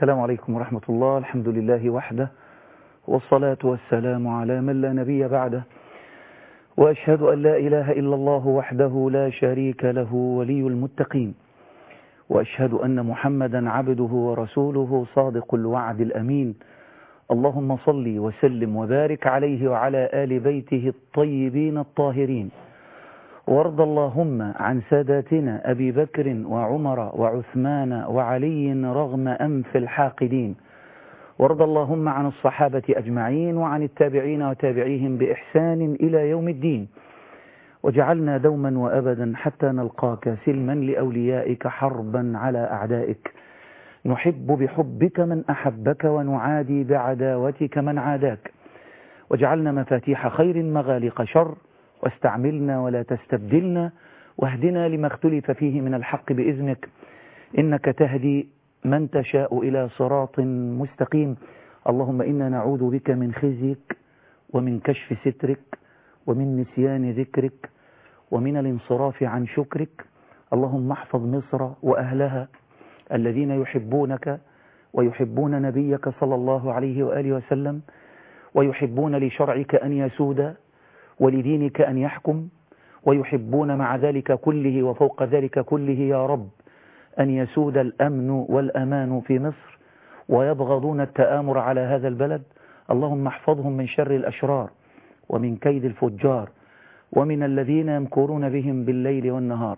السلام عليكم ورحمة الله. الحمد لله وحده، والصلاة والسلام على من لا نبي بعده، وأشهد أن لا إله إلا الله وحده لا شريك له ولي المتقين، وأشهد أن محمدا عبده ورسوله صادق الوعد الأمين. اللهم صل وسلم وبارك عليه وعلى آل بيته الطيبين الطاهرين، وارض اللهم عن ساداتنا أبي بكر وعمر وعثمان وعلي رغم أنف الحاقدين، وارض اللهم عن الصحابة أجمعين وعن التابعين وتابعيهم بإحسان إلى يوم الدين، وجعلنا دوما وأبدا حتى نلقاك سلما لأوليائك حربا على أعدائك، نحب بحبك من أحبك ونعادي بعداوتك من عاداك، وجعلنا مفاتيح خير مغالق شر، واستعملنا ولا تستبدلنا، واهدنا لما اختلف فيه من الحق بإذنك، إنك تهدي من تشاء إلى صراط مستقيم. اللهم إنا نعوذ بك من خزيك ومن كشف سترك ومن نسيان ذكرك ومن الانصراف عن شكرك. اللهم احفظ مصر وأهلها الذين يحبونك ويحبون نبيك صلى الله عليه وآله وسلم، ويحبون لشرعك أن يسود ولدينك أن يحكم، ويحبون مع ذلك كله وفوق ذلك كله يا رب أن يسود الأمن والأمان في مصر، ويبغضون التآمر على هذا البلد. اللهم احفظهم من شر الأشرار ومن كيد الفجار ومن الذين يمكرون بهم بالليل والنهار.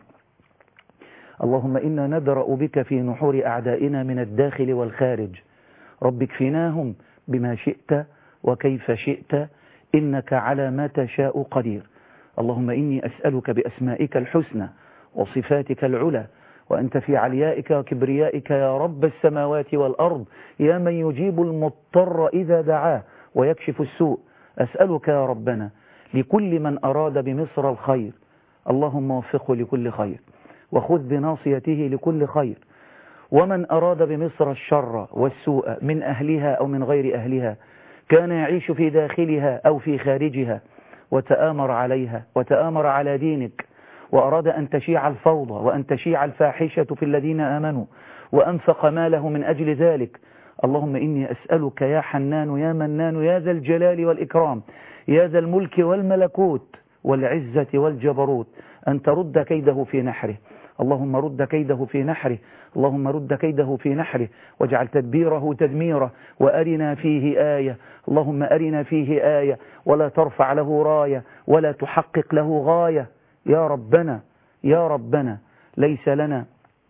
اللهم إنا ندرأ بك في نحور أعدائنا من الداخل والخارج، رب اكفناهم بما شئت وكيف شئت، إنك على ما تشاء قدير. اللهم إني أسألك بأسمائك الحسنى وصفاتك العلى، وأنت في عليائك وكبريائك يا رب السماوات والأرض، يا من يجيب المضطر إذا دعاه ويكشف السوء. أسألك يا ربنا لكل من أراد بمصر الخير، اللهم وفقه لكل خير وخذ بناصيته لكل خير، ومن أراد بمصر الشر والسوء من أهلها أو من غير أهلها، كان يعيش في داخلها أو في خارجها، وتآمر عليها وتآمر على دينك، وأراد أن تشيع الفوضى وأن تشيع الفاحشة في الذين آمنوا، وأنفق ماله من أجل ذلك. اللهم إني أسألك يا حنان يا منان يا ذا الجلال والإكرام يا ذا الملك والملكوت والعزة والجبروت أن ترد كيده في نحره. اللهم رد كيده في نحره، اللهم رد كيده في نحره، واجعل تدبيره تدميره، وأرنا فيه آية. اللهم أرنا فيه آية، ولا ترفع له راية ولا تحقق له غاية. يا ربنا يا ربنا، ليس لنا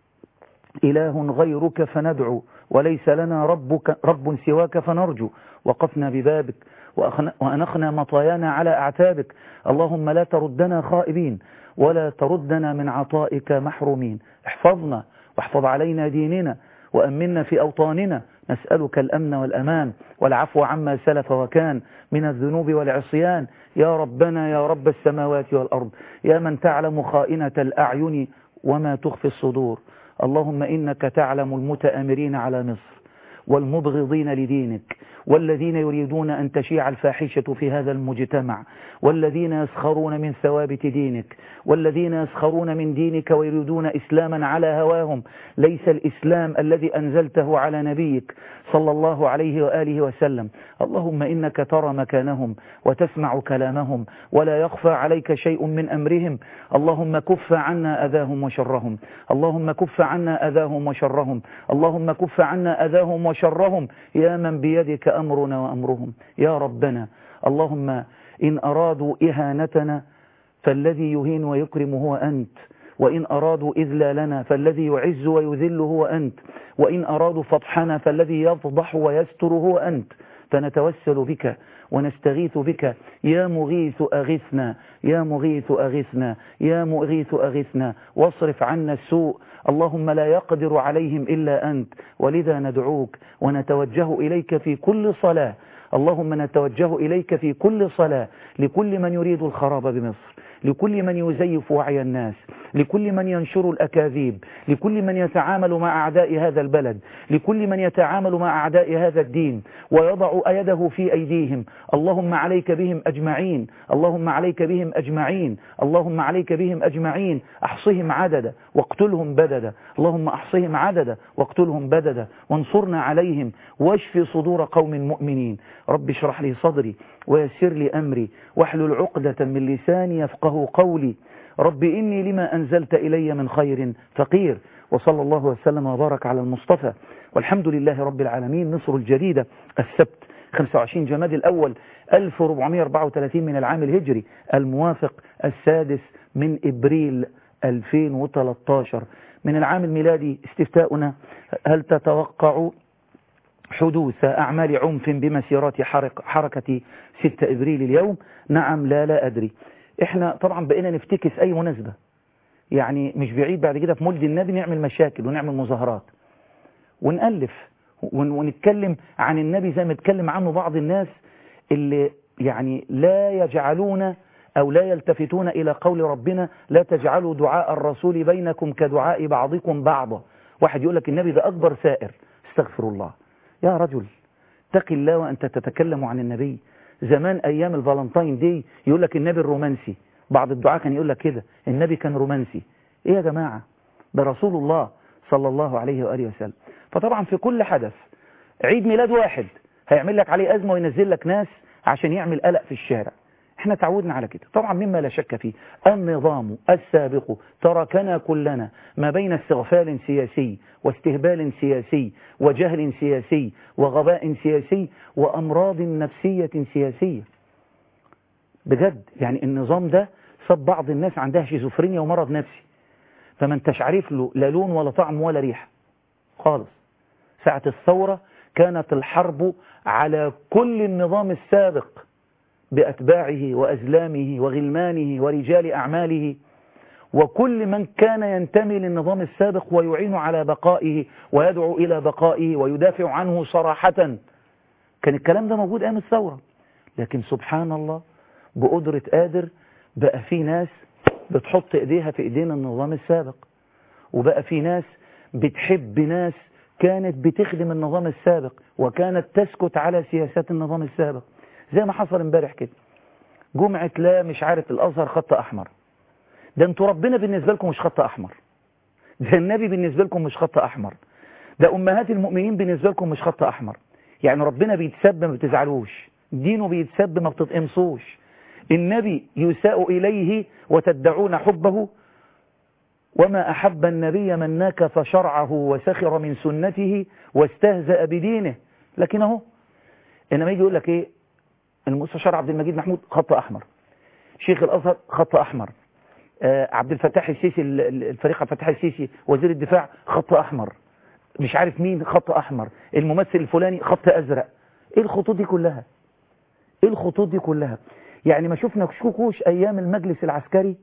إله غيرك فندعو، وليس لنا رب سواك فنرجو، وقفنا ببابك وأنخنا مطايانا على أعتابك. اللهم لا تردنا خائبين ولا تردنا من عطائك محرومين. احفظنا واحفظ علينا ديننا وأمنا في أوطاننا. نسألك الأمن والأمان والعفو عما سلف وكان من الذنوب والعصيان. يا ربنا يا رب السماوات والأرض، يا من تعلم خائنة الأعين وما تخفي الصدور. اللهم إنك تعلم المتآمرين على مصر والمبغضين لدينك، والذين يريدون أن تشيع الفاحشة في هذا المجتمع، والذين يسخرون من ثوابت دينك، والذين يسخرون من دينك ويريدون إسلاما على هواهم، ليس الإسلام الذي أنزلته على نبيك صلى الله عليه وآله وسلم. اللهم إنك ترى مكانهم وتسمع كلامهم، ولا يخفى عليك شيء من أمرهم. اللهم كف عنا أذاهم وشرهم، اللهم كف عنا أذاهم وشرهم، اللهم كف عنا أذاهم وشرهم، يا من بيدك أمرنا وأمرهم. يا ربنا اللهم إن أرادوا إهانتنا فالذي يهين ويكرم هو أنت، وإن أرادوا إذلالنا فالذي يعز ويذل هو أنت، وإن أرادوا فضحنا فالذي يفضح ويستر هو أنت. فنتوسل بك ونستغيث بك يا مغيث أغثنا، يا مغيث أغثنا، يا مغيث أغثنا، واصرف عنا السوء. اللهم لا يقدر عليهم إلا أنت، ولذا ندعوك ونتوجه إليك في كل صلاة. اللهم نتوجه إليك في كل صلاة لكل من يريد الخراب بمصر، لكل من يزيف وعي الناس، لكل من ينشر الأكاذيب، لكل من يتعامل مع أعداء هذا البلد، لكل من يتعامل مع أعداء هذا الدين ويضع يده في أيديهم. اللهم عليك بهم أجمعين، اللهم عليك بهم أجمعين، اللهم عليك بهم أجمعين، أحصهم عددا واقتلهم بددا، اللهم أحصهم عددا واقتلهم بددا، وانصرنا عليهم واشف صدور قوم مؤمنين. رب اشرح لي صدري ويسر لي أمري واحلل عقدة من لساني يفقه قولي. رب إني لما أنزلت إلي من خير فقير. وصلى الله وسلم وبارك على المصطفى، والحمد لله رب العالمين. مصر الجديدة، السبت 25 جماد الأول 1434 من العام الهجري، الموافق 6 من إبريل 2013 من العام الميلادي. استفتاؤنا: هل تتوقع حدوث أعمال عنف بمسيرات حركة 6 إبريل اليوم؟ نعم، لا أدري. احنا طبعا بقينا نفتكس أي مناسبة، يعني مش بعيد بعد كده في مولد النبي نعمل مشاكل ونعمل مظاهرات ونألف ونتكلم عن النبي زي ما اتكلم عنه بعض الناس اللي يعني لا يجعلون أو لا يلتفتون إلى قول ربنا: لا تجعلوا دعاء الرسول بينكم كدعاء بعضكم بعضا. واحد يقول لك النبي ده أكبر سائر. استغفر الله يا رجل، اتق الله وأنت تتكلم عن النبي. زمان أيام الفالنتين دي يقول لك النبي الرومانسي، بعض الدعاء كان يقول لك كده النبي كان رومانسي. إيه يا جماعة؟ ده رسول الله صلى الله عليه وآله وسلم. فطبعا في كل حدث، عيد ميلاد واحد هيعمل لك عليه أزمة وينزل لك ناس عشان يعمل قلق في الشارع. احنا تعودنا على كده. طبعا مما لا شك فيه النظام السابق تركنا كلنا ما بين استغفال سياسي واستهبال سياسي وجهل سياسي وغباء سياسي وأمراض نفسية سياسية. بجد يعني النظام ده صاب بعض الناس عندها شيزوفرينيا ومرض نفسي، فما انتش عارف له لا لون ولا طعم ولا ريحة خالص. ساعة الثورة كانت الحرب على كل النظام السابق بأتباعه وأزلامه وغلمانه ورجال أعماله وكل من كان ينتمي للنظام السابق ويعين على بقائه ويدعو إلى بقائه ويدافع عنه صراحة. كان الكلام ده موجود أيام الثورة، لكن سبحان الله بقدرة قادر بقى في ناس بتحط إيديها في إيدين النظام السابق، وبقى في ناس بتحب ناس كانت بتخدم النظام السابق وكانت تسكت على سياسات النظام السابق، زي ما حصل امبارح كده. جمعة لا مش عارف الأزهر خط أحمر. ده انتوا ربنا بالنسبة لكم مش خط أحمر، ده النبي بالنسبة لكم مش خط أحمر، ده أمهات المؤمنين بالنسبة لكم مش خط أحمر. يعني ربنا بيتسب ما بتزعلوش، دينه بيتسب ما بتتقمصوش، النبي يساء إليه وتدعون حبه، وما أحب النبي من ناكث شرعه وسخر من سنته واستهزأ بدينه. لكن اهو إنما يجي يقول لك إيه، المستشار عبد المجيد محمود خط أحمر، شيخ الأزهر خط أحمر، عبد الفتاح السيسي الفريق عبد الفتاح السيسي وزير الدفاع خط أحمر، مش عارف مين خط أحمر، الممثل الفلاني خط أزرق. إيه الخطوط دي كلها؟ إيه الخطوط دي كلها؟ يعني ما شفنا كشكوش أيام المجلس العسكري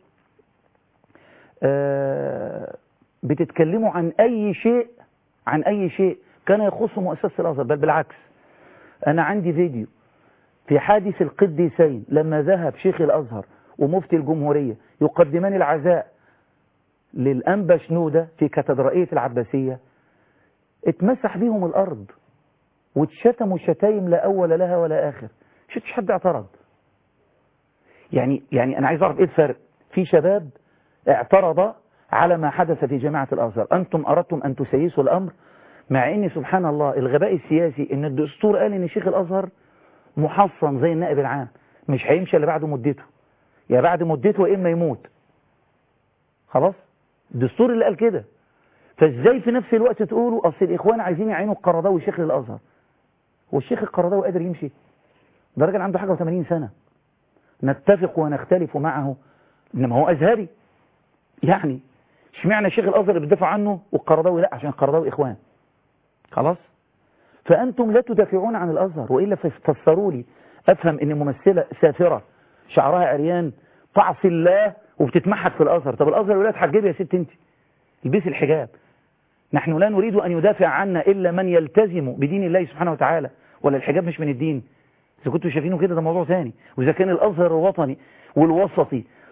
بتتكلموا عن أي شيء كان يخص مؤسسة الأزهر، بل بالعكس. أنا عندي فيديو في حادث القديسين لما ذهب شيخ الأزهر ومفتي الجمهورية يقدمان العزاء للأنبا شنودة في كاتدرائية العباسية، اتمسح بيهم الأرض واتشتموا شتايم لا أول لها ولا آخر. شفتش حد اعترض. يعني أنا عايز أعرف إيه الفرق. في شباب اعترض على ما حدث في جامعة الأزهر. أنتم أردتم أن تسيسوا الأمر، مع أن سبحان الله الغباء السياسي أن الدستور قال أن شيخ الأزهر محصن زي النائب العام، مش هيمشي إلا بعد مدته، يا بعد مدته وإما يموت. خلاص الدستور اللي قال كده. فازاي في نفس الوقت تقولوا أصل الإخوان عايزين يعينوا القرضاوي شيخ للأزهر؟ والشيخ القرضاوي قادر يمشي؟ ده راجل عنده حاجة و80 سنة، نتفق ونختلف معه، إنما هو أزهري. يعني اشمعنى شيخ الأزهر اللي بتدافع عنه والقرضاوي لا؟ عشان القرضاوي إخوان. خلاص. فأنتم لا تدافعون عن الأزهر، وإلا فسروا لي أفهم إن ممثلة سافرة شعرها عريان تعصي الله وبتتمحك في الأزهر. طب الأزهر ولا تحجبي يا ست انت، البسي الحجاب. نحن لا نريد أن يدافع عنا إلا من يلتزم بدين الله سبحانه وتعالى، ولا الحجاب مش من الدين. إذا كنتوا شايفينه كده ده موضوع ثاني. وإذا كان الأزهر الوطني والوسطي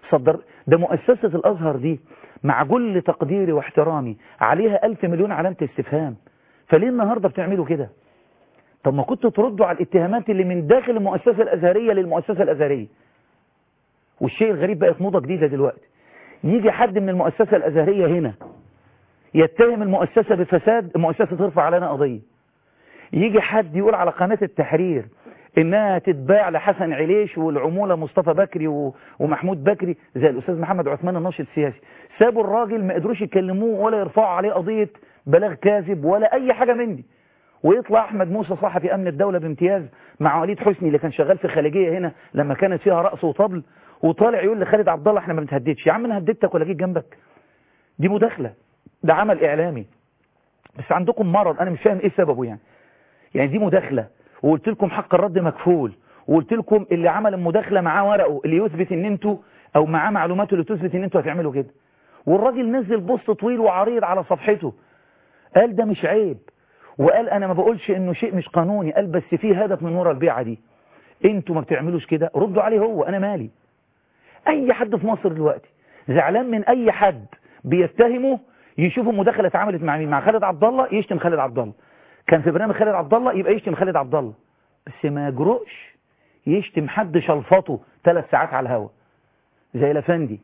صدر. ده مؤسسة الأزهر دي مع كل تقديري واحترامي عليها 1000 مليون علامة استفهام. فليه النهاردة بتعملوا كده؟ طب ما كنتوا تردوا على الاتهامات اللي من داخل المؤسسة الأزهرية للمؤسسة الأزهرية. والشيء الغريب بقت موضة جديدة دلوقتي، يجي حد من المؤسسة الأزهرية هنا يتهم المؤسسة بفساد، المؤسسة ترفع علينا قضية. يجي حد يقول على قناة التحرير إنها تتباع لحسن عليش والعمولة مصطفى بكري ومحمود بكري زي الأستاذ محمد عثمان الناشط السياسي. سابوا الراجل ما قدروش يكلموه ولا يرفعوا عليه قضية بلاغ كاذب ولا أي حاجة من دي. ويطلع أحمد موسى صحفي أمن الدولة بامتياز مع وليد حسني اللي كان شغال في خليجية هنا لما كانت فيها رقص وطبل، وطالع يقول لخالد عبد الله احنا ما بنتهددش. يا عم انا هددتك ولا جيت جنبك؟ دي مداخلة، ده عمل إعلامي. بس عندكم مرض أنا مش فاهم إيه سببه يعني دي مداخلة، وقلت لكم حق الرد مكفول، وقلت لكم اللي عمل المداخلة معاه ورقه اللي يثبت ان انتوا او معاه معلوماته اللي تثبت ان انتوا هتعملوا كده. والراجل نزل بوست طويل وعريض على صفحته قال ده مش عيب، وقال انا ما بقولش انه شيء مش قانوني، قال بس فيه هدف من ورا البيعة دي. انتوا ما بتعملوش كده، ردوا عليه هو، انا مالي. اي حد في مصر دلوقتي زعلان من اي حد بيتهمه يشوفوا مداخلة اتعملت مع مين؟ مع خالد عبد الله يشتم خالد عبد الله، كان في برنامج خالد عبد الله يبقى يشتم خالد عبد الله، بس ما يجرؤش يشتم حد شلفطه 3 ساعات على الهوا زي لفندي.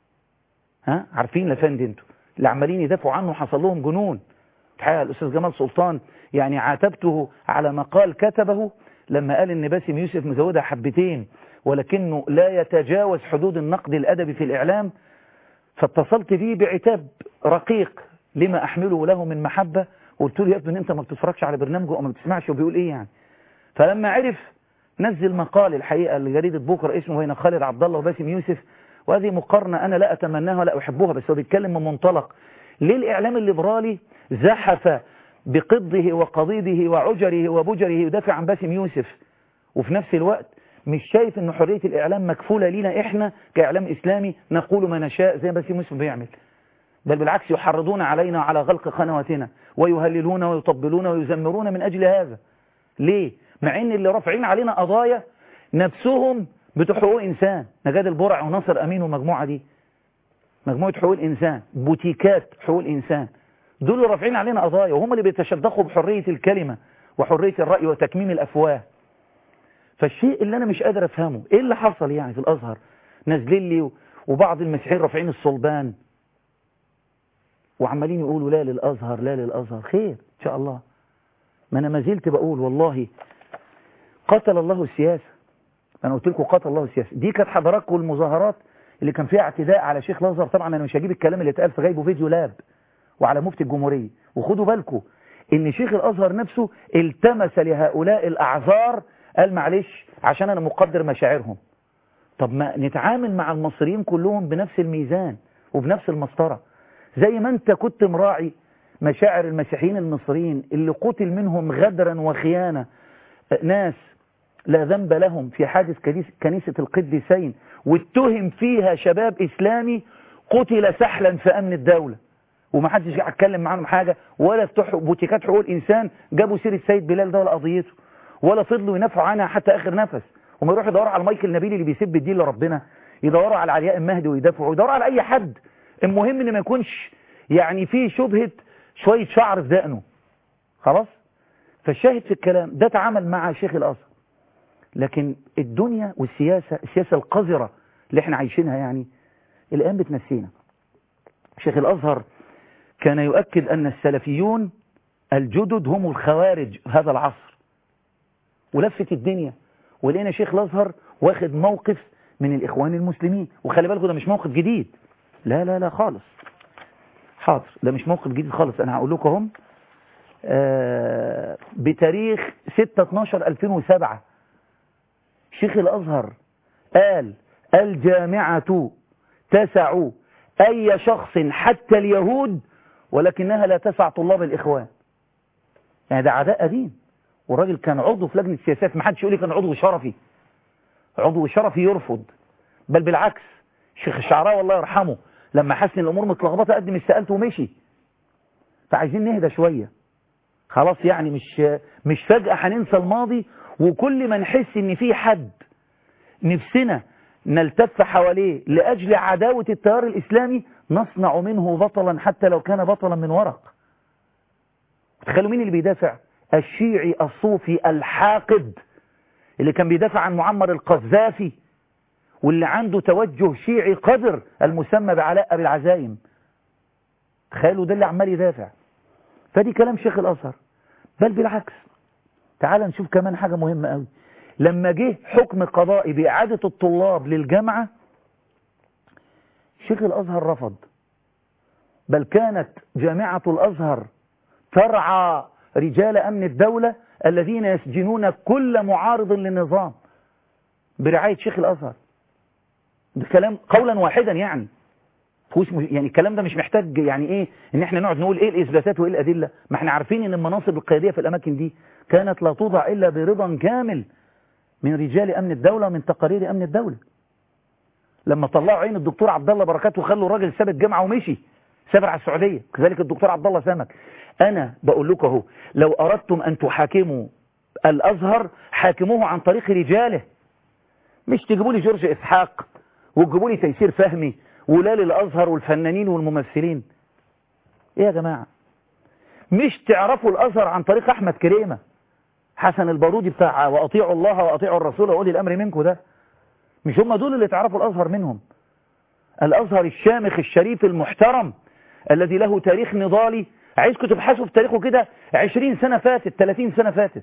ها عارفين لفندي انتوا اللي عمالين يدافعوا عنه حصل لهم جنون. الحقيقه الاستاذ جمال سلطان يعني عاتبته على مقال كتبه لما قال ان باسم يوسف مزودها حبتين ولكنه لا يتجاوز حدود النقد الادبي في الاعلام، فاتصلت بيه بعتاب رقيق لما احمله له من محبه، قلت له يا ابني انت ما بتتفرجش على برنامجه او ما بتسمعش وبيقول ايه يعني. فلما عرف نزل مقال الحقيقه لجريده بكره اسمه بين خالد عبد الله وباسم يوسف، وهذه مقارنه انا لا اتمناها ولا احبها، بس هو بيتكلم من منطلق ليه الاعلام الليبرالي زحف بقضه وقضيضه وعجره وبجره يدافع عن باسم يوسف، وفي نفس الوقت مش شايف ان حريه الاعلام مكفوله لينا احنا كاعلام اسلامي نقول ما نشاء زي باسم يوسف بيعمل، بل بالعكس يحرضون علينا على غلق قنواتنا ويهللون ويطبلون ويزمرون من أجل هذا. ليه؟ مع ان اللي رافعين علينا قضايا نفسهم بتوع حقوق إنسان، نجاد البرع وناصر أمين والمجموعة دي مجموعة حقوق الإنسان، بوتيكات حقوق الإنسان، دول اللي رافعين علينا قضايا وهم اللي بيتشدقوا بحرية الكلمة وحرية الرأي وتكميم الأفواه. فالشيء اللي أنا مش قادر أفهمه إيه اللي حصل يعني في الأزهر؟ نازلين لي وبعض المسيحيين رافعين الصلبان وعمالين يقولوا لا للأزهر لا للأزهر. خير إن شاء الله. ما أنا ما زلت بقول والله قتل الله السياسة. أنا قلت لكم قتل الله السياسة. دي كانت حضراتكم المظاهرات اللي كان فيها اعتداء على شيخ الأزهر. طبعا أنا مش هجيب الكلام اللي اتقال فجايبه فيديو لاب وعلى مفتي الجمهورية. وخدوا بالكم إن شيخ الأزهر نفسه التمس لهؤلاء الأعذار، قال معلش عشان أنا مقدر مشاعرهم. طب ما نتعامل مع المصريين كلهم بنفس الميزان وبنفس المسطرة، زي ما انت كنت مراعي مشاعر المسيحيين المصريين اللي قتل منهم غدرا وخيانة ناس لا ذنب لهم في حادث كنيسة القديسين واتهم فيها شباب إسلامي قتل سحلا في أمن الدولة ومحدش اتكلم معاهم حاجة، ولا فتح بوتيكات حقوق الإنسان جابوا سيرة سيد بلال ده ولا قضيته، ولا فضلوا ينافعوا عنها حتى آخر نفس. وما يروحوا يدوروا على مايكل نبيل اللي بيسب الدين لربنا، يدوروا على علياء المهدي ويدافعوا، يدوروا على أي حد، المهم ان ما يكونش يعني فيه شبهة شوية شعر في دقنه. خلاص. فالشاهد في الكلام ده تعامل مع شيخ الأزهر، لكن الدنيا والسياسة، السياسة القذرة اللي احنا عايشينها يعني الآن بتنسينا. شيخ الأزهر كان يؤكد أن السلفيون الجدد هم الخوارج هذا العصر، ولفت الدنيا ولقينا شيخ الأزهر واخد موقف من الإخوان المسلمين. وخلي بالكم ده مش موقف جديد، لا لا لا خالص. حاضر، ده مش موقف جديد خالص. أنا هقول لكم هم بتاريخ 6/12/2007 شيخ الأزهر قال الجامعة تسع أي شخص حتى اليهود ولكنها لا تسع طلاب الإخوان. يعني ده عداء قديم، والراجل كان عضو في لجنة السياسات. ما حدش يقول لي كان عضو شرفي. عضو شرفي يرفض، بل بالعكس. الشيخ الشعراوي الله يرحمه لما حس ان الامور متلخبطه قدم استقالته ومشي. فعايزين نهدى شويه خلاص، يعني مش فجأة هننسى الماضي، وكل ما نحس ان في حد نفسنا نلتف حواليه لأجل عداوة التيار الإسلامي، نصنع منه بطلا حتى لو كان بطلا من ورق. تخيلوا مين اللي بيدافع؟ الشيعي الصوفي الحاقد اللي كان بيدافع عن معمر القذافي، واللي عنده توجه شيعي قذر المسمى بعلاء أبي العزايم. تخيلوا ده اللي عمال يدافع. فدي كلام شيخ الأزهر. بل بالعكس، تعال نشوف كمان حاجة مهمة قوي. لما جه حكم قضائي بإعادة الطلاب للجامعة، شيخ الأزهر رفض. بل كانت جامعة الأزهر ترعى رجال أمن الدولة الذين يسجنون كل معارض للنظام برعاية شيخ الأزهر. ده كلام قولا واحدا، يعني الكلام ده مش محتاج يعني ايه ان احنا نقعد نقول ايه الاثباتات وايه الادله. ما احنا عارفين ان المناصب القياديه في الاماكن دي كانت لا توضع الا برضا كامل من رجال امن الدوله ومن تقارير امن الدوله. لما طلعوا عين الدكتور عبد الله بركات وخلوا الراجل ساب الجامعه ومشي، سافر على السعوديه، كذلك الدكتور عبد الله سمك. انا بقول لكم اهو، لو اردتم ان تحاكموا الازهر حاكموه عن طريق رجاله، مش تجيبوا لي جورج اسحاق وتجيبوا لي تيسير فهمي ولال الازهر والفنانين والممثلين. ايه يا جماعه؟ مش تعرفوا الازهر عن طريق احمد كريمه، حسن البارودي بتاع واطيعوا الله واطيعوا الرسول واولي الامر منكم، ده مش هم دول اللي تعرفوا الازهر منهم. الازهر الشامخ الشريف المحترم الذي له تاريخ نضالي، عايزكم تبحثوا في تاريخه كده 20 سنه فاتت، 30 سنه فاتت،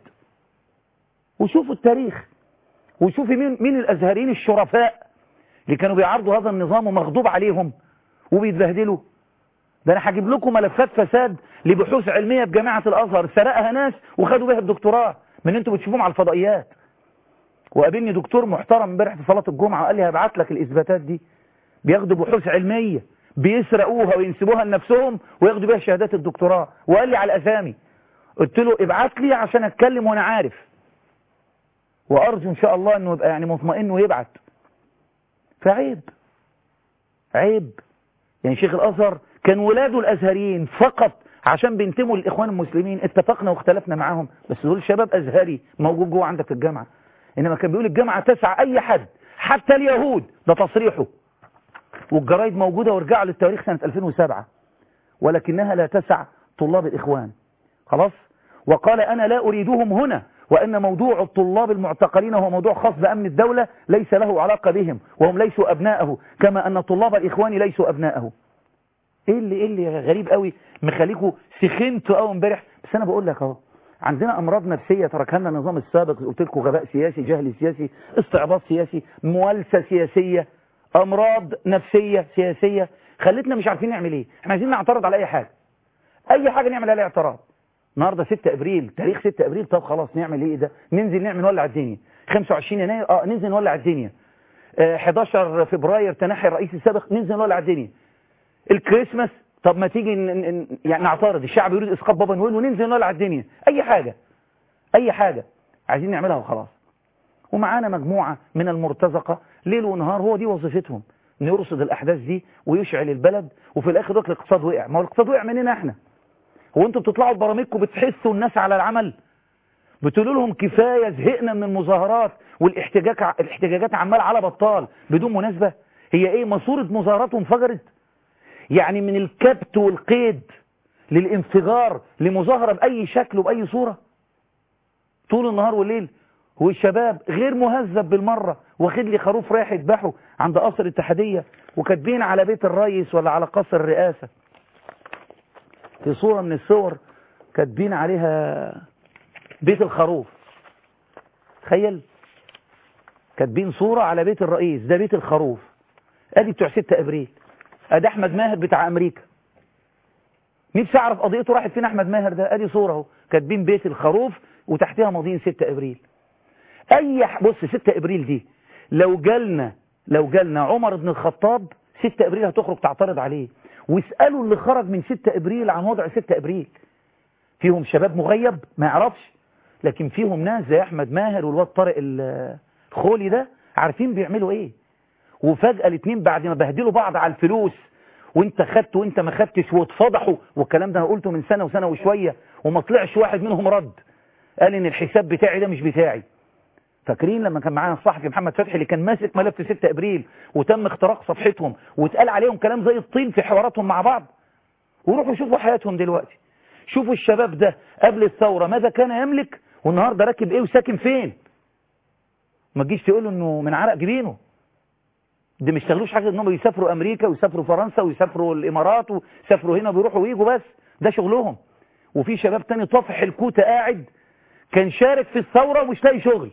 وشوفوا التاريخ، وشوفوا مين الازهريين الشرفاء اللي كانوا بيعارضوا هذا النظام ومغضوب عليهم وبيتبهدلوا. ده انا هجيب لكم ملفات فساد لبحوث علميه بجامعه الازهر سرقها ناس وخدوا بها الدكتوراه من انتوا بتشوفوهم على الفضائيات. وقابلني دكتور محترم امبارح في صلاه الجمعه وقال لي هبعت لك الاثباتات دي. بياخدوا بحوث علميه بيسرقوها وينسبوها لنفسهم وياخدوا بها شهادات الدكتوراه، وقال لي على الاسامي. قلت له ابعت لي عشان اتكلم وانا عارف، وارجو ان شاء الله انه يبقى يعني مطمئن ويبعت. فعيب، عيب. يعني شيخ الازهر كان ولاده الازهريين فقط عشان بينتموا للاخوان المسلمين، اتفقنا واختلفنا معاهم، بس دول شباب ازهري موجود جوه عندك في الجامعه. انما كان بيقول الجامعه تسع اي حد حتى اليهود، ده تصريحه، والجرايد موجوده وارجعوا للتاريخ سنه 2007، ولكنها لا تسع طلاب الاخوان. خلاص. وقال انا لا اريدهم هنا، وان موضوع الطلاب المعتقلين هو موضوع خاص بامن الدوله ليس له علاقه بهم، وهم ليسوا ابناءه كما ان طلاب الاخوان ليسوا ابناءه. ايه اللي غريب قوي مخليكوا سخنتوا قوي امبارح. بس انا بقول لك اهو، عندنا امراض نفسيه تركها لنا النظام السابق، قلت لكم غباء سياسي، جهل سياسي، استعباط سياسي، موالسه سياسيه، امراض نفسيه سياسيه خلتنا مش عارفين نعمل ايه. احنا عايزين نعترض على اي حاجه، اي حاجه نعمل عليها اعتراض. النهارده 6 ابريل، تاريخ 6 ابريل، طب خلاص نعمل ايه؟ ده ننزل نعمل نولع الدنيا. 25 يناير ننزل نولع الدنيا. 11 فبراير تنحي الرئيس السابق، ننزل نولع الدنيا. الكريسماس، طب ما تيجي يعني نعترض، الشعب يريد اسقاط بابا نويل وننزل نولع الدنيا. اي حاجه، اي حاجه عايزين نعملها وخلاص. ومعانا مجموعه من المرتزقه ليل ونهار، هو دي وظيفتهم، انه يرصد الاحداث دي ويشعل البلد، وفي الاخر يقول الاقتصاد وقع. ما هو الاقتصاد وقع مننا احنا. هو انتوا بتطلعوا ببرامجكم بتحسوا الناس على العمل؟ بتقولوا لهم كفايه، زهقنا من المظاهرات والاحتجاجات عمال على بطال بدون مناسبه. هي ايه ماسوره مظاهرات وانفجرت؟ يعني من الكبت والقيد للانفجار لمظاهره باي شكل وباي صوره طول النهار والليل. والشباب غير مهذب بالمره، واخد لي خروف رايح يذبحه عند قصر الاتحاديه، وكاتبين على بيت الرئيس ولا على قصر الرئاسه في صوره من الصور كاتبين عليها بيت الخروف. تخيل، كاتبين صوره على بيت الرئيس ده بيت الخروف. ادي بتوع 6 ابريل. ادي احمد ماهر بتاع امريكا، نفسي اعرف قضيته راحت فين احمد ماهر ده. ادي صوره اهو كاتبين بيت الخروف وتحتها ماضيين 6 ابريل. بص 6 ابريل دي لو جالنا عمر بن الخطاب 6 ابريل هتخرج تعترض عليه. واسالوا اللي خرج من 6 ابريل عن وضع 6 ابريل. فيهم شباب مغيب ما يعرفش، لكن فيهم ناس زي احمد ماهر والواد طارق الخولي ده عارفين بيعملوا ايه. وفجأة الاثنين بعد ما بهدلوا بعض على الفلوس، وانت خدت وانت ما خدتش، واتفضحوا، والكلام ده انا قلته من سنة وشوية، وما طلعش واحد منهم رد قال ان الحساب بتاعي ده مش بتاعي. فاكرين لما كان معانا الصحفي محمد فتحي اللي كان ماسك ملف 6 ابريل وتم اختراق صفحتهم واتقال عليهم كلام زي الطين في حواراتهم مع بعض؟ وروحوا شوفوا حياتهم دلوقتي، شوفوا الشباب ده قبل الثورة ماذا كان يملك والنهاردة راكب ايه وساكن فين. ما تجيش تقولوا انه من عرق جبينه، ده ما يشتغلوش حاجة انهم يسافروا امريكا ويسافروا فرنسا ويسافروا الامارات ويسافروا هنا وبيروحوا ويجوا، بس ده شغلهم. وفي شباب تاني طافح الكوته قاعد كان شارك في الثورة ومش لاقي شغل،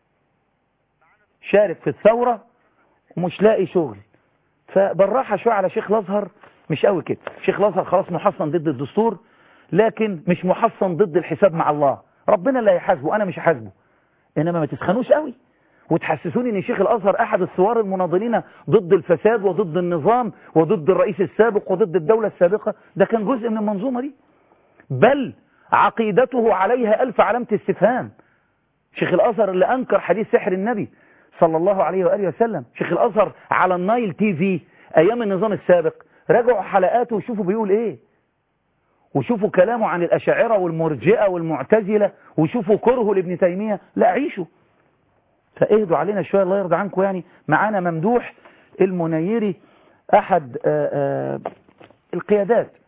شارك في الثورة ومش لاقي شغل. فبالراحة شوية على شيخ الازهر، مش قوي كده. شيخ الازهر خلاص محصن ضد الدستور، لكن مش محصن ضد الحساب مع الله، ربنا اللي هيحاسبه، انا مش هحاسبه. انما ما تسخنوش قوي وتحسسوني ان شيخ الازهر احد الثوار المناضلين ضد الفساد وضد النظام وضد الرئيس السابق وضد الدولة السابقة. ده كان جزء من المنظومة دي، بل عقيدته عليها ألف علامة استفهام. شيخ الازهر اللي انكر حديث سحر النبي صلى الله عليه وآله وسلم، شيخ الازهر على النايل تي في ايام النظام السابق، راجعوا حلقاته وشوفوا بيقول ايه، وشوفوا كلامه عن الاشاعرة والمرجئة والمعتزلة، وشوفوا كرهه لابن تيمية. لا عيشوا، فاهدوا علينا شوية الله يرضى عنكم. يعني معانا ممدوح المنيري احد القيادات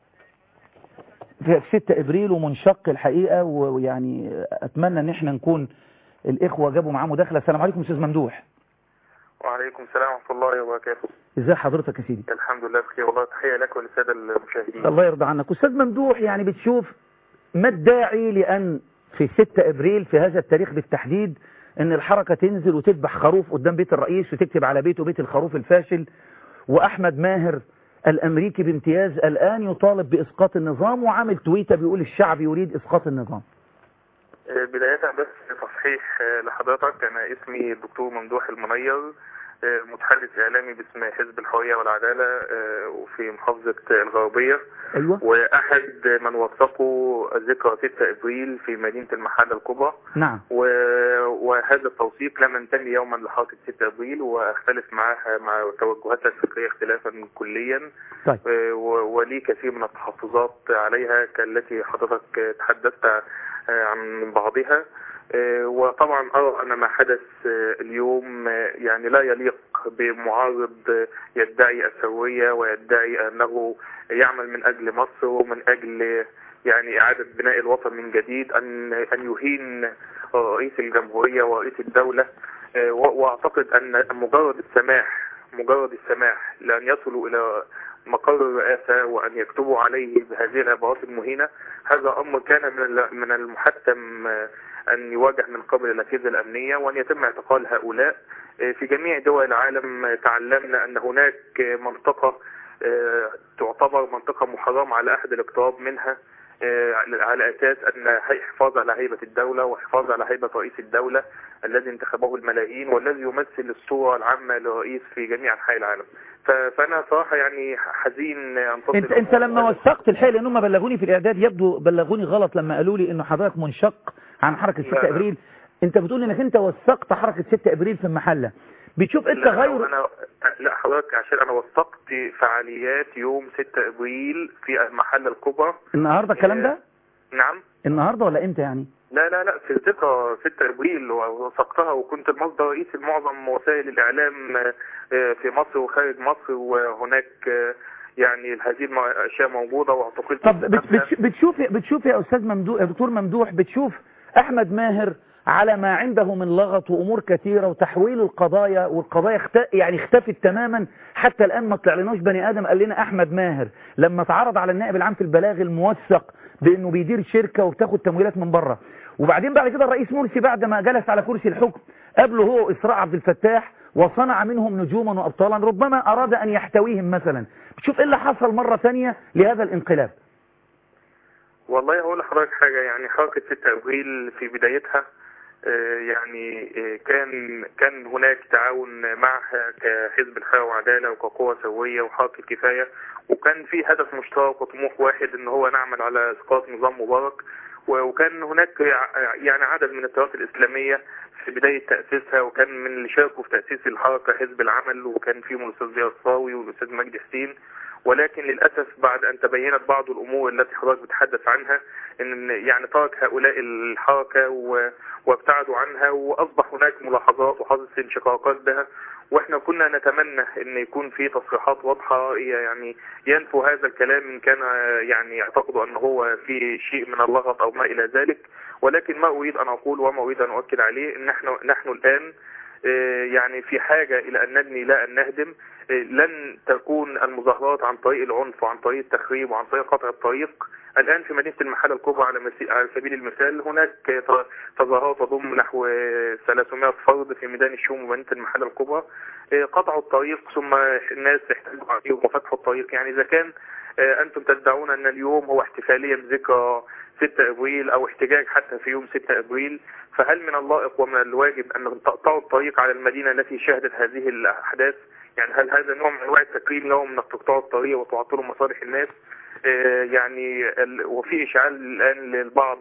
في 6 ابريل ومنشق الحقيقة، ويعني اتمنى ان احنا نكون الاخوة جابوا معاه مداخلة. السلام عليكم استاذ ممدوح. وعليكم السلام ورحمة الله وبركاته. ازي حضرتك يا سيدي؟ الحمد لله بخير والله، تحية لك وللسادة المشاهدين. الله يرضى عنك. استاذ ممدوح، يعني بتشوف ما الداعي لان في 6 ابريل في هذا التاريخ بالتحديد ان الحركة تنزل وتذبح خروف قدام بيت الرئيس وتكتب على بيته بيت الخروف الفاشل، واحمد ماهر الامريكي بامتياز الان يطالب باسقاط النظام وعامل تويته بيقول الشعب يريد اسقاط النظام؟ بداية بس تصحيح لحضرتك، انا اسمي الدكتور ممدوح المنير، متحدث اعلامي باسم حزب الحرية والعدالة وفي محافظة الغربية. أيوة. واحد من وثقوا ذكرى 6 ابريل في مدينة المحلة الكبرى. نعم. وهذا التوثيق لم ينتمي يوما لحركة 6 ابريل، واختلف معها مع توجهاتها الفكرية اختلافا كليا. طيب. ولي كثير من التحفظات عليها كالتي حضرتك تحدثت عن بعضها. وطبعا أرى أن ما حدث اليوم يعني لا يليق بمعارض يدعي السوية ويدعي أنه يعمل من أجل مصر ومن أجل يعني إعادة بناء الوطن من جديد، أن يهين رئيس الجمهورية ورئيس الدولة. وأعتقد أن مجرد السماح لأن يصلوا إلى مقر الرئاسة وأن يكتبوا عليه بهذه العبارات المهينة، هذا أمر كان من المحتم أن يواجه من قبل الأجهزة الأمنية وأن يتم اعتقال هؤلاء. في جميع دول العالم تعلمنا أن هناك منطقة تعتبر منطقة محرمة على أحد الاقتراب منها على أساس أن حفاظ على هيبة الدولة وحفاظ على هيبة رئيس الدولة الذي انتخبه الملايين والذي يمثل الصورة العامة للرئيس في جميع أنحاء العالم. فأنا صراحة يعني حزين انت لما وثقت الحقيقة، لأنهم بلغوني في الإعداد يبدو بلغوني غلط لما قالوا لي إنه حضرتك منشق عن حركة 6 ابريل. انت بتقول انك انت وثقت حركة 6 ابريل في المحلة، بتشوف انت غير؟ لا حضرتك، عشان انا وثقت فعاليات يوم 6 ابريل في المحلة الكبرى. النهاردة الكلام ده؟ نعم النهاردة ولا امتى يعني؟ لا في ذكرى 6 ابريل ووثقتها، وكنت المصدر الرئيسي لمعظم وسائل الاعلام في مصر وخارج مصر، وهناك يعني هذه الاشياء موجودة واعتقدت. طب بتشوف يا استاذ ممدوح، يا دكتور ممدوح، بتشوف احمد ماهر على ما عنده من لغط وامور كثيرة وتحويل القضايا، والقضايا يعني اختفت تماما حتى الان. ما طلعلناش بني ادم قال لنا احمد ماهر لما اتعرض على النائب العام في البلاغ الموثق بانه بيدير شركة وبتاخد تمويلات من بره، وبعدين بعد كده الرئيس مرسي بعد ما جلس على كرسي الحكم قبله هو إسراء عبد الفتاح وصنع منهم نجوما وابطالا ربما اراد ان يحتويهم مثلا. بتشوف ايه اللي حصل مرة ثانية لهذا الانقلاب؟ والله هقول لحضرتك حاجة، يعني حركة 6 ابريل في بدايتها يعني كان هناك تعاون معها كحزب الحرية والعدالة وكقوة سوية وحركة كفاية، وكان في هدف مشترك وطموح واحد ان هو نعمل على اسقاط نظام مبارك. وكان هناك يعني عدد من التيارات الإسلامية في بداية تأسيسها، وكان من اللي شاركوا في تأسيس الحركة حزب العمل، وكان فيهم الأستاذ زياد الصاوي والأستاذ مجدي حسين. ولكن للأسف بعد أن تبينت بعض الأمور التي حضرتك بتحدث عنها، إن يعني ترك هؤلاء الحركة وابتعدوا عنها، وأصبح هناك ملاحظات وحدث انشقاقات بها. واحنا كنا نتمنى ان يكون في تصريحات واضحة يعني ينفوا هذا الكلام ان كان يعني يعتقدوا ان هو في شيء من اللغط او ما الى ذلك. ولكن ما اريد ان اقول وما اريد ان اؤكد عليه ان نحن الان يعني في حاجة الى ان نبني لا ان نهدم. لن تكون المظاهرات عن طريق العنف وعن طريق التخريب وعن طريق قطع الطريق. الآن في مدينة المحلة الكبرى على سبيل المثال هناك تظاهرات تضم نحو 300 فرد في ميدان الشوم ومدينة المحلة الكبرى. قطعوا الطريق ثم الناس احتجوا عليهم وفتحوا الطريق. يعني إذا كان أنتم تدعون أن اليوم هو احتفالية بذكرى 6 أبريل أو احتجاج حتى في يوم 6 أبريل، فهل من اللائق ومن الواجب أن تقطعوا الطريق على المدينة التي شهدت هذه الأحداث؟ يعني هل هذا نوع من انواع التكريم لهم انك تقطعوا الطريق وتعطلوا مصالح الناس؟ يعني وفي اشعال الان للبعض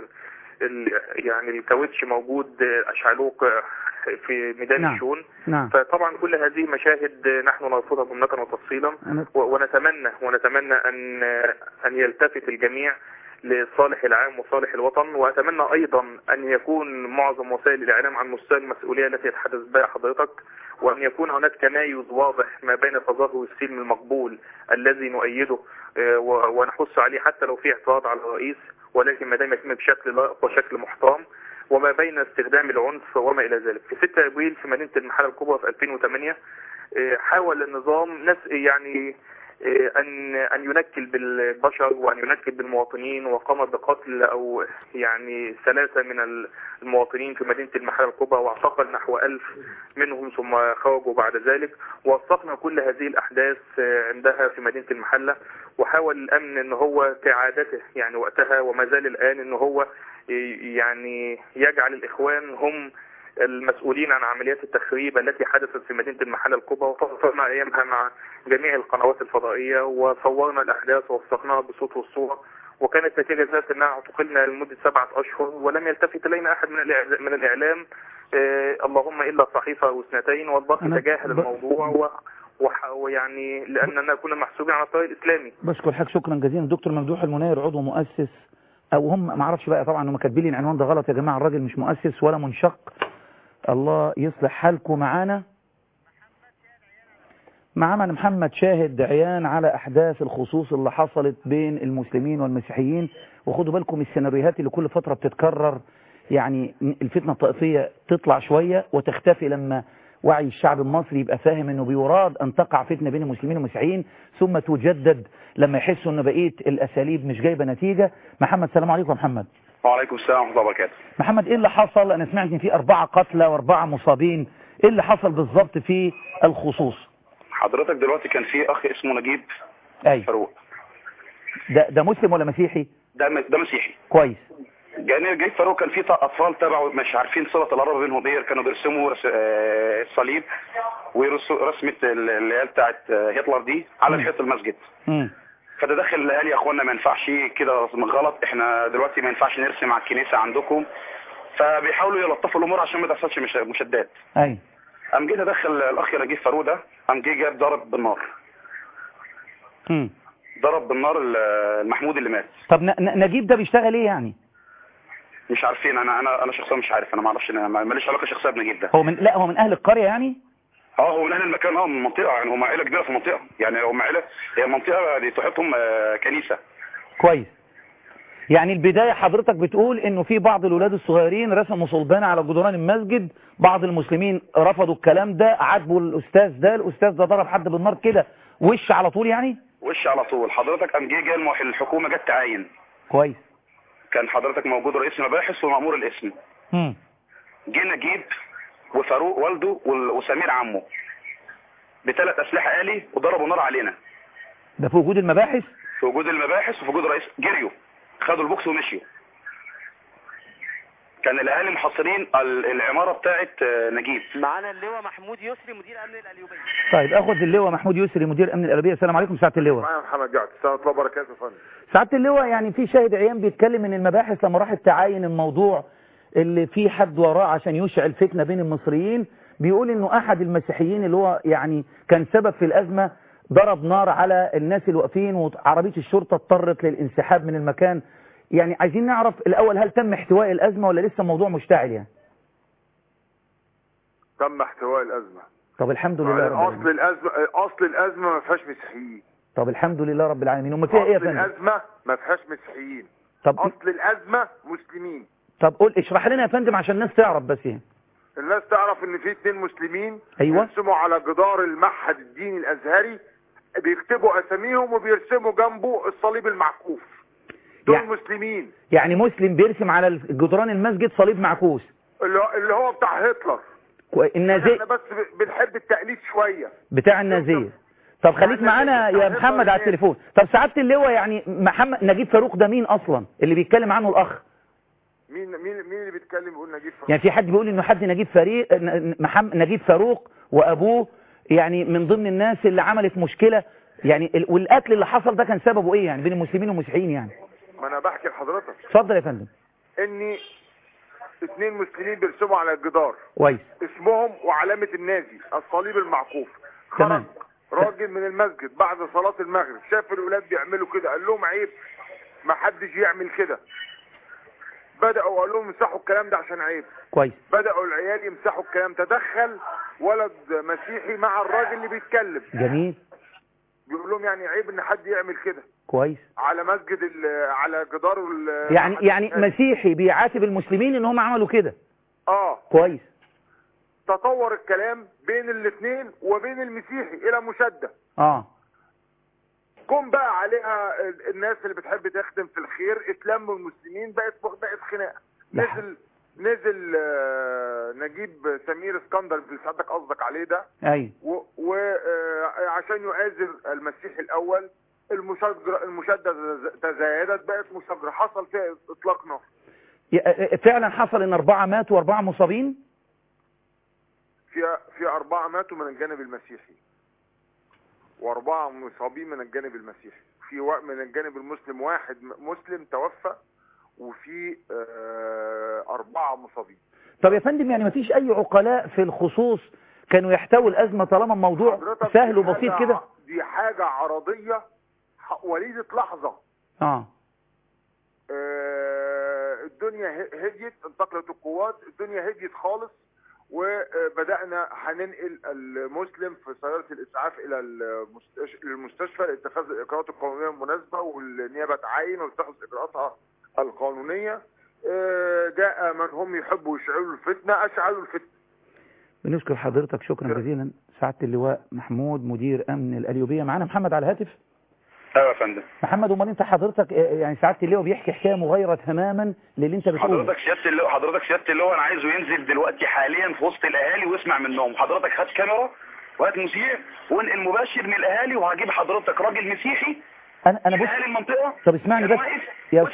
يعني الكاوتش موجود اشعلوه في ميدان نعم. الشون. نعم. فطبعا كل هذه مشاهد نحن نرفضها جملة وتفصيلا، ونتمنى ان يلتفت الجميع لصالح العام وصالح الوطن. وأتمنى أيضا أن يكون معظم وسائل الإعلام عن مستوى المسؤولية التي يتحدث بها حضرتك، وأن يكون هناك تمايز واضح ما بين تظاهر السلم المقبول الذي نؤيده ونحث عليه حتى لو في اعتراض على الرئيس، ولكن ما دام يتم بشكل لائق وشكل محترم، وما بين استخدام العنف وما إلى ذلك. في 6 أبريل في مدينة المحلة الكبرى في 2008 حاول النظام يعني أن ينكل بالبشر وأن ينكل بالمواطنين، وقام بقتل أو يعني 3 من المواطنين في مدينة المحلة الكبرى، واعتقل نحو 1000 منهم ثم خرجوا بعد ذلك. وثقنا كل هذه الأحداث عندها في مدينة المحلة، وحاول الأمن أن هو كعادته يعني وقتها وما زال الآن أن هو يعني يجعل الإخوان هم المسؤولين عن عمليات التخريب التي حدثت في مدينة المحلة الكبرى. وتواصلنا أيامها مع جميع القنوات الفضائية وصورنا الأحداث ووثقناها بالصوت والصورة، وكانت نتيجة ذات أننا اعتقلنا لمدة 7 أشهر ولم يلتفت إلينا أحد من الإعلام، اللهم إلا صحيفة أو 2، والباقي تجاهل الموضوع ويعني لأننا كنا محسوبين على الطريق الإسلامي. بشكر حضرتك شكرا جزيلا. الدكتور ممدوح المنير عضو مؤسس، أو هم ما اعرفش بقى طبعا هم كاتبين لي العنوان ده غلط يا جماعة، الراجل مش مؤسس ولا منشق، الله يصلح حالكم. معانا محمد شاهد عيان على أحداث الخصوص اللي حصلت بين المسلمين والمسيحيين. وخدوا بالكم السيناريوهات اللي كل فترة بتتكرر، يعني الفتنة الطائفية تطلع شوية وتختفي لما وعي الشعب المصري يبقى فاهم انه بيراد ان تقع فتنة بين المسلمين والمسيحيين، ثم تجدد لما يحسوا ان بقية الاساليب مش جايبة نتيجة. محمد السلام عليكم. محمد. وعليكم السلام ورحمة الله وبركاته. محمد ايه اللي حصل؟ انا سمعت ان في 4 قتلى و4 مصابين، ايه اللي حصل بالظبط في الخصوص؟ حضرتك دلوقتي كان في اخ اسمه نجيب فاروق. ده مسلم ولا مسيحي؟ ده مسيحي. كويس. نجيب فاروق كان في اطفال تبعه مش عارفين صلة القرابة بينهم ايه، كانوا بيرسموا الصليب ورسمة اللي هي بتاعت هتلر دي على حيط المسجد. فتدخل الاهالي يا اخوانا ما ينفعش كده غلط، احنا دلوقتي ما ينفعش نرسم على الكنيسة عندكم، فبيحاولوا يلطفوا الامور عشان ما تحصلش مشادات. ايوه. قام جه ادخل الاخ نجيب فاروق ده، قام جه جاب ضرب بالنار. ضرب بالنار المحمود اللي مات. طب نجيب ده بيشتغل ايه يعني؟ مش عارفين، انا شخصيا مش عارف، انا ما اعرفش، ماليش علاقه شخصيه بنجيب ده. هو من اهل القريه يعني؟ هو من اهل المكان، من المنطقه، يعني هم عائله كبيره في المنطقه، يعني هم عائله، هي منطقه دي تحطهم كنيسه. كويس. يعني البدايه حضرتك بتقول انه في بعض الاولاد الصغيرين رسموا صلبانه على جدران المسجد، بعض المسلمين رفضوا الكلام ده، عاتبوا الاستاذ ده ضرب حد بالنار كده وش على طول يعني؟ وش على طول. حضرتك قام جه الحكومه جت تعاين. كويس. كان حضرتك موجود رئيس المباحث ومأمور الاسم. جه نجيب وفاروق والده وسمير عمه ب3 أسلحة آلي وضربوا نار علينا. ده في وجود المباحث؟ في وجود المباحث وفي وجود رئيس. جريوا خدوا البوكس ومشيوا. كان الاهالي محاصرين العماره بتاعه نجيب. معانا اللواء محمود يسري مدير امن القليوبيه. طيب اخد اللواء محمود يسري مدير امن القليوبيه. السلام عليكم سعاده اللواء. معايا محمد جعد. السلام عليكم وبركاته يا فندم. سعاده اللواء، يعني في شاهد عيان بيتكلم ان المباحث لما راحت تعاين الموضوع اللي فيه حد وراه عشان يشعل فتنة بين المصريين، بيقول انه احد المسيحيين اللي هو يعني كان سبب في الازمة ضرب نار على الناس اللي واقفين، وعربية الشرطة اضطرت للانسحاب من المكان. يعني عايزين نعرف الاول، هل تم احتواء الازمة ولا لسه الموضوع مشتعل يعني؟ تم احتواء الازمة. طب الحمد لله رب العالمين. اصل الازمة ما فيهاش مسيحيين. طب الحمد لله رب العالمين. هم فيها ايه يا فندم؟ اصل الازمة ما فيهاش مسيحيين. طب اصل الازمة مسلمين. طب قول، اشرح لنا يا فندم عشان الناس تعرف بس يعني. الناس تعرف ان في 2 مسلمين ايوه بيرسموا على جدار المعهد الديني الازهري، بيكتبوا اساميهم وبيرسموا جنبه الصليب المعكوف. دول يعني مسلمين. يعني مسلم بيرسم على جدران المسجد صليب معكوس، اللي هو بتاع هتلر النازيه. احنا بس بنحب التقليد شويه بتاع النازيه. طب خليك معانا يا محمد على التليفون. طب سعاده اللواء، يعني محمد نجيب فاروق ده مين اصلا اللي بيتكلم عنه الاخ؟ مين اللي بيتكلم بيقول نجيب فاروق؟ يعني في حد بيقول انه حد نجيب فاروق وابوه يعني من ضمن الناس اللي عملت مشكله يعني، والقتل اللي حصل ده كان سببه ايه يعني بين المسلمين والمسيحيين يعني؟ ما انا بحكي لحضرتك. اتفضل يا فندم. اني 2 مسلمين بيرسموا على الجدار كويس اسمهم وعلامه النازي الصليب المعكوف. تمام. راجل من المسجد بعد صلاه المغرب شاف الاولاد بيعملوا كده، قال لهم عيب، ما حدش يعمل كده. بدأوا قالوا لهم امسحوا الكلام ده عشان عيب. كويس. بدأوا العيال يمسحوا الكلام. تدخل ولد مسيحي مع الراجل اللي بيتكلم. جميل. بيقول لهم يعني عيب ان حد يعمل كده. كويس. على مسجد على جدار يعني مسيحي بيعاتب المسلمين ان هم عملوا كده. كويس. تطور الكلام بين الاثنين وبين المسيحي الى مشادة. جم بقى عليها الناس اللي بتحب تخدم في الخير، اتلموا المسلمين، بقت خناقه. نزل نجيب سمير اسكندر اللي سعادتك قصدك عليه ده. ايوه. وعشان يؤازر المسيحي الاول، المشاده تزايدت، بقت مشاجره، حصل فيها اطلاق نار. فعلا حصل ان 4 ماتوا و4 مصابين. في 4 ماتوا من الجانب المسيحي و4 مصابين من الجانب المسيحي. في من الجانب المسلم 1 مسلم توفى، وفي 4 مصابين. طب يا فندم، يعني مفيش اي عقلاء في الخصوص كانوا يحتووا الازمه طالما الموضوع سهل وبسيط كده؟ دي حاجه عرضيه وليده لحظه. الدنيا هديت، انتقلت القوات، الدنيا هديت خالص، وبدأنا هننقل المسلم في سيارة الإسعاف إلى المستشفى لاتخاذ الإجراءات القانونية المناسبة، والنيابة تعاين وتتخذ إجراءاتها القانونية. جاء من هم يحبوا يشعلوا الفتنة، أشعلوا الفتنة. بنشكر حضرتك شكرا جزيلا سعادة اللواء محمود مدير أمن القليوبية. معانا محمد على الهاتف. ايوه يا فندم. محمد، امال انت حضرتك يعني سعاده اللواء بيحكي حكايه مغايره تماما للي انت بتقوله. حضرتك سياده اللواء انا عايزه ينزل دلوقتي حاليا في وسط الاهالي ويسمع منهم. حضرتك هات كاميرا وهات مذيع وانقل مباشر من الاهالي، وهجيب حضرتك راجل مسيحي انا بص اهالي المنطقه. طب اسمعني بس يا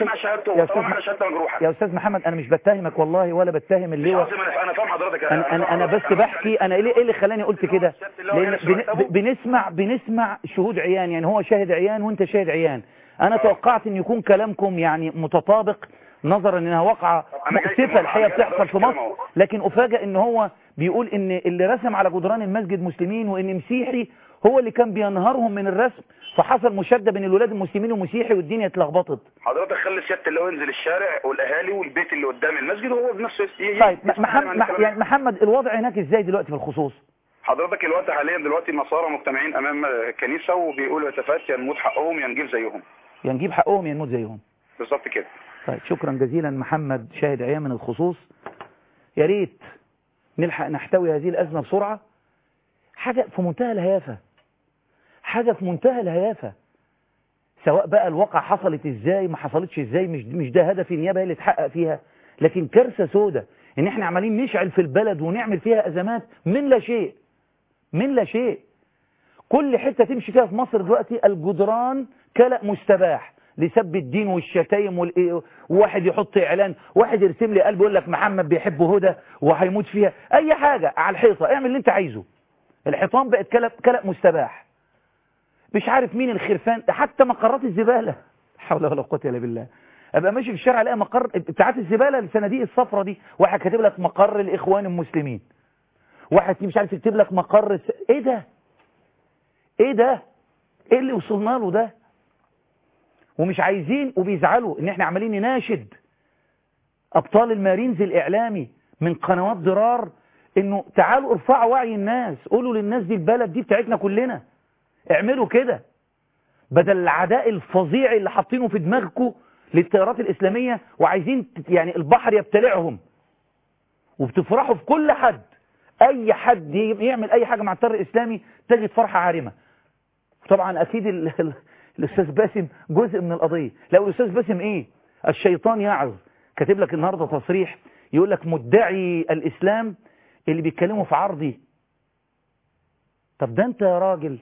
استاذ محمد، انا مش بتهمك والله ولا بتهم اللواء. انا فاهم حضرتك. انا بس بحكي انا ايه اللي خلاني قلت كده، لان بنسمع شهود عيان، يعني هو شاهد عيان وانت شاهد عيان. انا توقعت ان يكون كلامكم يعني متطابق، نظرا انها واقعه مؤسفه الحقيقه بتحصل في مصر، لكن افاجئ ان هو بيقول ان اللي رسم على جدران المسجد مسلمين، وان مسيحي هو اللي كان بينهرهم من الرسم، فحصل مشاده بين الولاد المسلمين ومسيحي والدنيا اتلخبطت. حضرتك خلي سياده اللواء ينزل الشارع والاهالي والبيت اللي قدام المسجد وهو بنفسه طيب يعني محمد، الوضع هناك ازاي دلوقتي في الخصوص؟ حضرتك الوقت حاليا دلوقتي النصارى مجتمعين امام الكنيسه وبيقولوا هتافات يا نموت حقهم يا نجيب زيهم. يا نجيب حقهم يا نموت زيهم. بالظبط كده. طيب شكرا جزيلا محمد شاهد عيان من الخصوص. يا ريت نلحق نحتوي هذه الازمه بسرعه. حاجه في منتهى الهيافه، حاجه في منتهى الهيافه، سواء بقى الواقع حصلت ازاي ما حصلتش ازاي، مش ده هدف النيابه اللي تحقق فيها، لكن كارثه سودة ان احنا عمالين نشعل في البلد ونعمل فيها ازمات من لا شيء، من لا شيء. كل حته تمشي فيها في مصر دلوقتي الجدران كلأ مستباح لسب الدين والشتايم وواحد يحط اعلان، واحد يرسم لي قلب يقول لك محمد بيحب هدى وهيموت فيها، اي حاجه على الحيطه اعمل اللي انت عايزه. الحيطان بقت كلأ مستباح، مش عارف مين الخرفان، حتى مقرات الزباله، حول ولا قوه الا بالله. ابقى ماشي في الشارع الاقي مقر بتاعت الزباله الصناديق الصفرة دي، واحد كاتب لك مقر الاخوان المسلمين، واحد مش عارف يكتب لك مقر ايه ده؟ ايه ده؟ ايه اللي وصلنا له ده؟ ومش عايزين وبيزعلوا ان احنا عمالين نناشد ابطال المارينز الاعلامي من قنوات ضرار انه تعالوا ارفعوا وعي الناس، قولوا للناس دي البلد دي بتاعتنا كلنا، اعملوا كده بدل العداء الفظيع اللي حاطينه في دماغكم للتيارات الاسلاميه، وعايزين يعني البحر يبتلعهم، وبتفرحوا في كل حد، اي حد يعمل اي حاجه مع التيار الاسلامي تجد فرحه عارمه. طبعا اكيد الاستاذ باسم جزء من القضيه. لا الاستاذ باسم ايه؟ الشيطان يعظ، كاتب لك النهارده تصريح يقول لك مدعي الاسلام اللي بيتكلموا في عرضي. طب ده انت يا راجل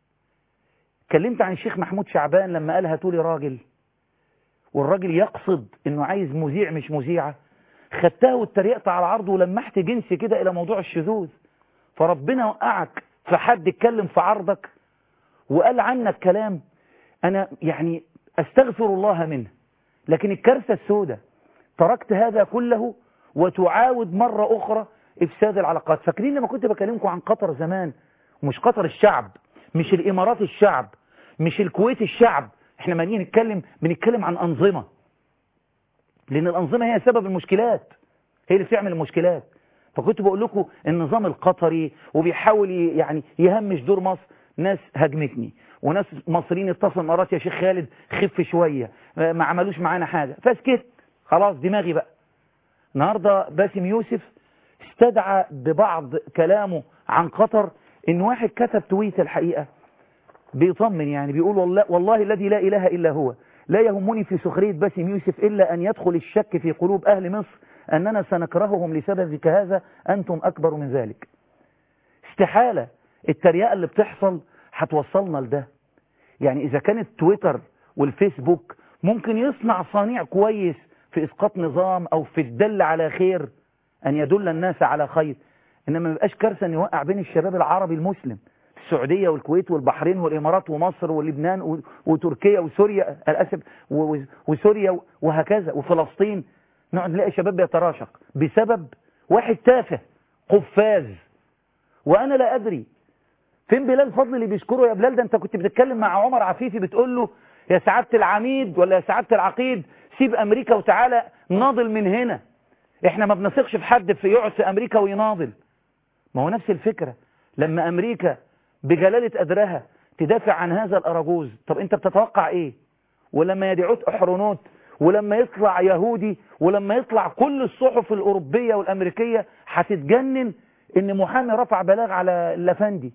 كلمت عن الشيخ محمود شعبان لما قال هاتولي راجل، والراجل يقصد انه عايز مذيع مش مذيعه، خدتها واتريقت على عرضه ولمحت جنسي كده الى موضوع الشذوذ، فربنا وقعك في حد اتكلم في عرضك وقال عنك كلام انا يعني استغفر الله منه. لكن الكارثه السوداء تركت هذا كله وتعاود مرة أخرى إفساد العلاقات. فاكرين لما كنت بكلمكم عن قطر زمان، مش قطر الشعب، مش الإمارات الشعب، مش الكويت الشعب، احنا ما بنتكلم عن أنظمة، لأن الأنظمة هي سبب المشكلات، هي اللي بتعمل المشكلات. فكنت بقول لكم النظام القطري وبيحاول يعني يهمش دور مصر، ناس هجمتني وناس مصريين اتصلوا مرات يا شيخ خالد خف شوية، ما عملوش معانا حاجة، فاسكت خلاص دماغي بقى. النهاردة باسم يوسف استدعى ببعض كلامه عن قطر ان واحد كتب تويت الحقيقة بيطمن، يعني بيقول والله الذي لا إله إلا هو لا يهمني في سخرية باسم يوسف إلا أن يدخل الشك في قلوب أهل مصر أننا سنكرههم لسبب هذا، أنتم أكبر من ذلك. استحالة التريقة اللي بتحصل هتوصلنا لده. يعني إذا كانت تويتر والفيسبوك ممكن يصنع صنيع كويس في إسقاط نظام أو في الدل على خير، أن يدل الناس على خير، إنما ما يبقاش كارثة أن يوقع بين الشباب العربي المسلم، السعودية والكويت والبحرين والإمارات ومصر ولبنان وتركيا وسوريا الأسف وسوريا وهكذا وفلسطين، نقعد نلاقي شباب بيتراشق بسبب واحد تافه قفاز. وأنا لا أدري فين بلال فضل اللي بيشكره. يا بلال ده أنت كنت بتتكلم مع عمر عفيفي بتقول له يا سعادة العميد ولا يا سعادة العقيد سيب أمريكا وتعالى ناضل من هنا، احنا ما بنثقش في حد في يقعد في أمريكا ويناضل. ما هو نفس الفكرة، لما أمريكا بجلالة قدرها تدافع عن هذا الأراجوز، طب انت بتتوقع ايه؟ ولما يدعوت أحرونوت، ولما يطلع يهودي، ولما يطلع كل الصحف الأوروبية والأمريكية هتتجنن ان محامي رفع بلاغ على اللافندي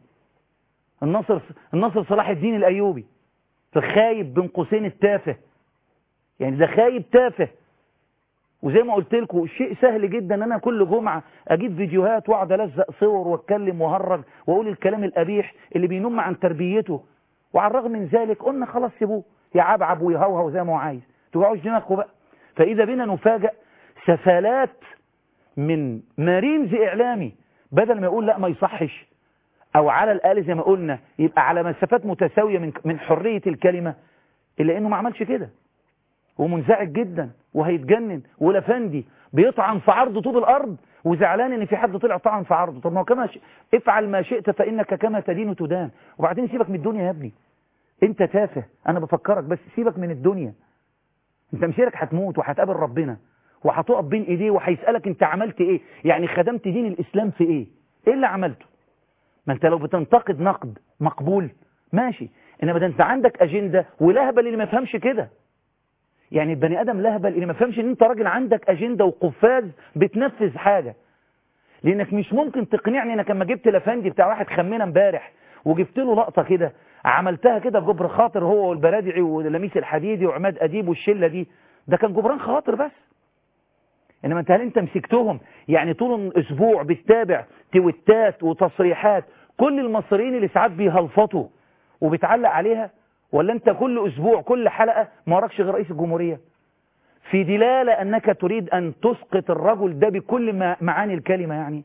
الناصر صلاح الدين الأيوبي، فخايب بين قوسين التافه، يعني ده خايب تافه. وزي ما قلت لكم شيء سهل جدا ان انا كل جمعة اجيب فيديوهات واقعد الزق صور واتكلم وهرج واقول الكلام القبيح اللي بينم عن تربيته، وعلى الرغم من ذلك قلنا خلاص سيبوه يعبعب ويهوهو زي ما هو عايز، توجعوش دماغكم بقى. فاذا بنا نفاجئ سفالات من مارينز اعلامي، بدل ما يقول لا ما يصحش، او على الاقل زي ما قلنا يبقى على مسافات متساوية من حرية الكلمة، الا انه ما عملش كده ومنزعج جدا وهيتجنن. ولافندي بيطعن في عرضه طوب الارض وزعلان ان في حد طلع طعن في عرضه. طب ما هو كما افعل ما شئت فانك كما تدين تدان. وبعدين سيبك من الدنيا يا ابني، انت تافه، انا بفكرك بس سيبك من الدنيا. انت مسيرك هتموت وهتقابل ربنا وهتقف بين ايديه وهيسالك انت عملت ايه، يعني خدمت دين الاسلام في ايه اللي عملته. ما انت لو بتنتقد نقد مقبول ماشي، انما ده انت عندك اجنده، ولهبل اللي ما يفهمش كده. يعني البني ادم لهبل اللي ما فهمش ان انت راجل عندك اجنده وقفاز بتنفذ حاجه. لانك مش ممكن تقنعني انك لما جبت لافندي بتاع واحد خمينا امبارح وجبت له لقطه كده عملتها كده بجبر خاطر، هو والبرادعي ولميس الحديدي وعماد اديب والشله دي، ده كان جبران خاطر بس. انما انت هل انت مسكتهم يعني طول الاسبوع بتتابع تويتات وتصريحات كل المصريين اللي ساعات بيهلفطوا وبتعلق عليها، ولا انت كل اسبوع كل حلقة ما وراكش غير رئيس الجمهورية في دلالة انك تريد ان تسقط الرجل ده بكل معاني الكلمة يعني؟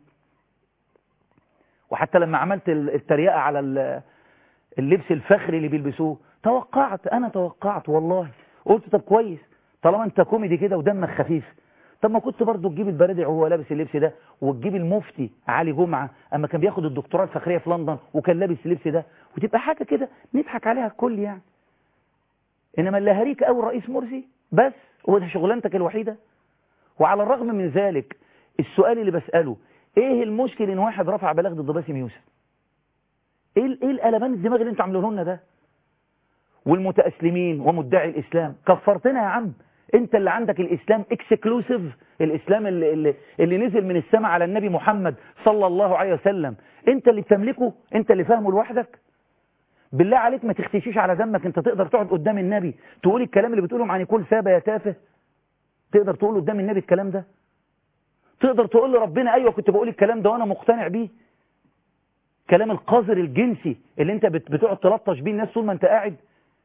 وحتى لما عملت التريقة على اللبس الفخري اللي بيلبسوه انا توقعت والله، قلت طب كويس، طالما انت كوميدي كده ودمك خفيف، طب ما كنت برضه تجيب البرادع وهو لابس اللبس ده، وتجيب المفتي علي جمعة اما كان بياخد الدكتوراه الفخرية في لندن وكان لابس اللبس ده، وتبقى حاجة كده نضحك عليها الكل يعني. انما اللي هريك قوي الرئيس مرسي بس، هو ده شغلانتك الوحيدة. وعلى الرغم من ذلك السؤال اللي بسأله، ايه المشكل ان واحد رفع بلاغ ضد باسم يوسف؟ ايه القلبان الدماغ اللي انتوا عاملينه لنا ده؟ والمتأسلمين ومدعي الاسلام كفرتنا يا عم. انت اللي عندك الاسلام اكسكلوسيف، الاسلام اللي نزل من السماء على النبي محمد صلى الله عليه وسلم، انت اللي بتملكه، انت اللي فاهمه لوحدك. بالله عليك ما تختشيش على دمك. انت تقدر تقعد قدام النبي تقول الكلام اللي بتقولهم عن كل سابة يا تافه؟ تقدر تقول قدام النبي الكلام ده؟ تقدر تقول لربنا ايوه كنت بقول الكلام ده وانا مقتنع بيه؟ كلام القذر الجنسي اللي انت بتقعد تلطش بيه الناس طول ما انت قاعد.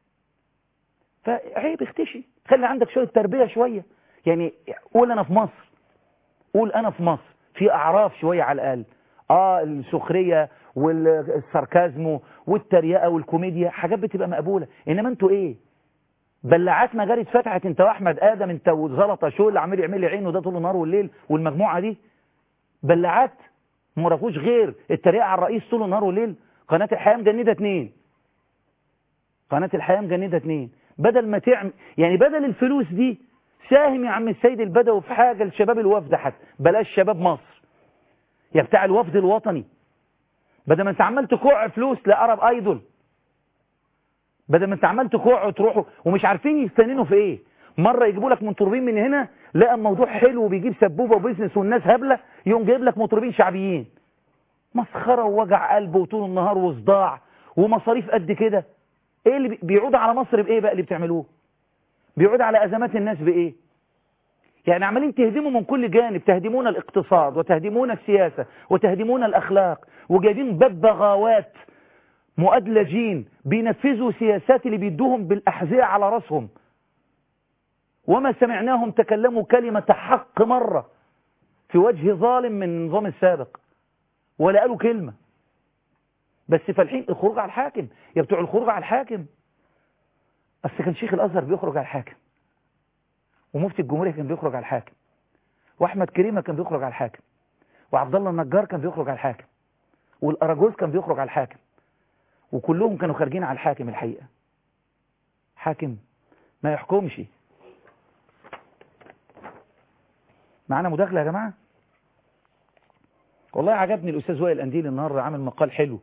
فعيب اختشي، خلي عندك شوية تربية شوية يعني. قول انا في مصر، قول انا في مصر في اعراف شوية على الاقل. السخرية والساركازم والتريقة والكوميديا حاجات بتبقى مقبولة. انما انتوا ايه؟ بلعات مجاري اتفتحت انت واحمد ادم انت وزلطه شو اللي عمال يعمل لي عينه ده طول النهار والليل، والمجموعة دي بلعات ما وراكوش غير التريقة على الرئيس طول النهار والليل. قناة الحياة مجندة 2، قناة الحياة مجندة 2. بدل ما تعمل يعني بدل الفلوس دي ساهم يا عم السيد البدوي في حاجة لشباب الوفد، حتى بلاش شباب مصر يا بتاع الوفد الوطني. بدل ما انت عمال تكوع فلوس لأرب ايدول، بدل ما انت عمال تكوع وتروحوا ومش عارفين يستنينوا في ايه. مرة يجيبوا لك مطربين من هنا، لقى الموضوع حلو وبيجيب سبوبة وبيزنس والناس هبلة، يوم جايب لك مطربين شعبيين. مسخرة ووجع قلب وطول النهار وصداع ومصاريف قد كده. ايه اللي بيعود على مصر بايه بقى اللي بتعملوه؟ بيعود على ازمات الناس بايه؟ يعني عمالين تهدموا من كل جانب، تهدمون الاقتصاد وتهدمون السياسة وتهدمون الاخلاق، وجايبين ببغاوات مؤدلجين بينفذوا سياسات اللي بيدوهم بالاحذية على راسهم. وما سمعناهم تكلموا كلمة حق مرة في وجه ظالم من النظام السابق، ولا قالوا كلمة. بس فالحين الخروج على الحاكم، يا بتوع الخروج على الحاكم. بس كان شيخ الازهر بيخرج على الحاكم، ومفتي الجمهورية كان بيخرج على الحاكم، واحمد كريمة كان بيخرج على الحاكم، وعبد الله النجار كان بيخرج على الحاكم، والاراجوز كان بيخرج على الحاكم، وكلهم كانوا خارجين على الحاكم. الحقيقة حاكم ما يحكمش. معانا مداخلة يا جماعة؟ والله عجبني الأستاذ وائل الأنديل النهاردة عامل مقال حلو.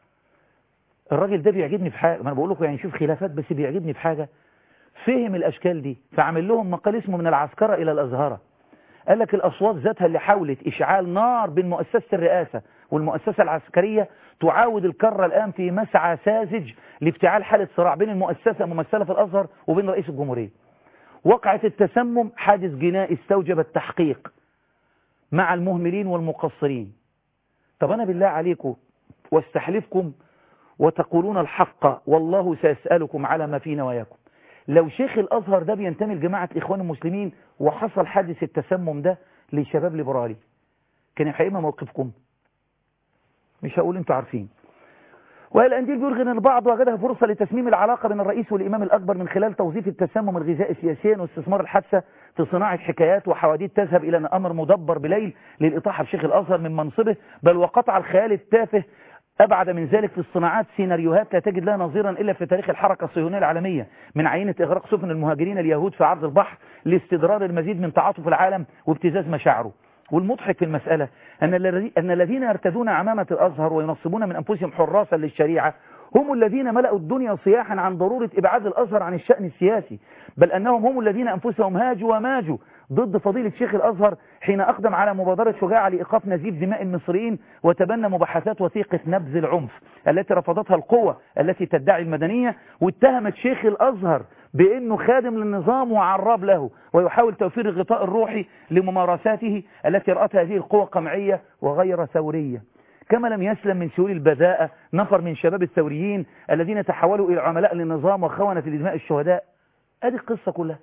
الراجل ده بيعجبني في حاجة، ما أنا بقول لكم يعني شوف خلافات، بس بيعجبني في حاجة فهم الأشكال دي، فعمل لهم مقال اسمه من العسكرة إلى الأزهرة. قال لك الأصوات ذاتها اللي حاولت إشعال نار بين مؤسسة الرئاسة والمؤسسة العسكرية تعاود الكرة الآن في مسعى ساذج لافتعال حالة صراع بين المؤسسة الممثلة في الأزهر وبين رئيس الجمهورية. وقعة التسمم حادث جنائي استوجب التحقيق مع المهملين والمقصرين. طب أنا بالله عليكم واستحلفكم وتقولون الحق والله سيسألكم على ما في نواياكم، لو شيخ الأزهر ده بينتمي لجماعة الإخوان المسلمين وحصل حادث التسمم ده لشباب ليبرالي، كان هيبقى موقفكم؟ مش هقول انتوا عارفين. والأنديل بيرغن البعض وجدها فرصة لتسميم العلاقة بين الرئيس والإمام الأكبر من خلال توظيف التسمم الغذائي سياسيا واستثمار الحادثة في صناعة حكايات وحواديت تذهب إلى أمر مدبر بليل للإطاحة بشيخ الأزهر من منصبه، بل وقطع الخيال التافه أبعد من ذلك في الصناعات سيناريوهات لا تجد لها نظيرا إلا في تاريخ الحركة الصهيونية العالمية، من عينة إغراق سفن المهاجرين اليهود في عرض البحر لاستدرار المزيد من تعاطف العالم وابتزاز مشاعره. والمضحك في المسألة أن الذين يرتدون عمامة الأزهر وينصبون من أنفسهم حراسا للشريعة هم الذين ملأوا الدنيا صياحا عن ضرورة إبعاد الأزهر عن الشأن السياسي، بل أنهم هم الذين أنفسهم هاجوا وماجوا ضد فضيلة شيخ الأزهر حين أقدم على مبادرة شجاعة لإيقاف نزيف دماء المصريين وتبنى مباحثات وثيقة نبذ العنف التي رفضتها القوى التي تدعي المدنية، واتهمت شيخ الأزهر بأنه خادم للنظام وعراب له ويحاول توفير الغطاء الروحي لممارساته التي رأتها هذه القوى قمعية وغير ثورية. كما لم يسلم من سيول البذاءة نفر من شباب الثوريين الذين تحولوا إلى عملاء للنظام وخونة لدماء الشهداء. ادي القصة كلها.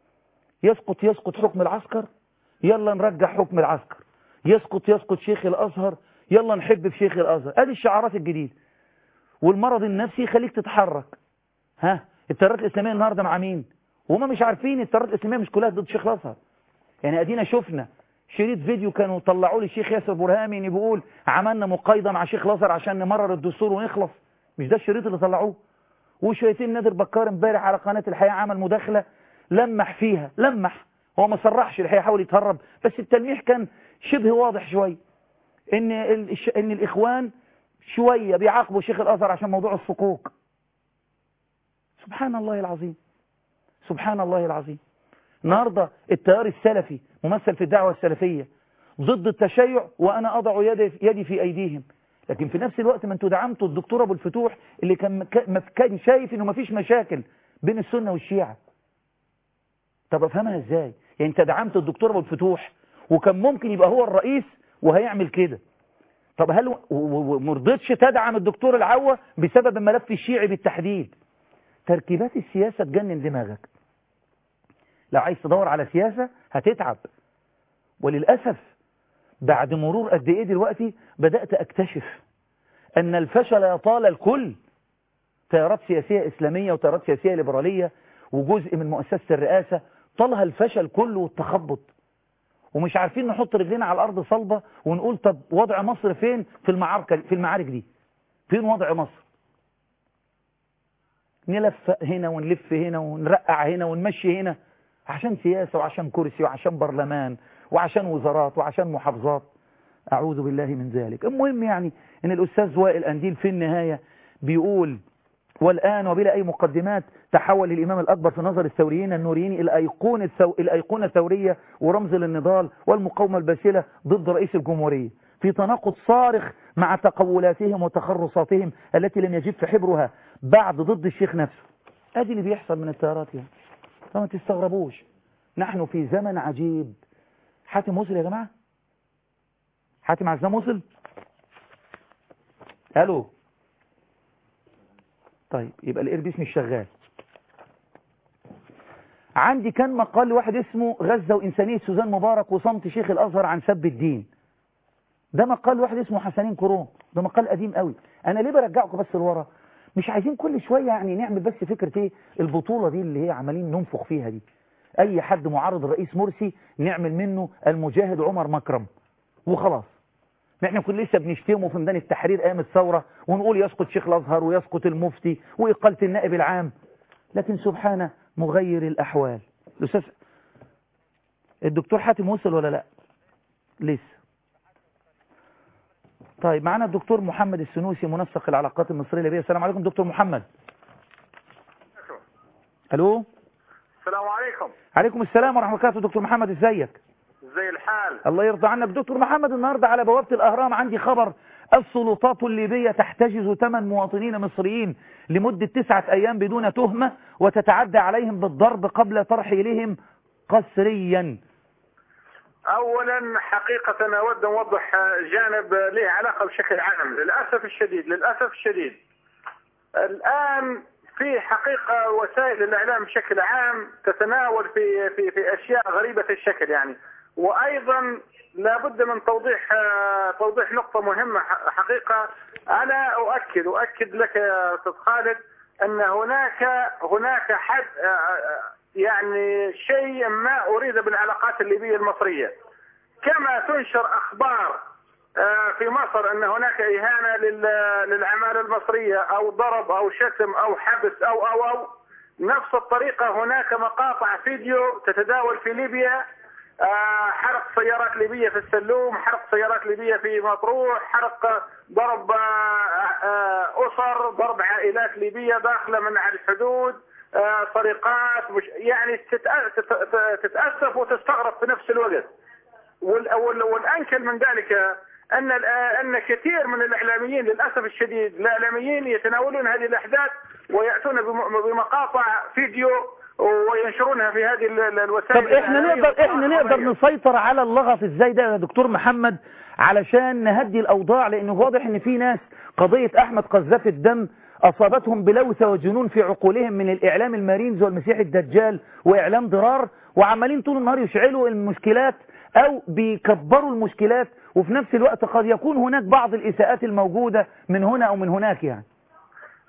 يسقط حكم العسكر، يلا نرجع حكم العسكر. يسقط شيخ الأزهر، يلا نحب في شيخ الأزهر. ادي الشعارات الجديدة. والمرض النفسي يخليك تتحرك. التيارات الإسلامية النهاردة مع مين؟ وهم مش عارفين التيارات الإسلامية مش كلها ضد شيخ الأزهر. يعني أدينا شفنا شريط فيديو كانوا طلعوا لي الشيخ ياسر برهامي إن بيقول عملنا مقايضة مع شيخ الأزهر عشان نمرر الدستور ونخلص. مش ده الشريط اللي طلعوه؟ وشويتين نادر بكار امبارح على قناة الحياة عمل مداخلة لمح فيها، لمح، هو ما صرحش الحقيقة، حاول يتهرب، بس التلميح كان شبه واضح شوية ان الاخوان شوية بيعاقبوا شيخ الازهر عشان موضوع الصكوك. سبحان الله العظيم، سبحان الله العظيم. النهارده التيار السلفي ممثل في الدعوة السلفية ضد التشيع وانا اضع يدي في ايديهم، لكن في نفس الوقت ما انتوا دعمتوا الدكتور ابو الفتوح اللي كان شايف انه ما فيش مشاكل بين السنة والشيعة. طب افهمها ازاي؟ يعني انت دعمت الدكتور ابو الفتوح وكان ممكن يبقى هو الرئيس وهيعمل كده. طب هل مرضتش تدعم الدكتور العوة بسبب الملف الشيعي بالتحديد؟ تركيبات السياسة تجنن دماغك. لو عايز تدور على سياسة هتتعب. وللأسف بعد مرور قد ايه دلوقتي بدأت اكتشف ان الفشل يطال الكل. تيارات سياسية اسلامية وتيارات سياسية ليبرالية وجزء من مؤسسة الرئاسة طالها الفشل كله والتخبط، ومش عارفين نحط رجلنا على الأرض صلبة ونقول طب وضع مصر فين في المعارك دي؟ فين وضع مصر؟ نلف هنا ونلف هنا ونرقع هنا ونمشي هنا عشان سياسة وعشان كرسي وعشان برلمان وعشان وزارات وعشان محافظات. أعوذ بالله من ذلك. المهم يعني إن الأستاذ وائل أنديل في النهاية بيقول والآن وبلا أي مقدمات تحول الإمام الأكبر في نظر الثوريين النوريين الأيقونة الثورية ورمز للنضال والمقاومة الباسلة ضد رئيس الجمهورية، في تناقض صارخ مع تقولاتهم وتخرصاتهم التي لم يجف حبرها بعد ضد الشيخ نفسه. ادي اللي بيحصل من التيارات يعني. فما تستغربوش، نحن في زمن عجيب. حاتم وصل يا جماعة؟ حاتم عزام وصل؟ الو. طيب يبقى الايربيس مش شغال. عندي كان مقال لواحد اسمه غزة وإنسانية سوزان مبارك وصمت شيخ الأزهر عن سب الدين. ده مقال واحد اسمه حسنين كروم، ده مقال قديم قوي. أنا ليه برجعكم بس لورا؟ مش عايزين كل شوية يعني نعمل بس فكرة ايه البطولة دي اللي هي عمالين ننفخ فيها دي. أي حد معارض الرئيس مرسي نعمل منه المجاهد عمر مكرم وخلاص. احنا كنا لسه بنشتمه في ميدان التحرير ايام الثوره ونقول يسقط شيخ الازهر ويسقط المفتي واقاله النائب العام، لكن سبحانه مغير الاحوال. الاستاذ الدكتور حاتم وصل ولا لا؟ لسه. طيب معانا الدكتور محمد السنوسي منسق العلاقات المصريه الليبيه. السلام عليكم دكتور محمد. الو. السلام عليكم. عليكم السلام ورحمه الله وبركاته. دكتور محمد ازيك؟ زي الحال. الله يرضى عنك دكتور محمد. النهارده على بوابة الأهرام عندي خبر: السلطات الليبية تحتجز 8 مواطنين مصريين لمدة 9 أيام بدون تهمة وتتعدى عليهم بالضرب قبل ترحيلهم قسريا. أولا حقيقة أنا أود أن أوضح جانب له علاقة بشكل عام. للأسف الشديد الآن في حقيقة وسائل الإعلام بشكل عام تتناول في أشياء غريبة الشكل يعني. وأيضا لابد من توضيح نقطة مهمة. حقيقة أنا أؤكد لك يا أستاذ خالد أن هناك حد يعني شيء ما أريد بالعلاقات الليبية المصرية. كما تنشر أخبار في مصر أن هناك إهانة للعمالة المصرية أو ضرب أو شتم أو حبس أو نفس الطريقة هناك مقاطع فيديو تتداول في ليبيا، حرق سيارات ليبية في السلوم، حرق سيارات ليبية في مطروح، حرق ضرب أسر، ضرب عائلات ليبية داخلة من على الحدود، سرقات، يعني تتأسف وتستغرب في نفس الوقت. والأنكل من ذلك أن كثير من الإعلاميين للأسف الشديد الإعلاميين يتناولون هذه الأحداث ويأتون بمقاطع فيديو وينشرونها في هذه الوسائل. طب احنا نقدر نسيطر على اللغط ازاي ده يا دكتور محمد علشان نهدي الأوضاع؟ لأنه واضح ان في ناس قضية أحمد قذافي الدم أصابتهم بلوثة وجنون في عقولهم من الإعلام المارينز والمسيح الدجال وإعلام ضرار، وعمالين طول النهار يشعلوا المشكلات أو بيكبروا المشكلات، وفي نفس الوقت قد يكون هناك بعض الإساءات الموجودة من هنا أو من هناك يعني.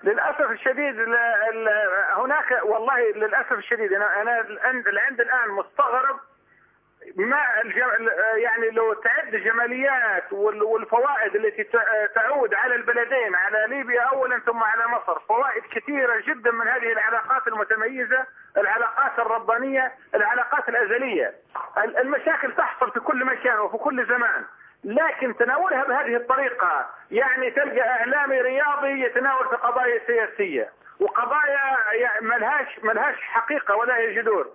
للاسف الشديد هناك والله للاسف الشديد انا عند الان مستغرب ما يعني لو تعد جماليات والفوائد التي تعود على البلدين، على ليبيا اولا ثم على مصر، فوائد كثيره جدا من هذه العلاقات المتميزه، العلاقات الربانيه، العلاقات الازليه. المشاكل تحصل في كل مكان وفي كل زمان، لكن تناولها بهذه الطريقه، يعني تلقى اعلامي رياضي يتناول في قضايا سياسيه وقضايا يعني ملهاش حقيقه ولا هي جذور.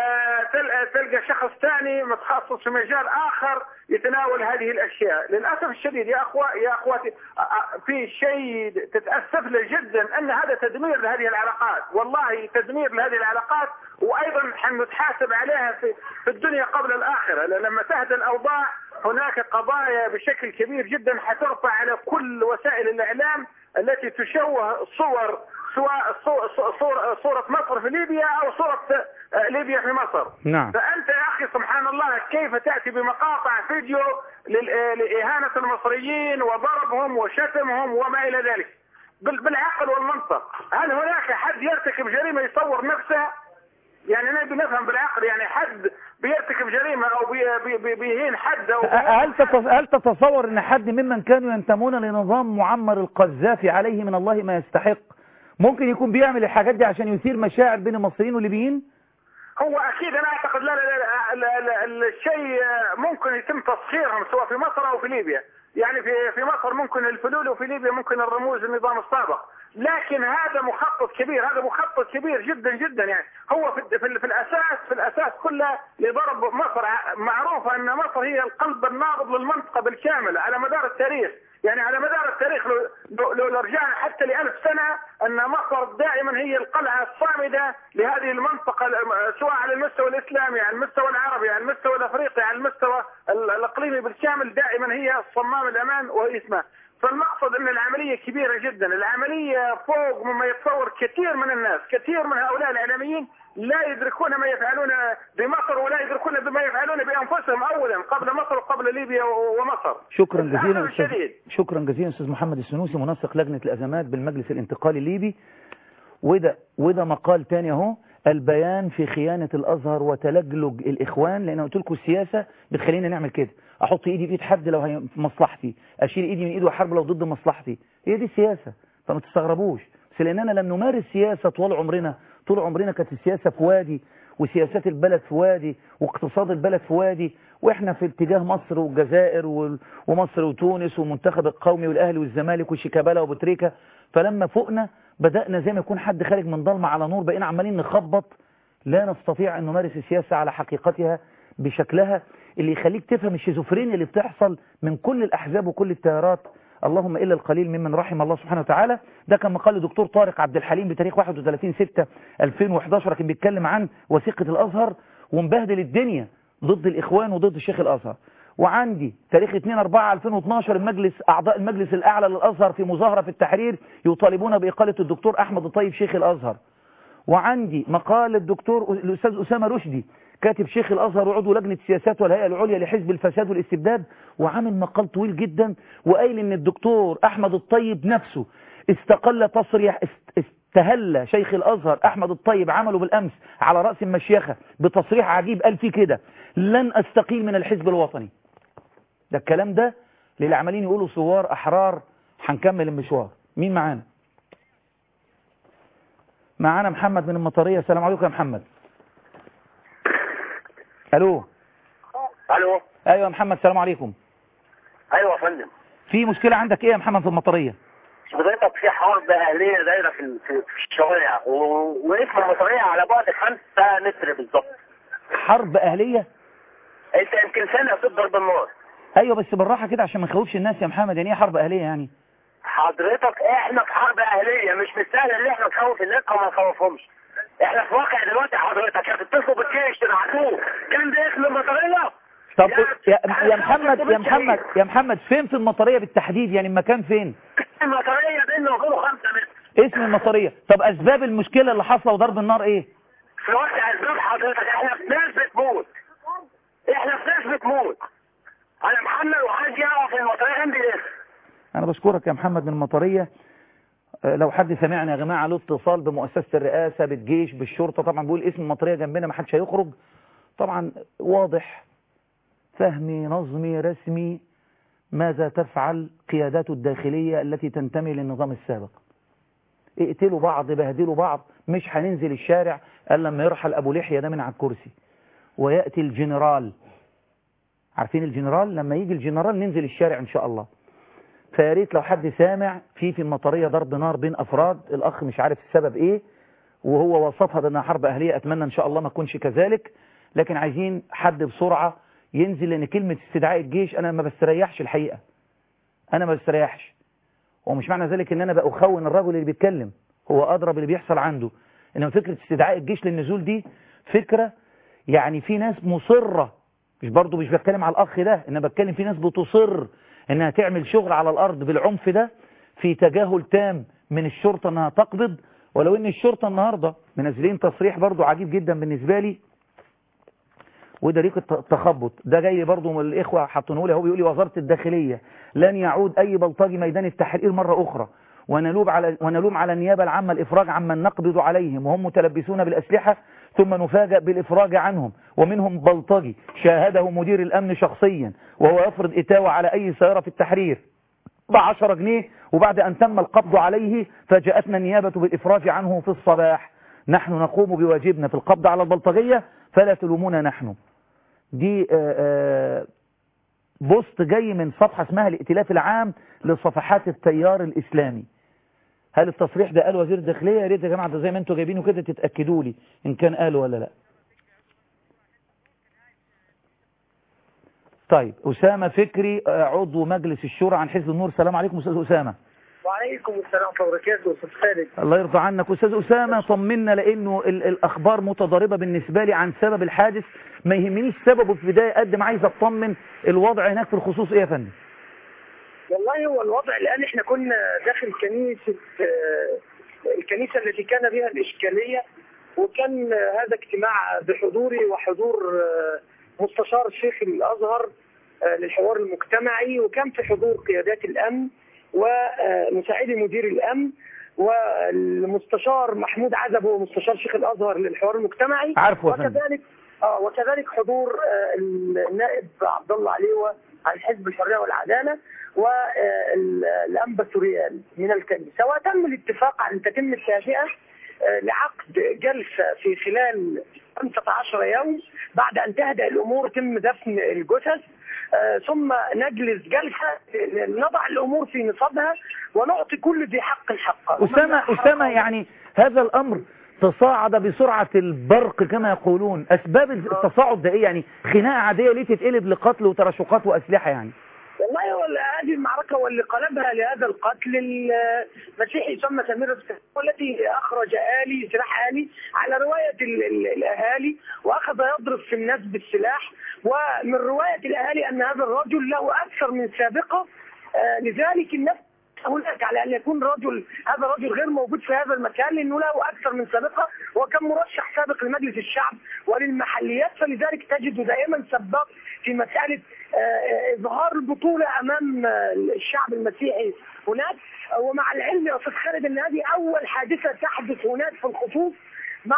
تلقى شخص ثاني متخصص في مجال اخر يتناول هذه الاشياء. للاسف الشديد يا اخواتي في شيء تتاسف له جدا ان هذا تدمير لهذه العلاقات، والله تدمير لهذه العلاقات، وايضا حنتحاسب عليها في الدنيا قبل الاخره. لما تهدى الاوضاع هناك قضايا بشكل كبير جدا حترفع على كل وسائل الاعلام التي تشوه صور، سواء صورة مصر في ليبيا أو صورة ليبيا في مصر. نعم. فأنت يا أخي سبحان الله كيف تأتي بمقاطع فيديو لإهانة المصريين وضربهم وشتمهم وما إلى ذلك بالعقل والمنطق؟ هل هناك حد يرتكب جريمة يصور نفسه؟ يعني نبي نفهم بالعقل، يعني حد بيرتكب جريمة أو بيهين حد أو هل تتصور أن حد ممن كانوا ينتمون لنظام معمر القذافي عليه من الله ما يستحق ممكن يكون بيعمل الحاجات دي عشان يثير مشاعر بين المصريين والليبيين؟ هو اكيد انا اعتقد لا الشيء ممكن يتم تسخيرهم سواء في مصر او في ليبيا. يعني في مصر ممكن الفلول وفي ليبيا ممكن الرموز النظام السابق، لكن هذا مخطط كبير، هذا مخطط كبير جدا جدا. يعني هو في الاساس كله لضرب مصر. معروف ان مصر هي القلب النابض للمنطقه بالكامل على مدار التاريخ. يعني على مدار التاريخ لو رجعنا حتى ل1000 سنة أن مصر دائما هي القلعة الصامدة لهذه المنطقة، سواء على المستوى الإسلامي، على المستوى العربي، على المستوى الأفريقي، على المستوى الإقليمي بالكامل، دائما هي صمام الأمان وهي اسمها. فالمقصد أن العملية كبيرة جدا، العملية فوق مما يتصور كثير من الناس. كثير من هؤلاء الإعلاميين لا يدركون ما يفعلون بمصر ولا يدركون بما يفعلون بأنفسهم أولا قبل مصر وقبل ليبيا ومصر. شكرا جزيلا شكرا جزيلا أستاذ محمد السنوسي منسق لجنة الأزمات بالمجلس الانتقالي الليبي. وده مقال تاني اهو، البيان في خيانة الأزهر وتلجلج الإخوان. لأن قلت لكم السياسة بتخلينا نعمل كده، أحط إيدي في إيد حد لو هي في مصلحتي، أشيل إيدي من إيده وحرب لو ضد مصلحتي. هي دي السياسة، فما تستغربوش. بس لأننا لم نمارس سياسة طول عمرنا كانت السياسة في وادي، وسياسات البلد في وادي، واقتصاد البلد في وادي، وإحنا في اتجاه مصر والجزائر ومصر وتونس ومنتخب القومي والأهلي والزمالك وشيكابالا وبوتريكا. فلما فوقنا بدأنا زي ما يكون حد خارج من ضلمة على نور، بقينا عمالين نخبط، لا نستطيع أن نمارس السياسة على حقيقتها بشكلها اللي يخليك تفهم الشيزوفرينيا اللي بتحصل من كل الأحزاب وكل التيارات، اللهم إلا القليل ممن رحم الله سبحانه وتعالى. ده كان مقال الدكتور طارق عبد الحليم بتاريخ 31/6/2011، كان بيتكلم عن وثيقة الأزهر ومبهدل الدنيا ضد الإخوان وضد الشيخ الأزهر. وعندي تاريخ 2/4/2012 أعضاء المجلس الأعلى للأزهر في مظاهرة في التحرير يطالبون بإقالة الدكتور أحمد الطيب شيخ الأزهر. وعندي مقال الأستاذ أسامة رشدي كاتب شيخ الأزهر وعضو لجنة السياسات والهيئة العليا لحزب الفساد والاستبداد، وعامل مقال طويل جدا وقايل إن الدكتور أحمد الطيب نفسه استقل تصريح، استهل شيخ الأزهر أحمد الطيب عمله بالأمس على رأس المشيخة بتصريح عجيب، قال فيه كده: لن أستقيل من الحزب الوطني. ده الكلام ده اللي عمالين يقولوا ثوار أحرار. هنكمل المشوار. مين معانا؟ معانا محمد من المطرية. السلام عليكم يا محمد. الو. ايوه يا محمد، السلام عليكم. ايوه يا فندم. في مشكلة عندك ايه يا محمد في المطرية؟ حضرتك في حرب اهلية دايرة في الشوارع، واسم المطرية على بعد 5 متر بالظبط. حرب اهلية؟ انت يمكن سنة صوت ضرب النار. ايوه بس بالراحة كده عشان ما نخوفش الناس يا محمد. يعني ايه حرب اهلية يعني؟ حضرتك احنا في حرب اهلية، مش مستاهل ان احنا نخوف الناس او ما نخوفهمش. احنا في واقع دلوقتي حضرتك هتتصلوا بالجيش تبعتوه كان ده اسم المطرية. طب يا محمد فين في المطرية بالتحديد؟ يعني المكان فين؟ المطرية بيننا وبينه 5 متر. اسم المطرية. طب اسباب المشكلة اللي حصلة وضرب النار ايه؟ في واقع اسباب حضرتك احنا في ناس بتموت. انا محمد وعايز يعرف المطرية عندي ليه. انا بشكرك يا محمد من المطرية. لو حد سمعنا يا جماعة له اتصال بمؤسسة الرئاسة بالجيش بالشرطة، طبعا بيقول اسم المطرية جنبنا ما حدش هيخرج، طبعا واضح فهمي نظمي رسمي ماذا تفعل قيادات الداخلية التي تنتمي للنظام السابق. اقتلوا بعض بهدلوا بعض، مش هننزل الشارع الا لما يرحل ابو لحية ده من على الكرسي ويأتي الجنرال. عارفين الجنرال؟ لما يجي الجنرال ننزل الشارع ان شاء الله. فياريت لو حد سامع في المطرية ضرب نار بين افراد، الاخ مش عارف السبب ايه وهو وصفها بانها حرب اهلية، اتمنى ان شاء الله ما تكونش كذلك، لكن عايزين حد بسرعة ينزل، لان كلمة استدعاء الجيش انا ما بستريحش الحقيقة، انا ما بستريحش، ومش معنى ذلك ان انا بقى اخون الرجل اللي بيتكلم، هو اضرب اللي بيحصل عنده، انما فكرة استدعاء الجيش للنزول دي فكرة يعني في ناس مصرة، مش بتكلم على الاخ ده، انا بتكلم في ناس بتصر انها تعمل شغل على الارض بالعنف ده في تجاهل تام من الشرطة انها تقبض. ولو ان الشرطة النهاردة منزلين تصريح برضو عجيب جدا بالنسبة لي، وده ريق التخبط ده جاي برضو من الاخوة حطونه لي، هو بيقول لي وزارة الداخلية لن يعود اي بلطجي ميدان التحرير مرة اخرى، ونلوم على النيابة العامة الافراج عمن نقبض عليهم وهم متلبسون بالاسلحة ثم نفاجأ بالافراج عنهم، ومنهم بلطجي شاهده مدير الامن شخصيا وهو يفرض اتاوة على اي سيارة في التحرير ب10 جنيه، وبعد ان تم القبض عليه فجاءتنا النيابة بالافراج عنه في الصباح. نحن نقوم بواجبنا في القبض على البلطجية فلا تلومونا نحن. دي بوست جاي من صفحة اسمها الائتلاف العام لصفحات التيار الإسلامي. هل التصريح ده قال وزير الداخلية؟ يا ريت يا جماعة ده زي ما انتوا جايبينه كده تتأكدوا لي إن كان قاله ولا لا. طيب أسامة فكري عضو مجلس الشورى عن حزب النور، السلام عليكم أستاذ أسامة. وعليكم السلام ورحمة الله وبركاته أستاذ خالد. الله يرضى عنك أستاذ أسامة، طمنا لأنه الأخبار متضاربة بالنسبة لي عن سبب الحادث، ما يهمنيش سببه في البداية قد ما عايز أطمن الوضع هناك في الخصوص إيه يا فندم؟ والله هو الوضع الآن احنا كنا داخل الكنيسة التي كان بها الإشكالية، وكان هذا اجتماع بحضوري وحضور مستشار الشيخ الأزهر للحوار المجتمعي، وكان في حضور قيادات الأمن ومساعدي مدير الأمن والمستشار محمود عزب هو مستشار شيخ الأزهر للحوار المجتمعي، وكذلك حضور النائب عبد الله عليوة عن حزب الحرية والعدالة والأنبا سوريان من الكنيسة. وتم الاتفاق عن تتم التهيئة لعقد جلسة في خلال 15 يوم بعد أن تهدأ الأمور تم دفن الجثث، ثم نجلس جلسة نضع الأمور في نصابها ونعطي كل ذي حق حقه. أسامة يعني هذا الأمر تصاعد بسرعة البرق كما يقولون، أسباب التصاعد ده إيه؟ يعني خناقة عادية ليه تتقلب لقتل وتراشقات وأسلحة يعني؟ والله هذه المعركة واللي قلبها لهذا القتل المسيحي يسمى سمير السكري، والذي أخرج سلاح آلي على رواية الأهالي وأخذ يضرب في الناس بالسلاح، ومن رواية الأهالي أن هذا الرجل له أكثر من سابقة، لذلك الناس هناك على أن يكون هذا الرجل غير موجود في هذا المكان لأنه له أكثر من سابقة، وكان مرشح سابق لمجلس الشعب وللمحليات، فلذلك تجد دائما سباق في مسألة إظهار البطولة أمام الشعب المسيحي هناك. ومع العلم يا أستاذ خالد أن هذه أول حادثة تحدث هناك في الخصوص مع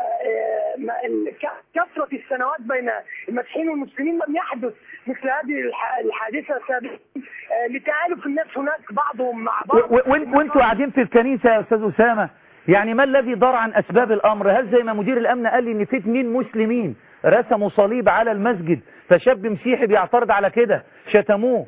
كثرة السنوات بين المسيحيين والمسلمين، لم يحدث مثل هذه الحادثة سابقا لتآلف الناس هناك بعضهم مع بعض. وانتوا قاعدين في الكنيسة يا أستاذ أسامة، يعني ما الذي دار عن أسباب الأمر؟ هل زي ما مدير الأمن قال لي إن في 2 مسلمين رسموا صليب على المسجد فشاب مسيحي بيعترض على كده شتموه؟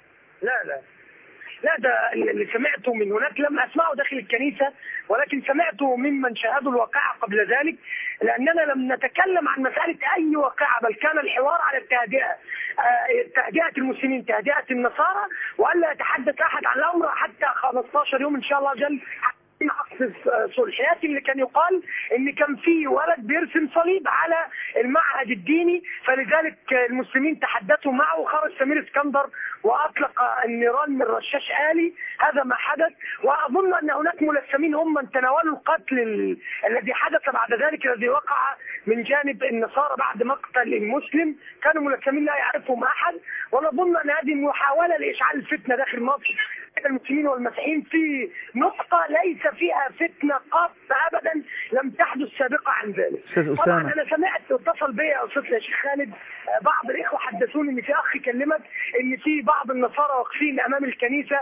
لا ده اللي سمعته من هناك، لم أسمعه داخل الكنيسة ولكن سمعته ممن شاهدوا الواقعة قبل ذلك، لأننا لم نتكلم عن مسألة أي واقعة، بل كان الحوار على التهدئة، تهدئة المسلمين تهدئة النصارى، وألا يتحدث أحد عن الأمر حتى 15 يوم إن شاء الله جل عقد صلحيات اللي كان يقال ان كان في ولد بيرسم صليب على المعهد الديني، فلذلك المسلمين تحدثوا معه وخرج سمير اسكندر واطلق النيران من رشاش آلي. هذا ما حدث، واظن ان هناك ملثمين هم من تناولوا القتل الذي حدث بعد ذلك الذي وقع من جانب النصارى بعد مقتل المسلم، كانوا ملثمين لا يعرفهم احد، ونظن ان هذه محاولة لاشعال الفتنة داخل مصر المسلمين والمسيحيين في نقطة ليس فيها فتنة قط أبدا لم تحدث سابقة عن ذلك. طبعا أنا سمعت اتصل بي يا أستاذ شيخ خالد بعض الإخوة حدثوني إن في أخ كلمك إن في بعض النصارى واقفين أمام الكنيسة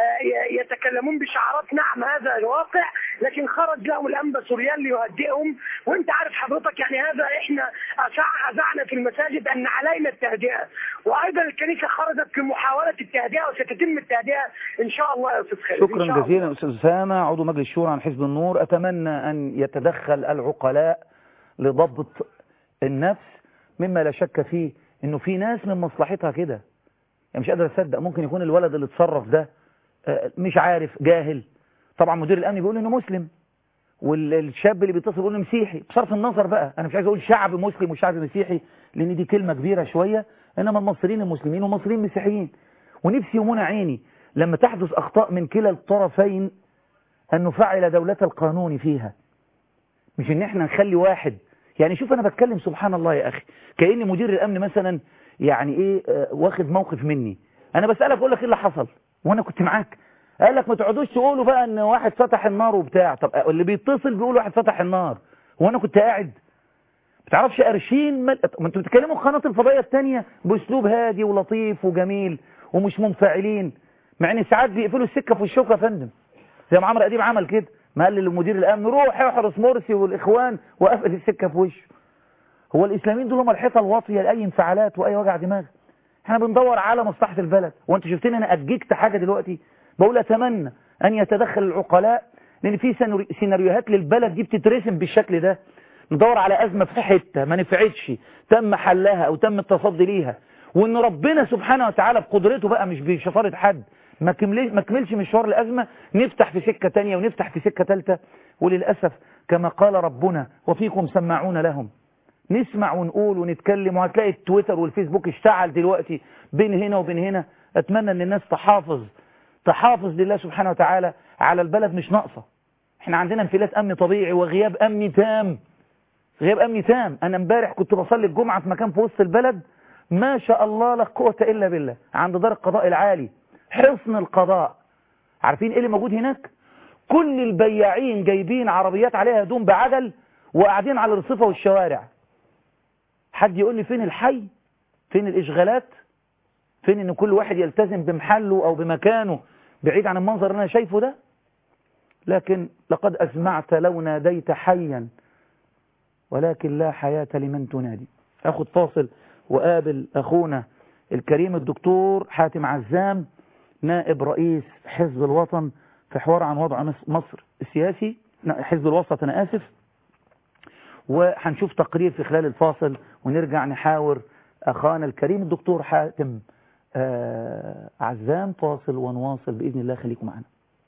يتكلمون بشعارات. نعم هذا الواقع، لكن خرج لهم الأنبا سوريان ليهدئهم. وأنت عارف حضرتك يعني هذا إحنا أذعنا في المساجد أن علينا التهدئة، وأيضا الكنيسة خرجت في محاولة التهدئة وستتم التهدئة إن شاء الله يا أستاذ خالد. شكرا جزيلا أستاذ أسامة عضو مجلس الشورى عن حزب النور. أتمنى أن يتدخل العقلاء لضبط النفس، مما لا شك فيه إنه في ناس من مصلحتها كده. يعني مش قادر أصدق ممكن يكون الولد اللي اتصرف ده مش عارف، جاهل. طبعا مدير الأمن بيقول إنه مسلم، والشاب اللي بيتصل بيقول مسيحي. بصرف النظر بقى، أنا مش عايز أقول شعب مسلم وشعب مسيحي لأن دي كلمة كبيرة شوية، إنما المصريين المسلمين ومصريين مسيحيين. ونفسي ومنى عيني لما تحدث أخطاء من كلا الطرفين أن نفعل دولة القانون فيها، مش إن إحنا نخلي واحد. يعني شوف أنا بتكلم سبحان الله يا أخي كأن مدير الأمن مثلا يعني إيه واخد موقف مني. أنا بسألك أقول لك إيه اللي حصل وأنا كنت معاك. قال لك ما تقعدوش تقولوا بقى إن واحد فتح النار وبتاع. طب اللي بيتصل بيقول واحد فتح النار وأنا كنت قاعد. بتعرفش قرشين ما انتوا بتتكلموا القناة الفضائية الثانية بأسلوب هادي ولطيف وجميل ومش منفعلين، مع ان ساعات بيقفلوا السكة في وشكوا يا فندم، زي ما عمرو اديب عمل كده، ما قال للمدير الامن روح احرس مرسي والاخوان وقفل السكة في وشه. هو الاسلاميين دول هم الحيطة الواطية لاي انفعالات واي وجع دماغ. احنا بندور على مصلحة البلد. وانت شفتني انا اجيكت حاجة دلوقتي بقول اتمنى ان يتدخل العقلاء، لان في سيناريوهات للبلد دي بتترسم بالشكل ده. ندور على أزمة في حتة ما نفعتش تم حلها أو تم التصدي ليها، وإن ربنا سبحانه وتعالى بقدرته بقى مش بشطارة حد ما كملش مشوار الأزمة، نفتح في سكة تانية ونفتح في سكة تالتة. وللأسف كما قال ربنا وفيكم سماعون لهم، نسمع ونقول ونتكلم، وهتلاقي التويتر والفيسبوك اشتعل دلوقتي بين هنا وبين هنا. أتمنى أن الناس تحافظ لله سبحانه وتعالى على البلد. مش ناقصة، احنا عندنا انفلات أمني طبيعي وغياب أمني تام. أنا امبارح كنت بصلي الجمعة في مكان في وسط البلد ما شاء الله لا قوة إلا بالله، عند دار القضاء العالي حصن القضاء. عارفين إيه اللي موجود هناك؟ كل البياعين جايبين عربيات عليها هدوم بعجل وقاعدين على الرصيفة والشوارع. حد يقول لي فين الحي؟ فين الإشغالات؟ فين إن كل واحد يلتزم بمحله أو بمكانه بعيد عن المنظر اللي أنا شايفه ده؟ لكن لقد أسمعت لو ناديت حيا ولكن لا حياة لمن تنادي. أخذ فاصل وقابل أخونا الكريم الدكتور حاتم عزام نائب رئيس حزب الوطن في حوار عن وضع مصر السياسي، حزب الوسط أنا آسف. وهنشوف تقرير في خلال الفاصل ونرجع نحاور أخانا الكريم الدكتور حاتم عزام. فاصل ونواصل بإذن الله، خليكم معنا.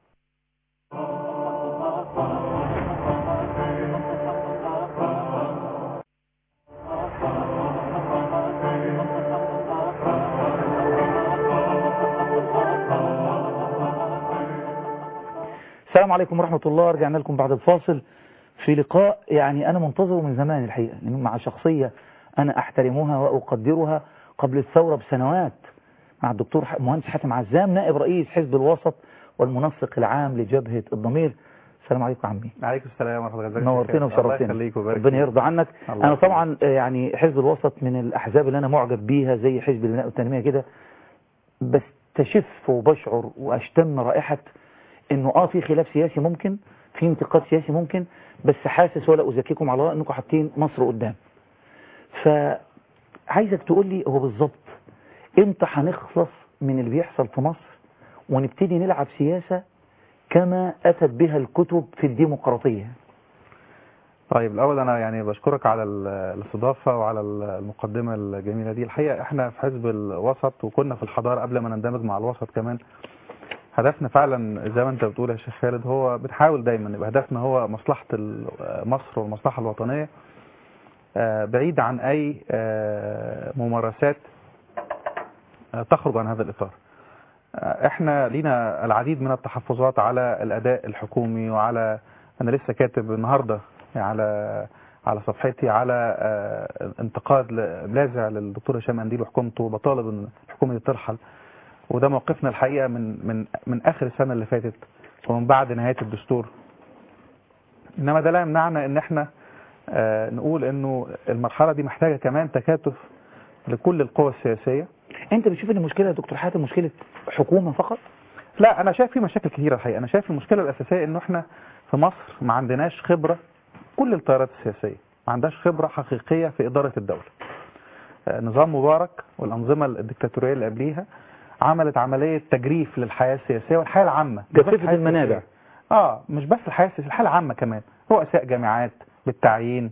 السلام عليكم ورحمة الله. رجعنا لكم بعد الفاصل في لقاء يعني أنا منتظره من زمان الحقيقة، مع شخصية أنا أحترمها وأقدرها قبل الثورة بسنوات، مع الدكتور مهندس حاتم عزام نائب رئيس حزب الوسط والمنسق العام لجبهة الضمير. السلام عليكم عمي. عليكم السلام ورحمة الله. نورتنا وشرفتنا، ربنا يرضى عنك. أنا طبعا يعني حزب الوسط من الأحزاب اللي أنا معجب بيها زي حزب البناء والتنمية كده، بستشف وبشعر وأشتم رائحة انه في خلاف سياسي ممكن، في انتقاد سياسي ممكن، بس حاسس ولا أزكيكم على الله انكم حاطين مصر قدام. فعايزك تقول لي هو بالظبط امتى هنخلص من اللي بيحصل في مصر ونبتدي نلعب سياسة كما أتت بها الكتب في الديمقراطية؟ طيب الأول أنا يعني بشكرك على الاستضافة وعلى المقدمة الجميلة دي. الحقيقة احنا في حزب الوسط وكنا في الحضارة قبل ما نندمج مع الوسط كمان، هدفنا فعلا زي ما انت بتقول يا شيخ خالد، هو بنحاول دايما يبقى هدفنا هو مصلحة مصر والمصلحة الوطنية، بعيد عن اي ممارسات تخرج عن هذا الإطار. احنا لينا العديد من التحفظات على الأداء الحكومي، وعلى انا لسه كاتب النهاردة على صفحتي على انتقاد لاذع للدكتور هشام قنديل وحكومته، بطالب ان الحكومة دي ترحل. وده موقفنا الحقيقة من آخر السنة اللي فاتت ومن بعد نهاية الدستور. إنما ده لا يمنعنا إن احنا نقول إنه المرحلة دي محتاجة كمان تكاتف لكل القوى السياسية. انت بتشوف ان المشكلة يا دكتور حاتم مشكلة حكومة فقط؟ لا، انا شايف في مشاكل كثيرة الحقيقة. انا شايف المشكلة الاساسية انه احنا في مصر ما عندناش خبرة، كل التيارات السياسية ما عندهاش خبرة حقيقية في ادارة الدولة. نظام مبارك والانظمة الدكتاتورية اللي قبليها عملت عملية تجريف للحياة السياسية والحياة العامة، جففت المنابع. مش بس الحياة السياسية، الحياة العامة كمان، رؤساء جامعات بالتعيين،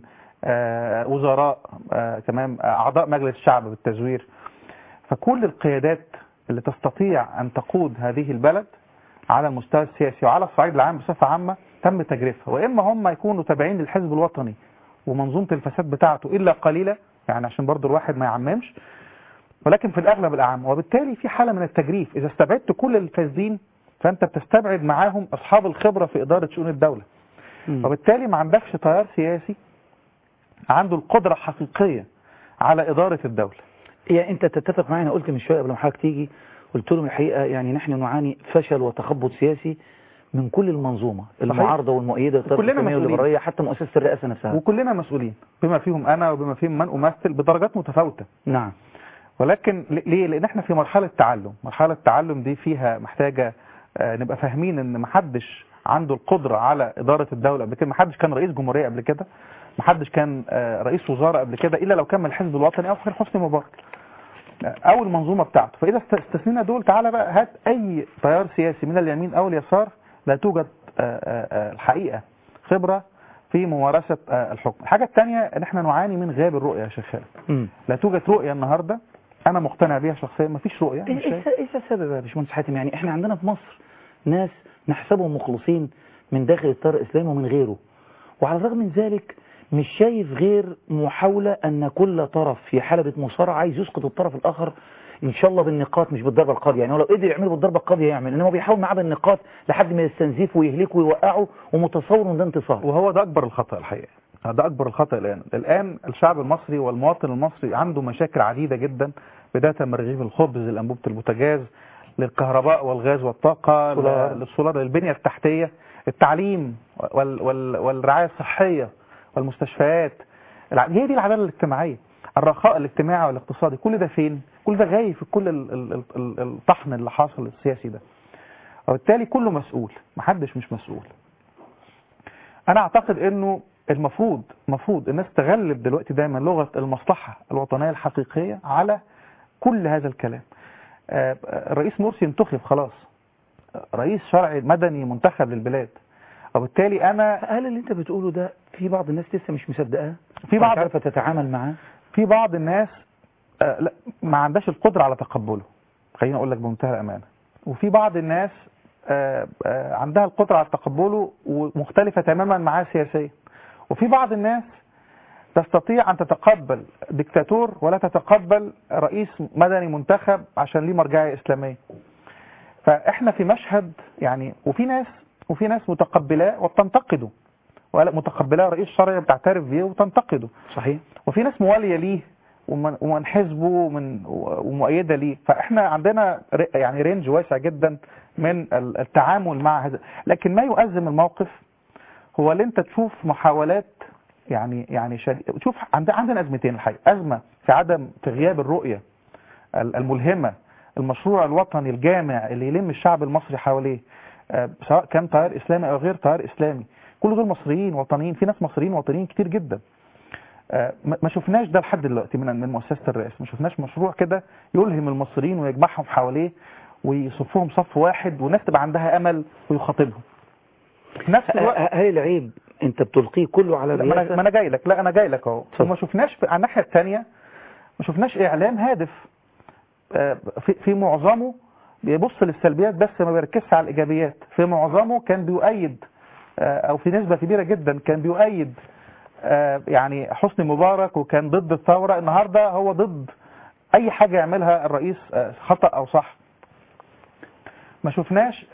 وزراء، كمان اعضاء مجلس الشعب بالتزوير. فكل القيادات اللي تستطيع أن تقود هذه البلد على المستوى السياسي وعلى الصعيد العام بصفة عامة تم تجريفها، وإما هم يكونوا تابعين للحزب الوطني ومنظومة الفساد بتاعته إلا قليلة، يعني عشان برضو الواحد ما يعممش، ولكن في الأغلب الأعم. وبالتالي في حالة من التجريف. إذا استبعدت كل الفاسدين فأنت بتستبعد معاهم أصحاب الخبرة في إدارة شؤون الدولة. وبالتالي ما عندكش تيار سياسي عنده القدرة الحقيقية على إدارة الدولة. يعني انت تتفق معي، انا قلت من شويه قبل ما حضرتك تيجي، قلت لهم الحقيقه يعني نحن نعاني فشل وتخبط سياسي من كل المنظومه، المعارضه والمؤيده والتنظيميه والليبراليه، حتى مؤسسه الرئاسه نفسها، وكلنا مسؤولين بما فيهم انا وبما فيهم من امثل بدرجات متفاوته. نعم. ولكن ليه؟ لان احنا في مرحله تعلم. مرحله التعلم دي فيها محتاجه نبقى فاهمين ان محدش عنده القدره على اداره الدوله قبل كده، محدش كان رئيس جمهوريه قبل كده، محدش كان رئيس وزراء قبل كده الا لو كان من الحزب الوطني او كان حسني مبارك او المنظومه بتاعته. فاذا استثنينا دول، تعالى بقى هات اي تيار سياسي من اليمين او اليسار، لا توجد الحقيقه خبره في ممارسه الحكم. الحاجه الثانيه ان احنا نعاني من غياب الرؤيه يا شيخ خالد. لا توجد رؤيه النهارده، انا مقتنع بيها شخصيا، ما فيش رؤيه. ايه السبب يا باشمهندس حاتم؟ يعني احنا عندنا في مصر ناس نحسبهم مخلصين من داخل التيار الاسلامي ومن غيره، وعلى الرغم من ذلك مش شايف غير محاولة أن كل طرف في حلبة مصارعة عايز يسقط الطرف الآخر إن شاء الله بالنقاط، مش بالضربة القاضية. يعني هو لو قدر يعمله بالضربة القاضية يعمل، إنما بيحاول معاه بالنقاط لحد ما يستنزفه ويهلكه ويوقعه، ومتصور إن ده انتصار. وهو ده أكبر الخطأ الحقيقة. ده أكبر الخطأ الآن الشعب المصري والمواطن المصري عنده مشاكل عديدة جدا، بداية من رغيف الخبز لأنبوبة البوتاجاز للكهرباء والغاز والطاقة للسولار للبنية التحتية، التعليم والرعاية الصحية والمستشفيات. هي دي العدالة الاجتماعية، الرخاء الاجتماعي والاقتصادي. كل ده فين؟ كل ده غايب في كل الطحن اللي حاصل السياسي ده. وبالتالي كله مسؤول، محدش مش مسؤول. انا اعتقد انه المفروض الناس تغلب دلوقتي دايما لغة المصلحة الوطنية الحقيقية على كل هذا الكلام. الرئيس مرسي انتخب خلاص، رئيس شرعي مدني منتخب للبلاد، وبالتالي هل اللي انت بتقوله ده في بعض الناس لسه مش مصدقاه؟ في بعض عارفه تتعامل معاه؟ في بعض الناس لا ما عندهاش القدرة على تقبله، خليني اقول لك بمنتهى الامانة. وفي بعض الناس عندها القدرة على تقبله ومختلفة تماما معاه سياسيا. وفي بعض الناس تستطيع ان تتقبل ديكتاتور ولا تتقبل رئيس مدني منتخب عشان ليه مرجعية اسلامية. فاحنا في مشهد يعني، وفي ناس متقبلاه وبتنتقده، متقبلاه رئيس شرعي بتعترف بيه وتنتقده. صحيح. وفي ناس مواليه ليه ومن حزبه ومؤيده ليه. فاحنا عندنا يعني رينج واسع جدا من التعامل مع هذا. لكن ما يؤزم الموقف هو اللي انت تشوف محاولات يعني شوف عندنا ازمتين الحقيقه. ازمه في غياب الرؤيه الملهمه، المشروع الوطني الجامع اللي يلم الشعب المصري حواليه، سواء كان تيار اسلامي او غير تيار اسلامي. كل دول مصريين وطنيين، في ناس مصريين وطنيين كتير جدا. ما شفناش ده لحد دلوقتي من مؤسسة الرئاسة. ما شفناش مشروع كده يلهم المصريين ويجمعهم حواليه ويصفوهم صف واحد والناس تبقى عندها امل ويخاطبهم. نفس الوقت هاي العيب انت بتلقيه كله على الرئاسة. ما انا جاي لك اهو. وما شفناش على الناحية الثانية، ما شفناش اعلام هادف في معظمه بيبص للسلبيات بس ما بيركزش على الايجابيات. في معظمه كان بيؤيد او في نسبة كبيرة جدا كان بيؤيد يعني حسني مبارك وكان ضد الثورة. النهاردة هو ضد اي حاجة يعملها الرئيس خطأ او صح. ما شفناش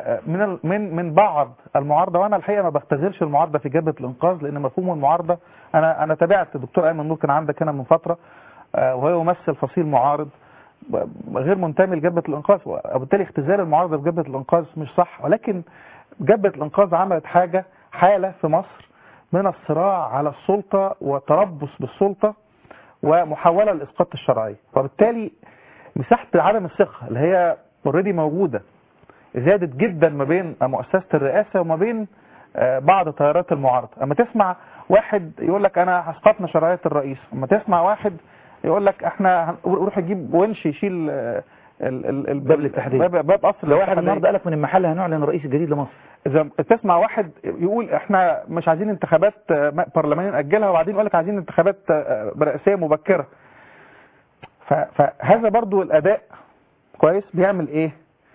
من بعض المعارضة، وانا الحقيقة ما بختزلش المعارضة في جبهة الانقاذ، لان مفهوم المعارضة انا تابعت الدكتور ايمن نور كان عندك هنا من فترة وهو يمثل فصيل معارض غير منتمي لجبهة الإنقاذ، وبالتالي اختزال المعارضة في جبهة الإنقاذ مش صح. ولكن جبهة الإنقاذ عملت حالة في مصر من الصراع على السلطة وتربص بالسلطة ومحاولة لإسقاط الشرعية، وبالتالي مساحة عدم الثقة اللي هي اوريدي موجودة زادت جدا ما بين مؤسسة الرئاسة وما بين بعض تيارات المعارضة. اما تسمع واحد يقول لك انا اسقطنا شرعية الرئيس، اما تسمع واحد يقول لك احنا هنروح نجيب ونش يشيل باب الاتحادية، باب قصر لو واحد النهارده قال لك من المحل هنعلن الرئيس الجديد لمصر. اذا تسمع واحد يقول احنا مش عايزين انتخابات برلمانيه ناجلها، وبعدين يقول لك عايزين انتخابات رئاسيه مبكره. فهذا برضو الاداء كويس بيعمل ايه؟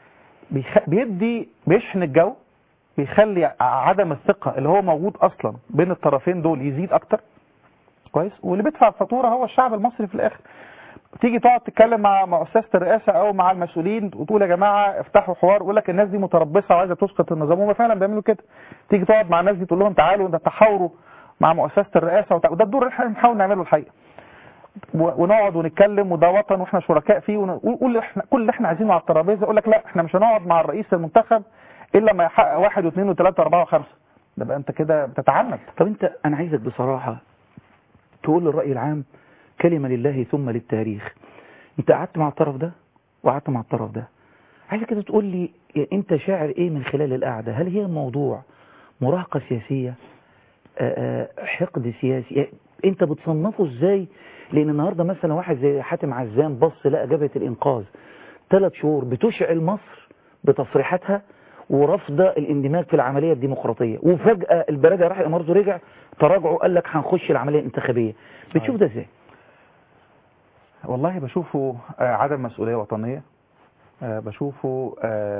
بيشحن الجو، بيخلي عدم الثقه اللي هو موجود اصلا بين الطرفين دول يزيد اكتر كويس، واللي بيدفع الفاتوره هو الشعب المصري في الاخر. تيجي تقعد تتكلم مع مؤسسه الرئاسه او مع المسؤولين وتقول يا جماعه افتحوا حوار، يقول لك الناس دي متربصه وعايزه تسقط النظام، وهم فعلا بيعملوا كده. تيجي تقعد مع الناس دي تقول لهم تعالوا ده تحاوروا مع مؤسسه الرئاسه وده الدور اللي احنا بنحاول نعمله الحقيقه. ونقعد ونتكلم وده وطن واحنا شركاء فيه، ونقول احنا كل اللي احنا عايزينه على الترابيزه. يقول لك لا احنا مش هنقعد مع الرئيس المنتخب الا لما يحقق 1 و2 و3 و4 و5. ده بقى انت كده بتتعنت. طب انا عايزك بصراحه تقول للراي العام كلمه لله ثم للتاريخ. انت قعدت مع الطرف ده وقعدت مع الطرف ده، عايزك كده تقول لي انت شاعر ايه من خلال القعده؟ هل هي موضوع مراهقه سياسيه، حقد سياسي؟ انت بتصنفه ازاي؟ لان النهارده مثلا واحد زي حاتم عزام بص لقى جبهه الانقاذ 3 شهور بتشعل مصر بتصريحاتها ورفض الاندماج في العمليه الديمقراطيه، وفجاه البلديه راح الامارات ورجع تراجعوا قال لك هنخش العمليه الانتخابيه. بتشوف ده ازاي؟ والله بشوفه عدم مسؤوليه وطنيه، بشوفه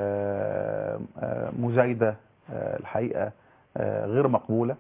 مزايده الحقيقه غير مقبوله.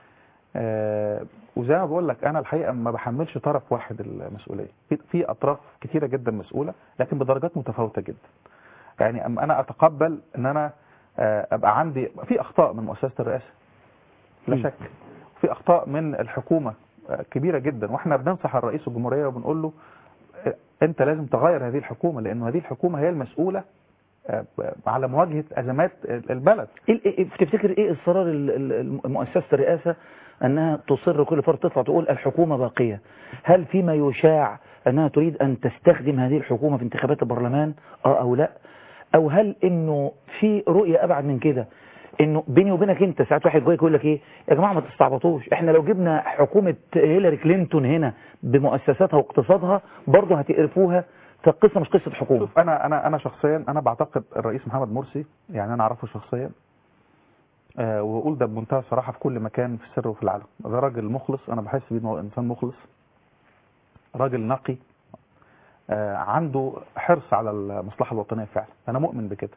وزي ما بقول لك انا الحقيقه ما بحملش طرف واحد المسؤوليه، في اطراف كثيره جدا مسؤوله لكن بدرجات متفاوته جدا. يعني انا اتقبل ان انا ابقى عندي في اخطاء من مؤسسه الرئاسه لا شك، في اخطاء من الحكومه كبيره جدا، واحنا بننصح الرئيس الجمهوريه وبنقول له انت لازم تغير هذه الحكومه، لانه هذه الحكومه هي المسؤوله على مواجهه ازمات البلد. تفتكر ايه اصرار مؤسسه الرئاسه انها تصر كل فتره تطلع تقول الحكومه باقيه؟ هل فيما يشاع انها تريد ان تستخدم هذه الحكومه في انتخابات البرلمان او لا؟ او هل انه في رؤيه ابعد من كده، انه بيني وبينك انت ساعات واحد جاي يقول لك ايه يا جماعه ما تستعبطوش، احنا لو جبنا حكومه هيلاري كلينتون هنا بمؤسساتها واقتصادها برضه هتقرفوها، فالقصه مش قصه حكومه. شوف انا شخصيا انا بعتقد الرئيس محمد مرسي، يعني انا اعرفه شخصيا واقول ده بمنتهى الصراحه في كل مكان في السر وفي العلن، ده راجل مخلص، انا بحس بيه انه انسان مخلص، راجل نقي، عنده حرص على المصلحه الوطنيه فعلا، انا مؤمن بكده.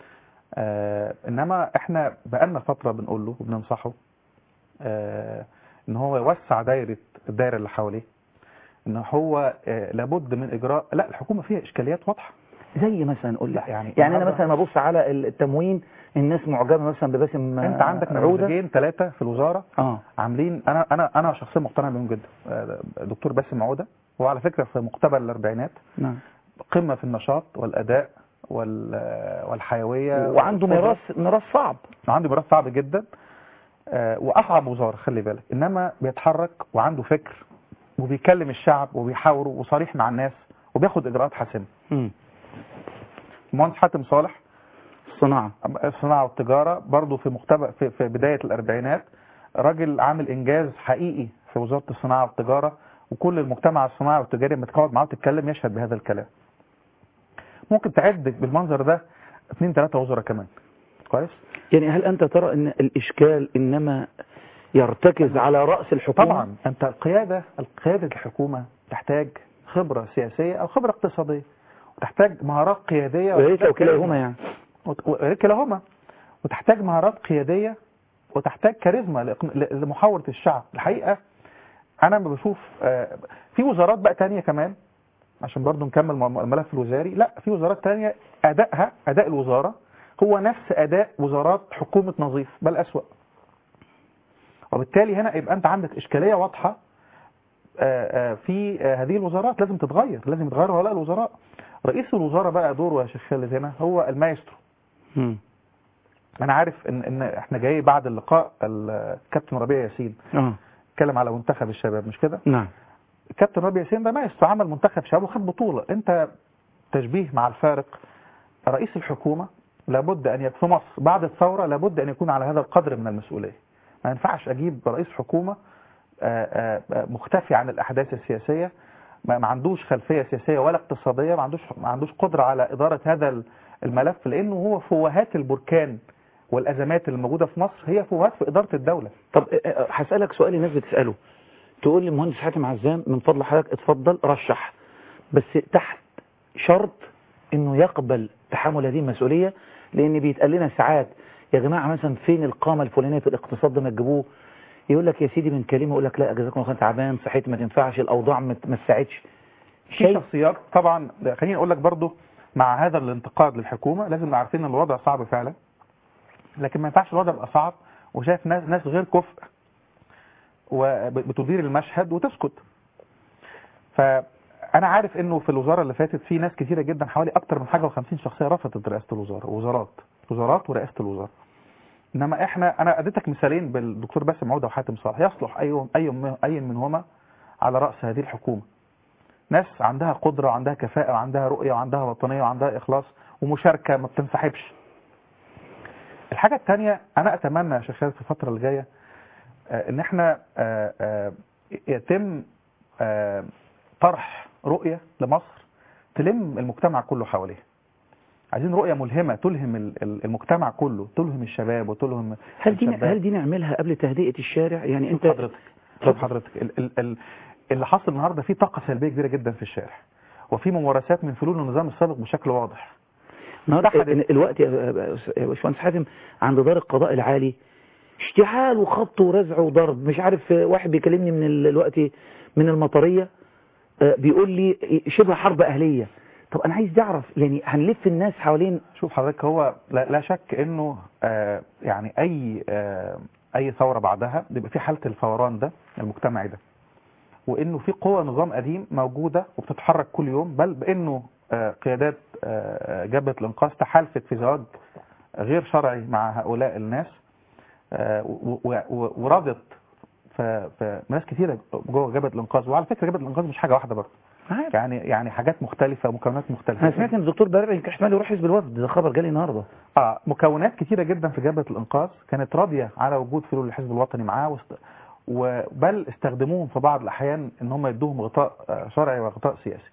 انما احنا بقالنا فتره بنقول له وبننصحه ان هو يوسع الدائره اللي حواليه، ان هو لابد من اجراء، لا الحكومه فيها اشكاليات واضحه. زي مثلا قول لي يعني انا مثلا ابص على التموين، الناس معجبه مثلا بباسم انت عندك نموذجين 3 في الوزاره عاملين، انا شخصيا مقتنع بهم جدا. دكتور باسم عوده، هو على فكره في مقتبل الاربعينات، نعم، قمه في النشاط والاداء والحيويه، وعنده ميراث صعب، عنده ميراث صعب جدا، واصعب وزاره خلي بالك، انما بيتحرك وعنده فكر وبيكلم الشعب وبيحاوره وصريح مع الناس وبياخد اجراءات حاسمه. المهندس حاتم صالح الصناعه والتجاره برضه في في بدايه الاربعينات، راجل عامل انجاز حقيقي في وزاره الصناعه والتجاره، وكل المجتمع الصناعي والتجاري لما تقعد معاه وتتكلم يشهد بهذا الكلام. ممكن تعد بالمنظر ده 2 3 وزراء كمان كويس. يعني هل انت ترى ان الاشكال انما يرتكز على راس الحكومه؟ طبعا انت قياده الحكومه تحتاج خبره سياسيه او خبره اقتصاديه، وتحتاج مهارات قياديه، وكلاهما كلاهما، وتحتاج مهارات قياديه، وتحتاج كاريزما لمحاوره الشعب. الحقيقه انا بشوف في وزارات بقى تانية كمان، عشان برضو نكمل الملف الوزاري، لا في وزارات تانية اداء الوزاره هو نفس اداء وزارات حكومه نظيف بل اسوأ، وبالتالي هنا يبقى انت عندك اشكاليه واضحه في هذه الوزارات، لازم يتغير هؤلاء الوزراء. رئيس الوزراء بقى دوره يا شيخ خالد هنا هو المايسترو. انا عارف ان احنا جاي بعد اللقاء الكابتن ربيع ياسين اتكلم على منتخب الشباب مش كده؟ نعم. الكابتن ربيع ياسين ده مايسترو، عمل منتخب شباب وخد بطولة. انت تشبيه مع الفارق، رئيس الحكومة لابد ان يكون في مصر بعد الثورة لابد ان يكون على هذا القدر من المسؤولية. ما ينفعش اجيب رئيس حكومة مختفي عن الاحداث السياسية، ما عندوش خلفية سياسية ولا اقتصادية، ما عندوش قدرة على إدارة هذا الملف، لأنه هو فوهات البركان والأزمات اللي موجودة في مصر هي فوهات في إدارة الدولة. طب هسألك سؤال الناس بتسأله، تقول لي المهندس حاتم عزام من فضل حضرتك اتفضل رشح، بس تحت شرط انه يقبل تحمل هذه المسؤولية، لان بيتقال لنا ساعات يا جماعة مثلا فين القامة الفلانية في الاقتصاد ده ما تجيبوه، يقول لك يا سيدي من كلمة يقول لك لا جزاكم الله خير تعبان صحيتي ما تنفعش الأوضاع ما تساعدش. في شخصيات طبعا، خليني أقول لك برضو مع هذا الانتقاد للحكومة لازم نعرفين ان الوضع صعب فعلا، لكن ما ينفعش الوضع يبقى صعب وشايف ناس غير كفء وبتدير المشهد وتسكت. فأنا عارف انه في الوزارة اللي فاتت في ناس كثيرة جدا حوالي اكتر من حاجة و50 شخصية رفضت رئاسة الوزارة، وزارات ورئاسة الوزارة. انما انا اديتك مثالين بالدكتور باسم عودة وحاتم صالح، يصلح اي منهما على رأس هذه الحكومة. ناس عندها قدرة وعندها كفاءة وعندها رؤية وعندها وطنية وعندها إخلاص ومشاركة ما بتنسحبش. الحاجة الثانية أنا أتمنى يا شيخ خالد في الفترة اللي جاية إن احنا يتم طرح رؤية لمصر تلم المجتمع كله حواليها. عايزين رؤية ملهمة تلهم المجتمع كله، تلهم الشباب وتلهم هل دي نعملها قبل تهدئة الشارع؟ يعني انت حضرتك اللي حصل النهارده فيه طاقة سلبية كبيرة جدا في الشارع، وفي ممارسات من فلول النظام السابق بشكل واضح. الوقت يا باشمهندس حاتم عند دار القضاء العالي اشتعال وخبط ورزع وضرب، مش عارف واحد بيكلمني من الوقت من المطرية بيقول لي شبه حرب أهلية. طب أنا عايز أعرف يعني هنلف الناس حوالين. شوف حضرتك، هو لا شك إنه يعني أي ثورة بعدها بيبقى في حالة الفوران ده المجتمعي ده، وإنه في قوة نظام قديم موجودة وبتتحرك كل يوم، بل بإنه قيادات جبهة الإنقاذ تحالفت في زواج غير شرعي مع هؤلاء الناس ورضت في ناس كثيرة جوه جبهة الإنقاذ. وعلى فكرة جبهة الإنقاذ مش حاجة واحدة برضه، يعني حاجات مختلفة مكونات مختلفة. أنا سمعت إن الدكتور برر يمكن احتمال يروح حزب الوفد، ده خبر جالي النهارده. مكونات كثيرة جدا في جبهة الإنقاذ كانت راضية على وجود فلول الحزب الوطني معاه، وبل استخدموهم في بعض الأحيان إن هم يدوهم غطاء شرعي وغطاء سياسي.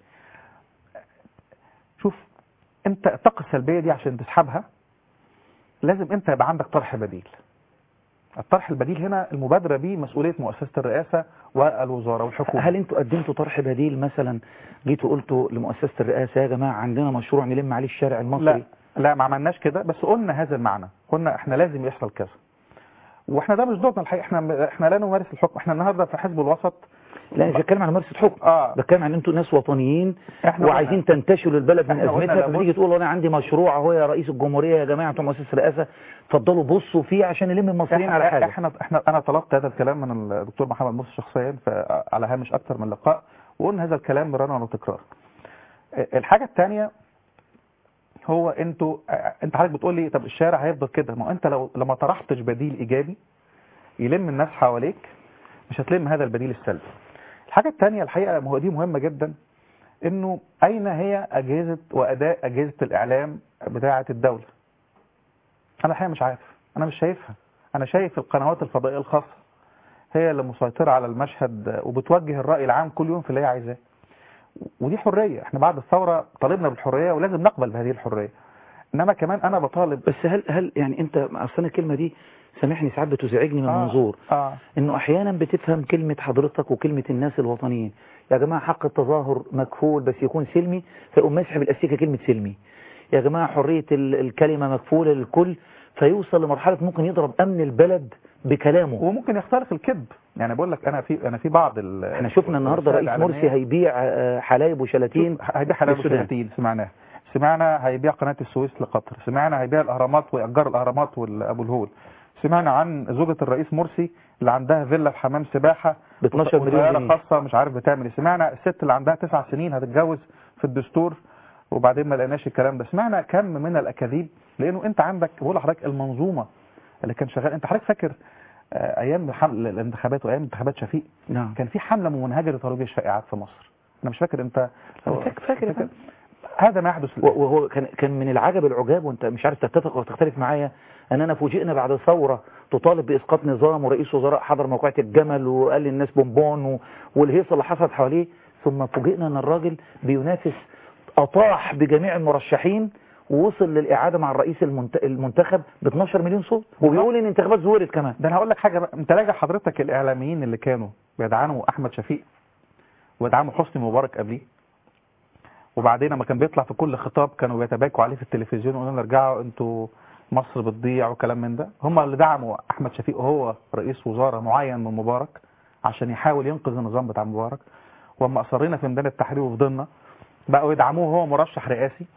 شوف انت الطاقة السلبية دي عشان تسحبها لازم انت يبقى عندك طرح بديل. الطرح البديل هنا المبادرة بيه مسؤولية مؤسسة الرئاسة والوزارة والحكومة. هل انتوا قدمتوا طرح بديل مثلا؟ جيتوا قلتوا لمؤسسة الرئاسة يا جماعة عندنا مشروع نلم عليه الشارع المصري؟ لا ما عملناش كده، بس قلنا هذا المعنى، قلنا احنا لازم يحصل كذا. واحنا ده مش دورنا الحقيقة، احنا لا نمارس الحكم. احنا النهارده في حزب الوسط لا مش بتكلم عن ممارسة حكم، بتكلم عن انتوا ناس وطنيين وعايزين تنتشلوا البلد من ازمتها، فتيجي تقول انا عندي مشروع اهو يا رئيس الجمهورية يا جماعة انتوا مؤسسة الرئاسة اتفضلوا بصوا فيه عشان نلم المصريين على حاجة. انا طلبت هذا الكلام من الدكتور محمد مرسي شخصيا على هامش اكثر من لقاء، وقلنا هذا الكلام مرارا وتكرار. الحاجة الثانية هو انت حضرتك بتقول لي طب الشارع هيفضل كده، ما انت لما طرحتش بديل ايجابي يلم الناس حواليك مش هتلم هذا البديل السلبي. الحاجة الثانية الحقيقة دي مهمة جدا، انه اين هي اجهزة واداء اجهزة الاعلام بتاعة الدولة؟ انا الحقيقة مش عارف، انا مش شايفها. انا شايف القنوات الفضائية الخاصة هي اللي مسيطرة على المشهد وبتوجه الرأي العام كل يوم في اللي هي عايزاه، ودي حرية. احنا بعد الثورة طالبنا بالحرية ولازم نقبل بهذه الحرية. انما كمان انا بطالب. بس هل يعني انت اصلا الكلمة دي سامحني ساعات بتزعجني من منظور انه احيانا بتفهم كلمة حضرتك وكلمة الناس الوطنيين يا جماعة حق التظاهر مكفول بس يكون سلمي، فيقوم مسحب الأسيكة كلمة سلمي. يا جماعة حرية الكلمة مكفولة للكل، فيوصل لمرحلة ممكن يضرب أمن البلد بكلامه وممكن يختلق الكذب. يعني بقول لك انا في بعض احنا شفنا النهارده رئيس مرسي هيبيع حلايب وشلاتين، هيبيع حلايب وشلاتين، سمعنا هيبيع قناة السويس لقطر، سمعنا هيبيع الأهرامات ويأجر الأهرامات وأبو الهول، سمعنا عن زوجة الرئيس مرسي اللي عندها فيلا في حمام سباحة ب 12 مليون جنيه خاصة مش عارف بتعمل. سمعنا الست اللي عندها 9 سنين هتتجوز في الدستور وبعدين ما لقيناش الكلام ده. سمعنا كم من الاكاذيب، لانه انت عندك بقول لحضرتك المنظومه اللي كان شغال. انت حضرتك فاكر ايام الانتخابات وايام انتخابات شفيق؟ نعم. كان في حمله ممنهجه لترويج الشائعات في مصر. انا مش فاكر انت فاكر هذا ما يحدث. وهو كان من العجب العجاب، وانت مش عارف تتفق وتختلف معايا، اننا فوجئنا بعد ثوره تطالب باسقاط نظام، ورئيس وزراء حضر موقعة الجمل وقال للناس بونبون والهيصه اللي حصلت حواليه، ثم فوجئنا ان الراجل بينافس، اطاح بجميع المرشحين ووصل للاعاده مع الرئيس المنتخب ب 12 مليون صوت، وبيقول ان الانتخابات زورت كمان. ده انا هقول لك حاجه بقى، انت راجع حضرتك الاعلاميين اللي كانوا بيدعموا احمد شفيق ويدعموا حسني مبارك قبليه، وبعدين لما كان بيطلع في كل خطاب كانوا بيتباكوا عليه في التلفزيون ويقولوا لنا ارجعوا انتوا مصر بتضيع وكلام من ده. هم اللي دعموا احمد شفيق وهو رئيس وزراء معين من مبارك عشان يحاول ينقذ النظام بتاع مبارك، واما اصرينا في ميدان التحرير وفضلنا بقوا يدعموه وهو مرشح رئاسي،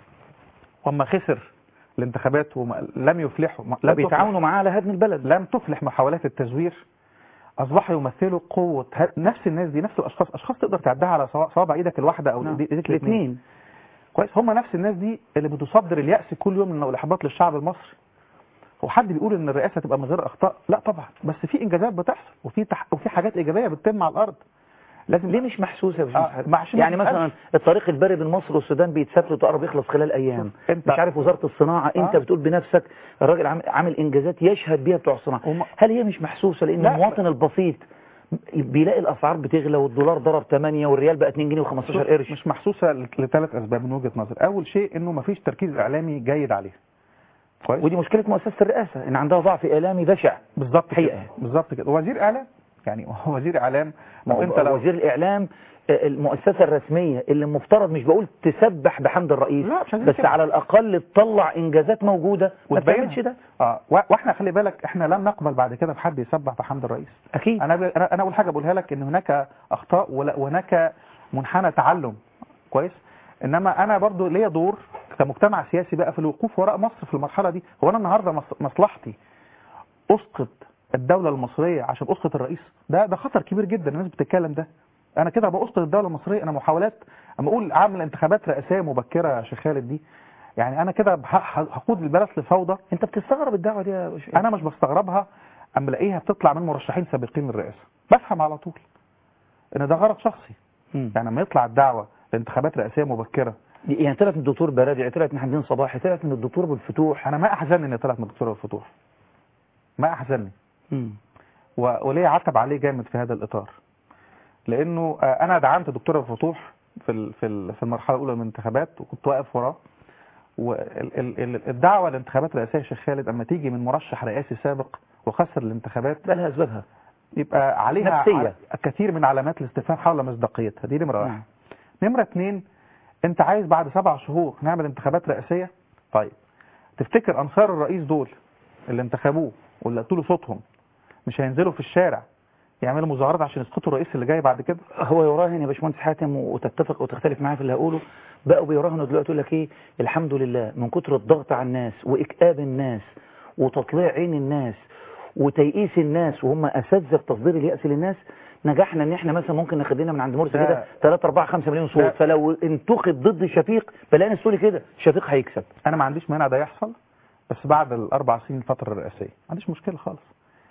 واما خسر الانتخابات لم يفلحوا، بيتعاونوا معاه على هدم البلد، لم تفلح محاولات التزوير، اصبحوا يمثلوا قوه نفس الناس دي، نفس الاشخاص تقدر تعدها على صوابع ايدك الواحده او ايديك الاثنين. كويس، هم نفس الناس دي اللي بتصدر اليأس كل يوم من الاحباط للشعب المصري. وحد بيقول ان الرئاسه تبقى من غير اخطاء؟ لا طبعا، بس في انجازات بتحصل وفي حاجات ايجابيه بتتم على الارض. لازم ليه مش محسوسه يعني مثلا الطريق البري بين مصر والسودان بيتسافر وتقرب يخلص خلال ايام. مش عارف وزاره الصناعه انت بتقول بنفسك الراجل عامل انجازات يشهد بيها بتوع الصناعه. هل هي مش محسوسه؟ لان المواطن البسيط بيلاقي الاسعار بتغلى والدولار ضرب 8 والريال بقى 2 جنيه و15 قرش. مش محسوسه لثلاث اسباب من وجهه نظري. اول شيء انه ما فيش تركيز اعلامي جيد عليه. كويس، ودي مشكله مؤسسه الرئاسه ان عندها ضعف اعلامي بشع. بالظبط حقيقه، بالظبط كده. وزير اعلام، يعني وزير اعلام، انت لو وزير الاعلام المؤسسه الرسميه اللي المفترض مش بقول تسبح بحمد الرئيس، بس كده. على الاقل تطلع انجازات موجوده ما بتعملش ده. واحنا خلي بالك احنا لن نقبل بعد كده بحد يسبح بحمد الرئيس. اكيد. انا اول حاجه بقولها لك ان هناك اخطاء وهناك منحنى تعلم. كويس، انما انا برضو ليا دور كمجتمع سياسي بقى في الوقوف وراء مصر في المرحله دي. هو انا النهارده مصلحتي اسقط الدوله المصريه عشان اسقط الرئيس؟ ده خطر كبير جدا. الناس بتتكلم ده انا كده باسقط الدوله المصريه. انا محاولات اما اقول اعمل انتخابات رئاسيه مبكره يا شيخ خالد دي، يعني انا كده هقود البلد لفوضى. انت بتستغرب الدعوه دي يا شيخ؟ انا مش بستغربها، اما الاقيها بتطلع من مرشحين سابقين للرئاسه بفهم على طول ان ده غرض شخصي. يعني لما يطلع الدعوه لانتخابات رئاسيه مبكره، يعني طلعت من الدكتور برادعي، طلعت من حمدين صباحي، طلعت من الدكتور ابو الفتوح. انا ما احزنني ان طلعت من الدكتور ابو الفتوح، ما احزنني، وليه عتب عليه جامد في هذا الاطار، لانه انا دعمت الدكتور ابو الفتوح في المرحله الاولى من الانتخابات وكنت واقف وراه. والدعوه لانتخابات رئاسيه يا شيخ خالد اما تيجي من مرشح رئاسي سابق وخسر الانتخابات ده لها اسبابها، يبقى عليها نفسية. كثير من علامات الاستفهام حول مصداقيتها. دي نمره واحد. نمره اثنين، انت عايز بعد 7 شهور نعمل انتخابات رئاسيه؟ طيب تفتكر انصار الرئيس دول اللي انتخبوه واللي قلتوا له صوتهم مش هينزلوا في الشارع يعملوا مظاهرات عشان يسقطوا الرئيس اللي جاي بعد كده؟ هو يراهن يا باشمهندس حاتم، وتتفق وتختلف معايا في اللي هقوله، بقوا بيراهنوا دلوقتي يقول لك ايه، الحمد لله من كتر الضغط على الناس واكئاب الناس وتطليع عين الناس وتيئيس الناس وهم اساتذه في تصدير اليأس للناس، نجحنا ان احنا مثلا ممكن ناخد لنا من عند مرسي كده 3 4 5 مليون صوت. فلو انتخب ضد شفيق بلاقي السوري كده شفيق هيكسب. انا ما عنديش مانع ده يحصل، بس بعد ال4 سنين الفتره الرئاسيه ما عنديش مشكله خالص.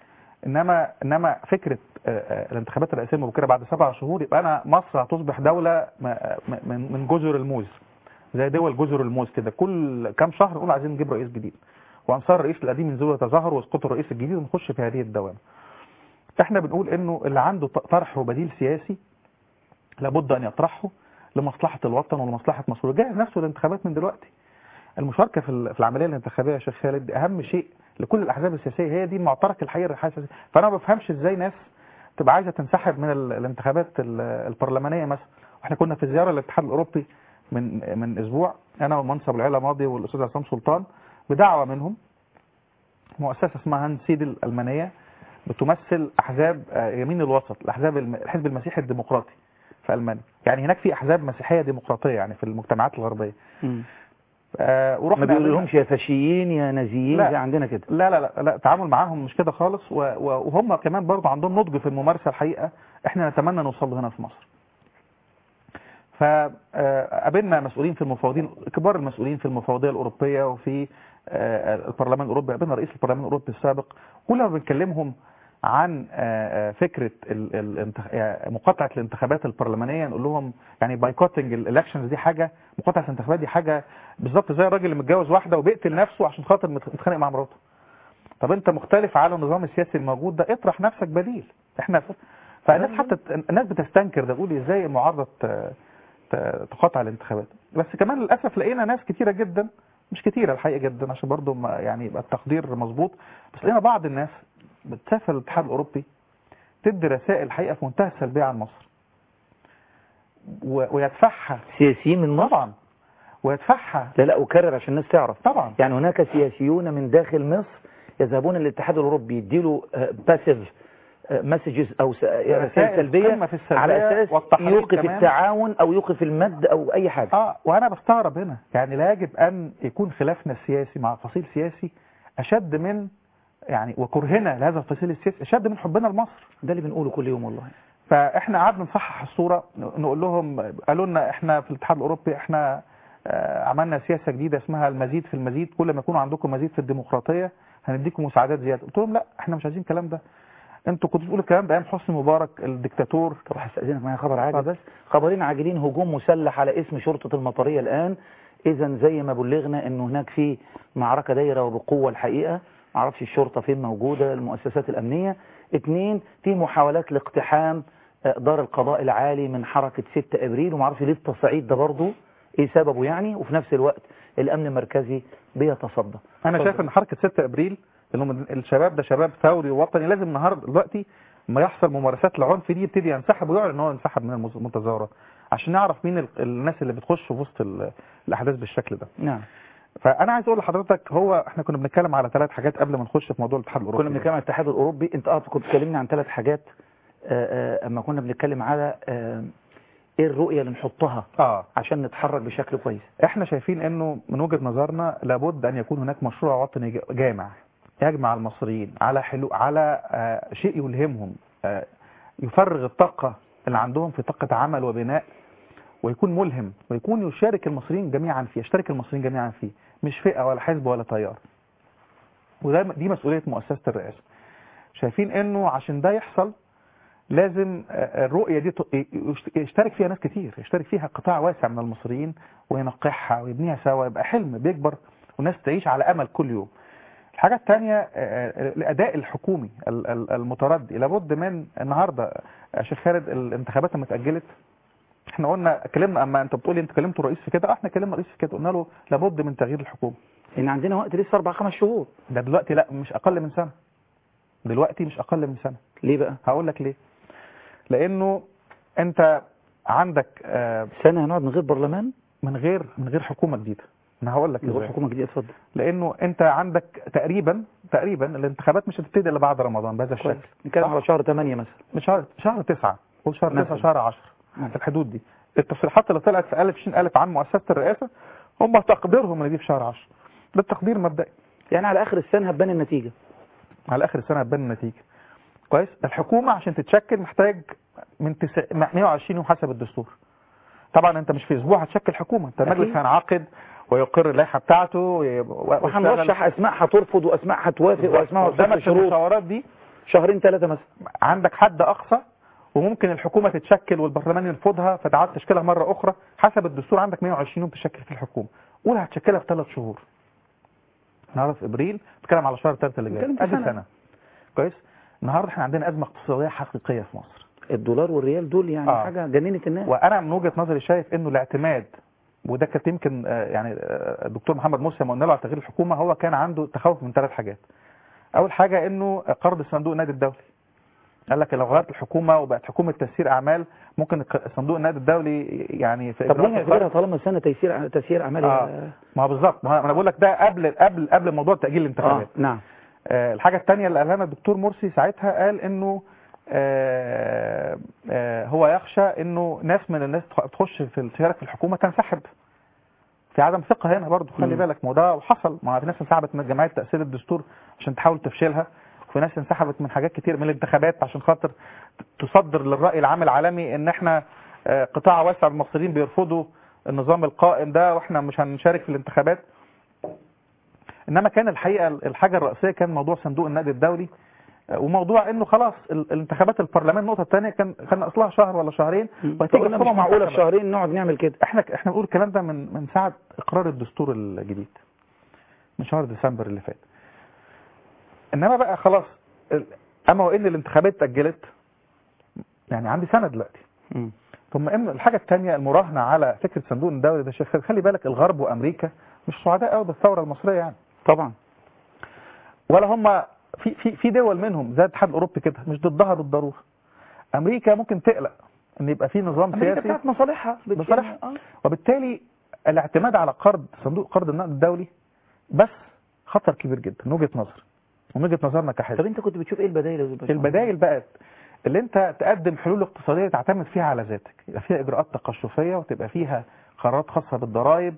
انما فكره الانتخابات الرئاسيه المبكره بعد 7 شهور، يبقى انا مصر هتصبح دوله من جزر الموز، زي دول جزر الموز كده، كل كام شهر نقول عايزين نجيب رئيس جديد، وانصار الرئيس القديم ينزلوا يتظاهروا ويسقطوا الرئيس الجديد ونخش في هذه الدوامه. احنا بنقول انه اللي عنده طرح وبديل سياسي لابد ان يطرحه لمصلحه الوطن ولمصلحه مصر، ويجهز نفسه للانتخابات من دلوقتي. المشاركه في العمليه الانتخابيه يا شيخ خالد دي اهم شيء لكل الاحزاب السياسيه، هي دي معترك الحقيقي السياسي. فانا ما بفهمش ازاي ناس تبقى عايزه تنسحب من الانتخابات البرلمانيه مثلا. واحنا كنا في زياره للاتحاد الاوروبي من اسبوع، انا والمنصب العلا ماضي والاستاذ عصام سلطان، بدعوه منهم مؤسسه اسمها هاند سيد الالمانيه بتمثل احزاب يمين الوسط، الحزب المسيحي الديمقراطي في المانيا. يعني هناك في احزاب مسيحيه ديمقراطيه يعني في المجتمعات الغربيه. ورحنا ما بيقولهمش يا فاشيين يا نازيين زي عندنا كده. لا لا لا لا، التعامل معاهم مش كده خالص، وهم كمان برضه عندهم نضج في الممارسه الحقيقه، احنا نتمنى نوصل له هنا في مصر. فقابلنا مسؤولين في المفوضين، كبار المسؤولين في المفوضيه الاوروبيه وفي البرلمان الاوروبي، قابلنا رئيس البرلمان الاوروبي السابق، كلنا بنكلمهم عن فكره مقاطعه الانتخابات البرلمانيه. نقول لهم يعني بايكوتنج الالكشنز دي حاجه، مقاطعه الانتخابات دي حاجه بالظبط زي الراجل اللي متجوز واحده وبيقتل نفسه عشان خاطر متخانق مع مراته. طب انت مختلف على النظام السياسي الموجود ده، اطرح نفسك بديل. احنا فالناس حتى الناس بتستنكر ده، تقول ازاي المعارضه تقاطع الانتخابات. بس كمان للاسف لقينا ناس كتيره جدا، مش كتيره الحقيقه جدا عشان برضو يعني يبقى التقدير مظبوط، بس لقينا بعض الناس بتسافر الاتحاد الاوروبي تدي رسائل الحقيقه في منتهى السلبيه عن مصر ويدفعها سياسيين من مصر طبعا، ويدفعها لا أكرر عشان الناس تعرف طبعا. يعني هناك سياسيون من داخل مصر يذهبون للاتحاد الأوروبي يديله باسيف مسجز أو رسائل سلبية على أساس يوقف التعاون أو يوقف المد أو أي حاجة. وأنا بستغرب هنا، يعني لا يجب أن يكون خلافنا السياسي مع فصيل سياسي أشد من يعني وكرهنا لهذا الفصيل السياسي أشد من حبنا لمصر. ده اللي بنقوله كل يوم والله. فإحنا قعدنا نصحح الصورة، نقول لهم، قالوا لنا إحنا في الاتحاد الأوروبي إحنا عملنا سياسة جديدة اسمها المزيد في المزيد، كل ما يكون عندكم مزيد في الديمقراطية هنديكم مساعدات زيادة. قلت لهم لا، إحنا مش عايزين الكلام ده، انتوا كنتوا بتقولوا الكلام ده ايام حسني مبارك الدكتاتور. طب هستأذنك معايا خبر عاجل بس، خبرين عاجلين: هجوم مسلح على اسم شرطة المطرية الآن. إذا زي ما بلغنا إنه هناك في معركة دايرة وبقوة الحقيقة، معرفش الشرطة فين موجودة، المؤسسات الأمنية. 2 في محاولات لاقتحام دار القضاء العالي من حركة 6 أبريل، ومعرفش ليه التصعيد ده برضه إيه سببه يعني. وفي نفس الوقت الأمن المركزي بيتصدى. أنا شايف إن حركة 6 أبريل لأنهم الشباب ده شباب ثوري ووطني، لازم النهارده دلوقتي ما يحصل ممارسات العنف دي يبتدي ينسحب ويعلن ان هو ينسحب من المتظاهرات عشان نعرف مين الناس اللي بتخش في وسط الاحداث بالشكل ده. نعم. فانا عايز اقول لحضرتك، هو احنا كنا بنتكلم على 3 حاجات قبل ما نخش في موضوع الاتحاد الاوروبي. كنا بنتكلم عن الاتحاد الاوروبي، انت كنت بتكلمني عن 3 حاجات اما كنا بنتكلم على ايه الرؤيه اللي نحطها عشان نتحرك بشكل كويس. احنا شايفين انه من وجهة نظرنا لابد ان يكون هناك مشروع وطني جامع يجمع المصريين على على شيء يلهمهم، يفرغ الطاقة اللي عندهم في طاقة عمل وبناء، ويكون ملهم ويكون يشارك المصريين جميعا فيه، يشترك المصريين جميعا فيه، مش فئة ولا حزب ولا تيار. دي مسؤولية مؤسسة الرئاسة. شايفين انه عشان ده يحصل لازم الرؤية دي يشترك فيها ناس كتير، يشترك فيها قطاع واسع من المصريين وينقحها ويبنيها سوا، يبقى حلم بيكبر والناس تعيش على امل كل يوم. الحاجة الثانية الأداء الحكومي المتردي. لابد من النهاردة يا شيخ خالد الانتخابات لما اتأجلت، احنا قلنا كلمنا، اما انت بتقولي انت كلمتوا الرئيس في كده، احنا كلمنا الرئيس في كده، قلنا له لابد من تغيير الحكومة. ان عندنا وقت لسه 4-5 شهور. ده دلوقتي لا، مش اقل من سنة. دلوقتي مش اقل من سنة. ليه بقى؟ هقول لك ليه. لانه انت عندك سنة هنقعد من غير برلمان، من غير حكومة جديدة. انا هقول لك ازاي حكومة جديدة. اتفضل. لانه انت عندك تقريبا الانتخابات مش هتبتدي الا بعد رمضان بهذا الشكل. نتكلم على شهر 8 مثلا، مش شهر 9، قول شهر 9 شهر 10 في الحدود دي. التصريحات اللي طلعت في 1000 عن مؤسسة الرئاسة هم تقديرهم ان دي في شهر 10. ده التقدير المبدئي. يعني على اخر السنة هتبان النتيجة. على اخر السنة هتبان النتيجة. كويس. الحكومة عشان تتشكل محتاج من 120 يوم حسب الدستور. طبعا انت مش في اسبوع هتشكل حكومة، انت المجلس هينعقد ويقر اللائحه بتاعته وهنرشح اسماء هترفض واسماء هتوافق واسماء قدامك المشاورات دي 2-3 مثلا. عندك حد اقصى وممكن الحكومه تتشكل والبرلمان يرفضها فتعاد تشكيلها مره اخرى. حسب الدستور عندك 120 يوم تشكل في الحكومه. قول هتشكلها في 3 شهور. النهارده في ابريل بتتكلم على شهر 3 اللي جاي، ادي سنه. كويس. النهارده احنا عندنا ازمه اقتصاديه حقيقيه في مصر. الدولار والريال دول يعني حاجه جننت الناس. وانا من وجهه نظري شايف انه الاعتماد، وده كانت يمكن يعني الدكتور محمد مرسي لما قلنا له على تغيير الحكومه هو كان عنده تخوف من 3 حاجات. اول حاجه انه قرض صندوق النقد الدولي. قال لك لو غيرت الحكومه وبقت حكومه تسيير اعمال ممكن صندوق النقد الدولي يعني في طب ليه يعتبرها طالما سنه تسيير اعمال؟ ما هو بالظبط، ما انا بقول لك ده قبل موضوع تاجيل الانتخابات. نعم. الحاجه الثانيه اللي قالها الدكتور مرسي ساعتها قال انه هو يخشى انه ناس من الناس تخش تشارك في الحكومه تنسحب. في عدم ثقه هنا برضه، خلي بالك، ما ده وحصل. ما في ناس انسحبت من جمعيه تاثير الدستور عشان تحاول تفشلها، وفي ناس انسحبت من حاجات كتير من الانتخابات عشان خاطر تصدر للراي العام العالمي ان احنا قطاع واسع من المصريين بيرفضوا النظام القائم ده واحنا مش هنشارك في الانتخابات. انما كان الحقيقه الحاجه الرئيسيه كان موضوع صندوق النقد الدولي، وموضوع انه خلاص الانتخابات البرلمان. النقطه الثانيه كان اصلها شهر ولا شهرين، وهتيجي الصوره معقوله في شهرين نقعد نعمل كده. احنا بنقول الكلام ده من ساعه اقرار الدستور الجديد من شهر ديسمبر اللي فات. انما بقى خلاص اما وان الانتخابات اتاجلت، يعني عندي سنه دلوقتي. ثم ان الحاجه الثانيه المراهنه على فكره صندوق الدولي ده، شيخ خلي بالك الغرب وامريكا مش سعداء قوي بالثوره المصريه يعني طبعا، ولا هم في دول منهم زي الاتحاد الاوروبي كده مش ضدها بالضروره. امريكا ممكن تقلق ان يبقى في نظام سياسي، امريكا بتاعت مصالحها وبالتالي الاعتماد على صندوق قرض النقد الدولي بس خطر كبير جدا من وجهه نظري ومن وجهه نظرنا كحزب. طب انت كنت بتشوف ايه البدائل؟ البدائل بقت اللي انت تقدم حلول اقتصاديه تعتمد فيها على ذاتك، يبقى فيها اجراءات تقشفيه وتبقى فيها قرارات خاصه بالضرائب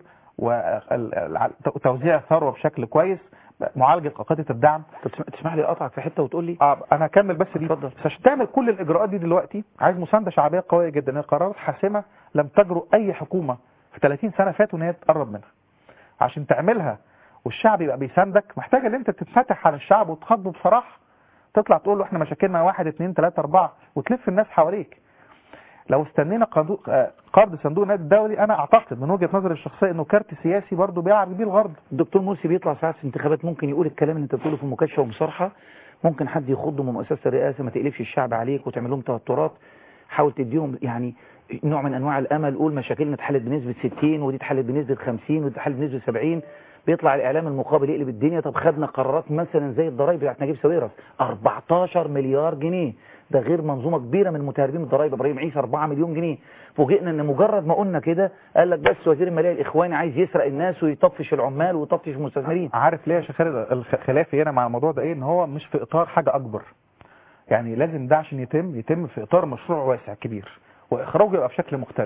وتوزيع الثروه بشكل كويس، معالجه قضيه الدعم. تسمح لي اقطعك في حته وتقول لي انا هكمل بس دي. اتفضل. عشان تعمل كل الاجراءات دي دلوقتي عايز مسانده شعبيه قويه جدا، قرارات حاسمه لم تجرؤ اي حكومه في 30 سنه فاتوا ان هي تقرب منها. عشان تعملها والشعب يبقى بيساندك محتاج ان انت تتفتح على الشعب وتخاطبه بصراحه، تطلع تقول له احنا مشاكلنا 1 2 3 4 وتلف الناس حواليك. لو استنينا قرض صندوق النقد الدولي انا اعتقد من وجهه نظري الشخصيه انه كارت سياسي برضه بيلعب بيه الغرب. الدكتور مرسي بيطلع ساعات في انتخابات ممكن يقول الكلام اللي انت بتقوله في المكاشفه ومصارحه، ممكن حد يخضه من مؤسسه الرئاسه، ما تقلبش الشعب عليك وتعمل لهم توترات، حاول تديهم يعني نوع من انواع الامل، قول مشاكلنا اتحلت بنسبه 60 ودي اتحلت بنسبه 50 ودي اتحلت بنسبه 70. بيطلع الاعلام المقابل يقلب الدنيا. طب خدنا قرارات مثلا زي الضرايب بتاعت نجيب ساويرس 14 مليار جنيه، ده غير منظومه كبيره من متهربين الضرايب ابراهيم عيسى 4 مليون جنيه. فوجئنا ان مجرد ما قلنا كده قال لك بس وزير الماليه الاخواني عايز يسرق الناس ويطفش العمال ويطفش المستثمرين. عارف ليه يا شيخ خالد الخلافي هنا مع الموضوع ده ايه؟ ان هو مش في اطار حاجه اكبر، يعني لازم ده عشان يتم في اطار مشروع واسع كبير واخراجه يبقى بشكل مختلف.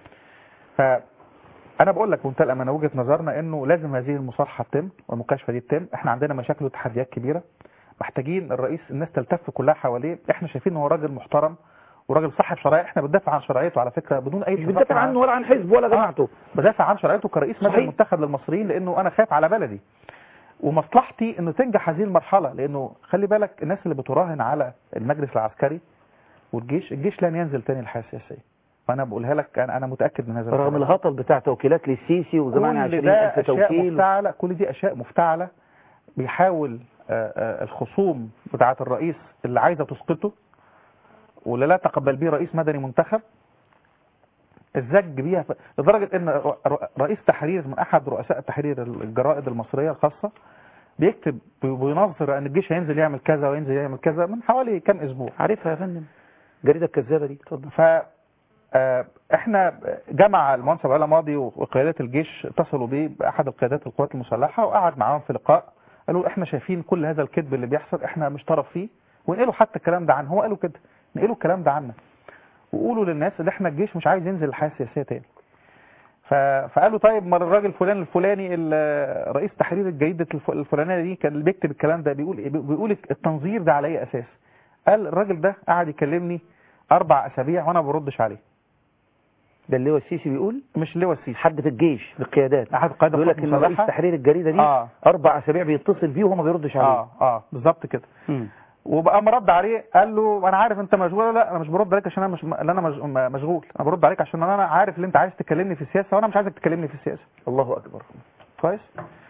فانا بقول لك بمنتهى الامانه وجهه نظرنا انه لازم هذه المصالحه تتم والمكاشفه دي تتم. احنا عندنا مشاكل وتحديات كبيره، محتاجين الرئيس الناس تلتف كلها حواليه. احنا شايفين ان هو راجل محترم وراجل صاحب شرعيه، احنا بندافع عن شرعيته على فكره بدون اي مش بندافع عنه ولا عن حزب ولا جماعته، بدافع عن شرعيته كرئيس مجلس المنتخب للمصريين، لانه انا خايف على بلدي ومصلحتي انه تنجح هذه المرحله. لانه خلي بالك الناس اللي بتراهن على المجلس العسكري والجيش، الجيش لن ينزل تاني الحياه السياسيه. فانا بقولها لك انا متاكد من هذا رغم الهطل بتاع توكيلات للسيسي وزمان 20,000 توكيل. مفتعلة، كل دي اشياء مفتعله بيحاول الخصوم بتاعه الرئيس اللي عايزه تسقطه واللي لا تقبل به رئيس مدني منتخب الزج بيها لدرجه ان رئيس تحرير من احد رؤساء تحرير الجرائد المصريه الخاصه بيكتب وينظر ان الجيش هينزل يعمل كذا وينزل يعمل كذا من حوالي كام اسبوع. عارفها يا فندم الجريده الكذابه دي. اتفضل. احنا جمع المهندس ابو علي ماضي وقيادات الجيش اتصلوا بيه باحد القيادات القوات المسلحه وقعد معاهم في لقاء، قالوا احنا شايفين كل هذا الكذب اللي بيحصل احنا مش طرف فيه، ونقلوا حتى الكلام ده عنه. هو قالوا كده نقلوا الكلام ده عنه وقولوا للناس ان احنا الجيش مش عايز ينزل الحياه السياسيه تاني. فقالوا طيب ما الراجل الفلاني رئيس تحرير الجريده الفلانيه دي كان اللي بيكتب الكلام ده بيقول التنظير ده على اي اساس؟ قال الراجل ده قعد يكلمني 4 أسابيع وانا ما بردش عليه. ده اللي هو السيسي بيقول؟ مش اللي هو السيسي، حد في الجيش في القيادات احد القيادات بيقول لك ان رئيس تحرير الجريده دي 4 أسابيع بيتصل بيه وهو ما بيردش عليه. بالظبط كده. وبقى مرد عليه قال له انا عارف انت مشغول. لا انا مش برد عليك عشان انا مشغول، انا برد عليك عشان انا عارف ان انت عايز تكلمني في السياسه وانا مش عايزك تكلمني في السياسه. الله اكبر. كويس.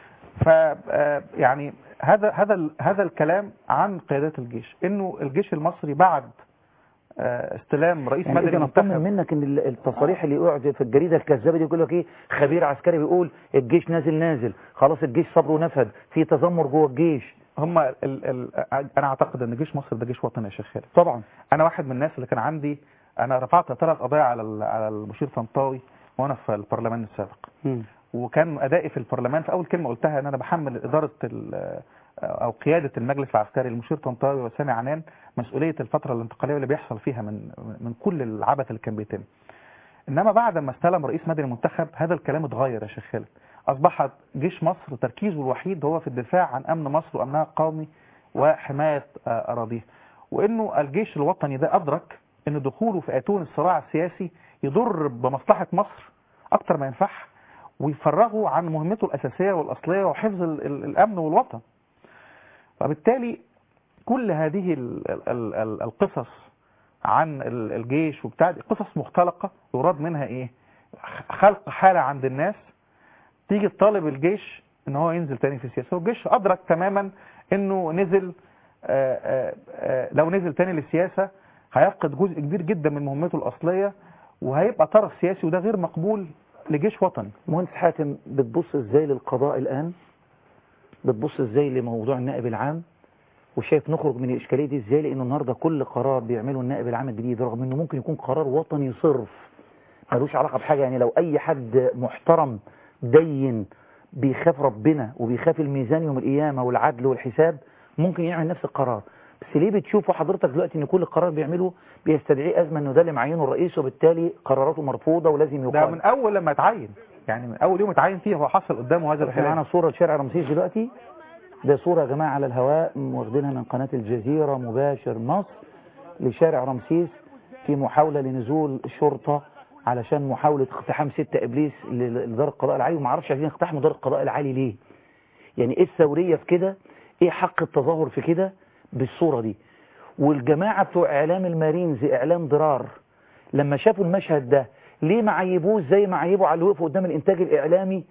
يعني هذا الكلام عن قيادات الجيش، انه الجيش المصري بعد استلام رئيس يعني مدني منتخب منك ان التصاريح اللي يقعد في الجريده الكذابه دي يقول لك ايه؟ خبير عسكري بيقول الجيش نازل خلاص الجيش صبره نفد، في تذمر جوه الجيش. انا اعتقد ان جيش مصر ده جيش وطني يا شيخ خالد. طبعا انا واحد من الناس اللي كان عندي، انا رفعت 3 قضايا على المشير طنطاوي وانا في البرلمان السابق. وكان ادائي في البرلمان في اول كلمه قلتها ان انا بحمل اداره او قياده المجلس العسكري المشير طنطاوي وسامي عنان مسؤوليه الفتره الانتقاليه اللي بيحصل فيها من كل العبث اللي كان بيتم. انما بعد ما استلم رئيس مدني منتخب هذا الكلام اتغير يا شيخ خالد. اصبح جيش مصر تركيزه الوحيد هو في الدفاع عن امن مصر وامنها القومي وحمايه اراضيها، وانه الجيش الوطني ده ادرك ان دخوله في اتون الصراع السياسي يضر بمصلحة مصر أكتر ما ينفعها، ويفرغوا عن مهمته الأساسية والأصلية وحفظ الأمن والوطن. وبالتالي كل هذه القصص عن الجيش وبتاع قصص مختلقة يراد منها إيه؟ خلق حالة عند الناس تيجي تطالب الجيش ان هو ينزل تاني في السياسة، والجيش أدرك تماما انه نزل لو نزل تاني للسياسة هيفقد جزء كبير جدا من مهمته الأصلية وهيبقى طرف سياسي، وده غير مقبول لجيش وطني. مهندس حاتم، بتبص ازاي للقضاء الآن؟ بتبص ازاي لموضوع النائب العام؟ وشايف نخرج من الإشكالية دي ازاي؟ لأنه النهاردة كل قرار بيعمله النائب العام الجديد رغم انه ممكن يكون قرار وطني صرف ملوش علاقة بحاجة، يعني لو أي حد محترم دين بيخاف ربنا وبيخاف الميزان يوم القيامة والعدل والحساب ممكن يعمل نفس القرار. بس ليه بتشوفوا حضرتك دلوقتي ان كل قرار بيعمله بيستدعيه أزمة انه ده اللي معينه الرئيس وبالتالي قراراته مرفوضة ولازم يقال؟ ده من أول لما اتعين، يعني من أول يوم اتعين فيه هو حصل قدامه هذا الخلاف. معانا صورة لشارع رمسيس دلوقتي، ده صورة يا جماعة على الهواء واخدينها من قناة الجزيرة مباشر مصر لشارع رمسيس في محاولة لنزول الشرطة علشان محاولة اقتحام 6 إبليس لدار القضاء العالي. وما اعرفش عايزين يقتحموا دار القضاء العالي ليه؟ يعني ايه الثورية في كده؟ ايه حق التظاهر في كده بالصورة دي؟ والجماعة بتوع اعلام المارينز اعلام ضرار لما شافوا المشهد ده ليه ما عيبوه زي ما عيبوا على اللي وقفوا قدام الانتاج الاعلامي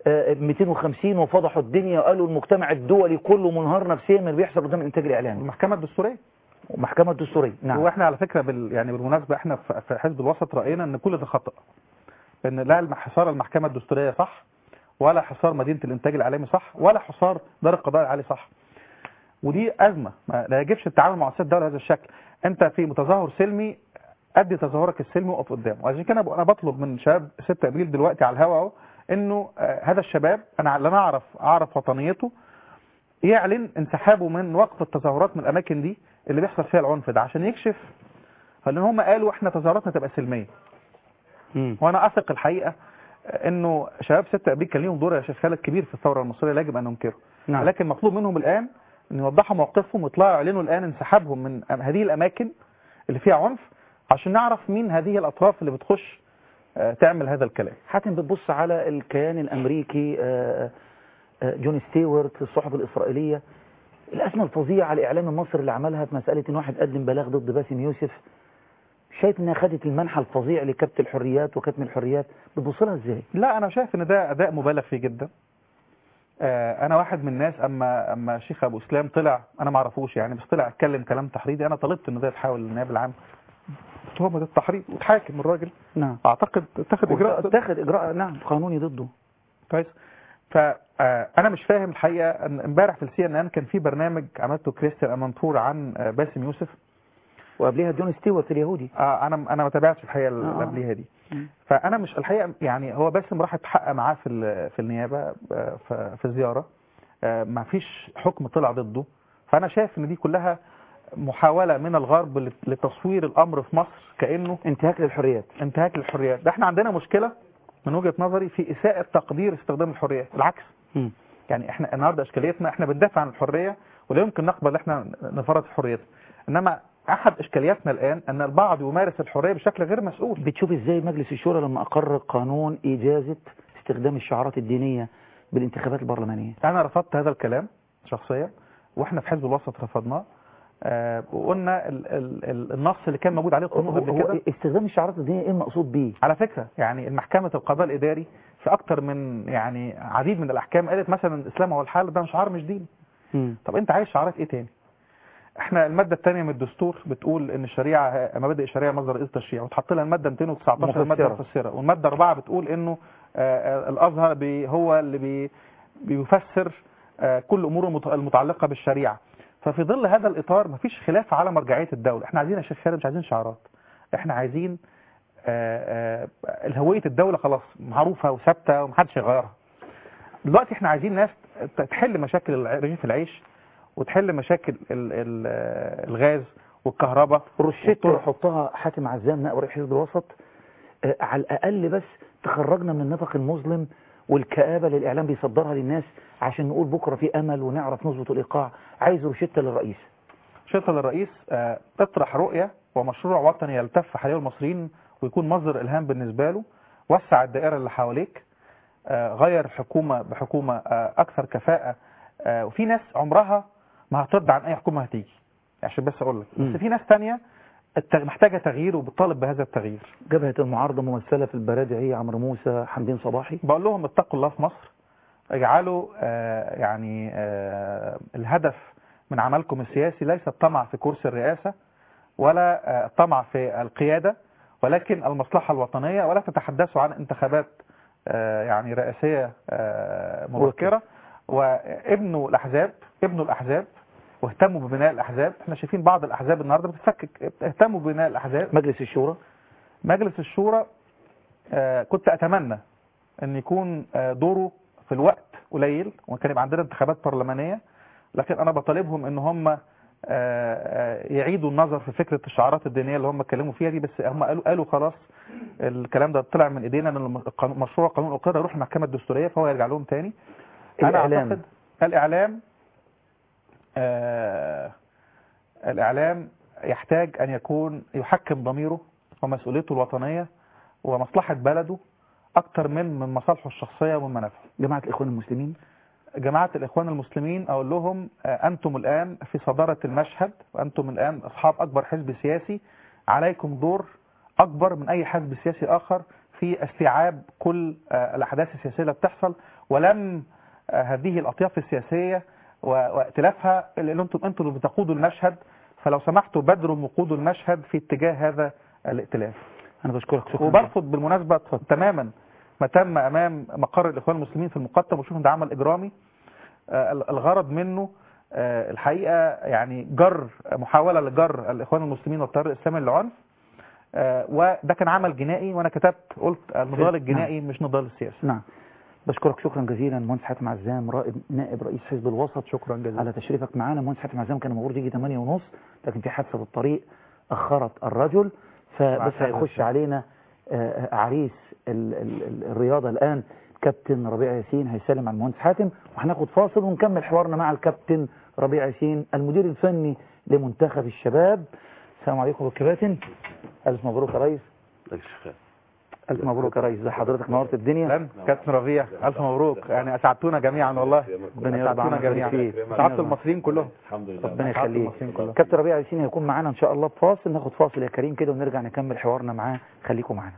250 وفضحوا الدنيا وقالوا المجتمع الدولي كله منهار نفسيا من اللي بيحصل قدام الانتاج الاعلامي؟ المحكمة الدستورية. المحكمة الدستورية، نعم. واحنا على فكرة يعني بالمناسبة احنا في حزب الوسط رأينا ان كل ده خطأ، ان لا حصار المحكمة الدستورية صح، ولا حصار مدينة الانتاج الاعلامي صح، ولا حصار دار القضاء العالي صح. ودي أزمة، لا يجبش التعامل مع مؤسسات الدولة بهذا الشكل. انت في متظاهر سلمي ادي تظاهرك السلمي وقف قدامه. وعشان كده انا بطلب من شباب 6 ابريل دلوقتي على الهواء اهو انه هذا الشباب انا لا اعرف وطنيته يعلن انسحابه من وقف التظاهرات من الاماكن دي اللي بيحصل فيها العنف ده، عشان يكشف. لان هم قالوا احنا تظاهراتنا تبقى سلميه. وانا اثق الحقيقه انه شباب 6 ابريل كان ليهم دور يا شيخ خالد كبير في الثوره المصريه لا يجب ان ننكره. نعم. لكن مطلوب منهم الان ان يوضحوا موقفهم ويطلعوا يعلنوا الان انسحابهم من هذه الاماكن اللي فيها عنف عشان نعرف مين هذه الاطراف اللي بتخش تعمل هذا الكلام. حاتم، بتبص على الكيان الامريكي جون ستيوارت الصحف الاسرائيليه، الازمه الفظيعه على الاعلام المصري اللي عملها في مساله ان واحد قدم بلاغ ضد باسم يوسف، شايف انها خدت المنحى الفظيع لكبت الحريات وكتم الحريات، بتبص لها ازاي؟ لا انا شايف ان ده اداء مبالغ فيه جدا. انا واحد من الناس اما الشيخ ابو اسلام طلع، انا ما اعرفوش يعني، بس طلع اتكلم كلام تحريضي، انا طلبت ان ده يتحول للنائب العام تهمه التحريض وتحاكم الراجل. نعم. اعتقد اتخذ اجراء نعم قانوني ضده. كويس. فانا مش فاهم الحقيقه ان امبارح في CNN كان في برنامج عملته كريستيان امانتور عن باسم يوسف، وقبلها جون ستيوارت اليهودي. انا ما تابعتش الحقيقه اللي قبلها دي. فانا مش الحقيقه يعني هو باسم راح يتحقق معاه في النيابه في زياره، ما فيش حكم طلع ضده. فانا شايف ان دي كلها محاوله من الغرب لتصوير الامر في مصر كانه انتهاك للحريات. انتهاك للحريات. ده احنا عندنا مشكله من وجهه نظري في اساءه تقدير استخدام الحريات، العكس. يعني احنا النهارده اشكاليتنا احنا بندافع عن الحريه ولا يمكن نقبل احنا نفرط حريتنا، انما احد اشكالياتنا الان ان البعض يمارس الحريه بشكل غير مسؤول. بتشوف ازاي مجلس الشورى لما اقر قانون اجازه استخدام الشعارات الدينيه بالانتخابات البرلمانيه؟ انا رفضت هذا الكلام شخصيا، واحنا في حزب الوسط رفضناه. وقلنا النص اللي كان موجود عليه القانون قبل كده. استخدام الشعارات الدينيه ايه المقصود بيه؟ على فكره يعني المحكمه القضاء الاداري في اكتر من يعني عديد من الاحكام قالت مثلا الاسلام هو الحال، ده شعار مش دين. طب انت عايز شعارات ايه تاني؟ احنا الماده الثانيه من الدستور بتقول ان الشريعه مبادئ الشريعه مصدر رئيس التشريع، وتحط لها الماده 219 الماده المفسره، والماده 4 بتقول انه الازهر هو اللي بيفسر كل امور المتعلقه بالشريعه. ففي ظل هذا الاطار مفيش خلاف على مرجعيه الدوله. احنا عايزين يا شيخ خالد مش عايزين شعارات، احنا عايزين هويه الدوله خلاص معروفه وثابته ومحدش يغيرها. دلوقتي احنا عايزين ناس تحل مشاكل رغيف العيش وتحل مشاكل الغاز والكهرباء. روشته يحطها حاتم عزام نائب رئيس حزب الوسط على الاقل بس تخرجنا من النفق المظلم والكآبة اللي الإعلام بيصدرها للناس عشان نقول بكرة في أمل ونعرف نظبط الإيقاع. عايز روشتة للرئيس. روشتة للرئيس تطرح رؤية ومشروع وطني يلتف حواليه المصريين ويكون مصدر إلهام بالنسبة له. وسع الدائرة اللي حواليك، غير حكومة بحكومة أكثر كفاءة. وفي ناس عمرها ما هترد عن أي حكومة هتيجي، عشان بس أقول لك، بس في ناس تانية محتاجة تغيير وبتطالب بهذا التغيير. جبهة المعارضة ممثلة في البرادعي عمرو موسى، حمدين صباحي. بقول لهم اتقوا الله في مصر، اجعلوا يعني الهدف من عملكم السياسي ليس الطمع في كرسي الرئاسة ولا الطمع في القيادة، ولكن المصلحة الوطنية. ولا تتحدثوا عن انتخابات يعني رئاسية مبكرة، وابنوا الأحزاب واهتموا ببناء الأحزاب. احنا شايفين بعض الأحزاب النهاردة بتفكك. اهتموا ببناء الأحزاب. مجلس الشورى كنت أتمنى أن يكون دوره في الوقت قليل وكان يبقى عندنا انتخابات برلمانية، لكن أنا بطالبهم أن هم يعيدوا النظر في فكرة الشعارات الدينية اللي هم اتكلموا فيها دي. بس هم قالوا خلاص الكلام ده طلع من ايدينا، ان مشروع قانون القيادة يروح المحكمة الدستورية، فهو يرجع لهم تاني. انا اعتقد الاعلام يحتاج ان يكون يحكم ضميره ومسؤوليته الوطنية ومصلحة بلده اكتر من مصالحه الشخصية ومن منافعه. جماعة الإخوان المسلمين أقول لهم أنتم الآن في صدارة المشهد، وأنتم الآن أصحاب أكبر حزب سياسي، عليكم دور أكبر من أي حزب سياسي آخر في استيعاب كل الأحداث السياسية اللي بتحصل. ولم هذه الأطياف السياسية وائتلافها اللي أنتم اللي بتقودوا المشهد، فلو سمحتوا بدروا وقودوا المشهد في اتجاه هذا الائتلاف. أنا بشكرك شكرا. وبرفض بالمناسبة تماما ما تم أمام مقر الإخوان المسلمين في المقطم، وشوف ده عمل إجرامي. الغرض منه الحقيقة يعني محاولة لجر الإخوان المسلمين والتيار الإسلامي للعنف، وده كان عمل جنائي. وأنا قلت النضال الجنائي مش نضال السياسي. نعم. بشكرك شكرا جزيلا مهندس حاتم عزام، نائب رئيس حزب الوسط. شكرا جزيلا على تشريفك معنا. مهندس حاتم عزام كان المفروض يجي 8:30، لكن في حادثة بالطريق أخرت الرجل، فبس هيخش علينا عريس الرياضة الآن كابتن ربيع ياسين هيسلم على المهندس حاتم، وهناخد فاصل ونكمل حوارنا مع الكابتن ربيع ياسين المدير الفني لمنتخب الشباب. السلام عليكم يا كباتن. ألف مبروك يا ريس. ألف مبروك يا ريس، ده حضرتك نورت الدنيا. كابتن ربيع ألف مبروك، يعني أسعدتونا جميعا والله. أسعدتونا جميعا، أسعدت المصريين كلهم. الحمد لله، ربنا يخليك. كابتن ربيع ياسين هيكون معانا إن شاء الله بفاصل، ناخد فاصل يا كريم كده ونرجع نكمل حوارنا معاه. خليكم معانا.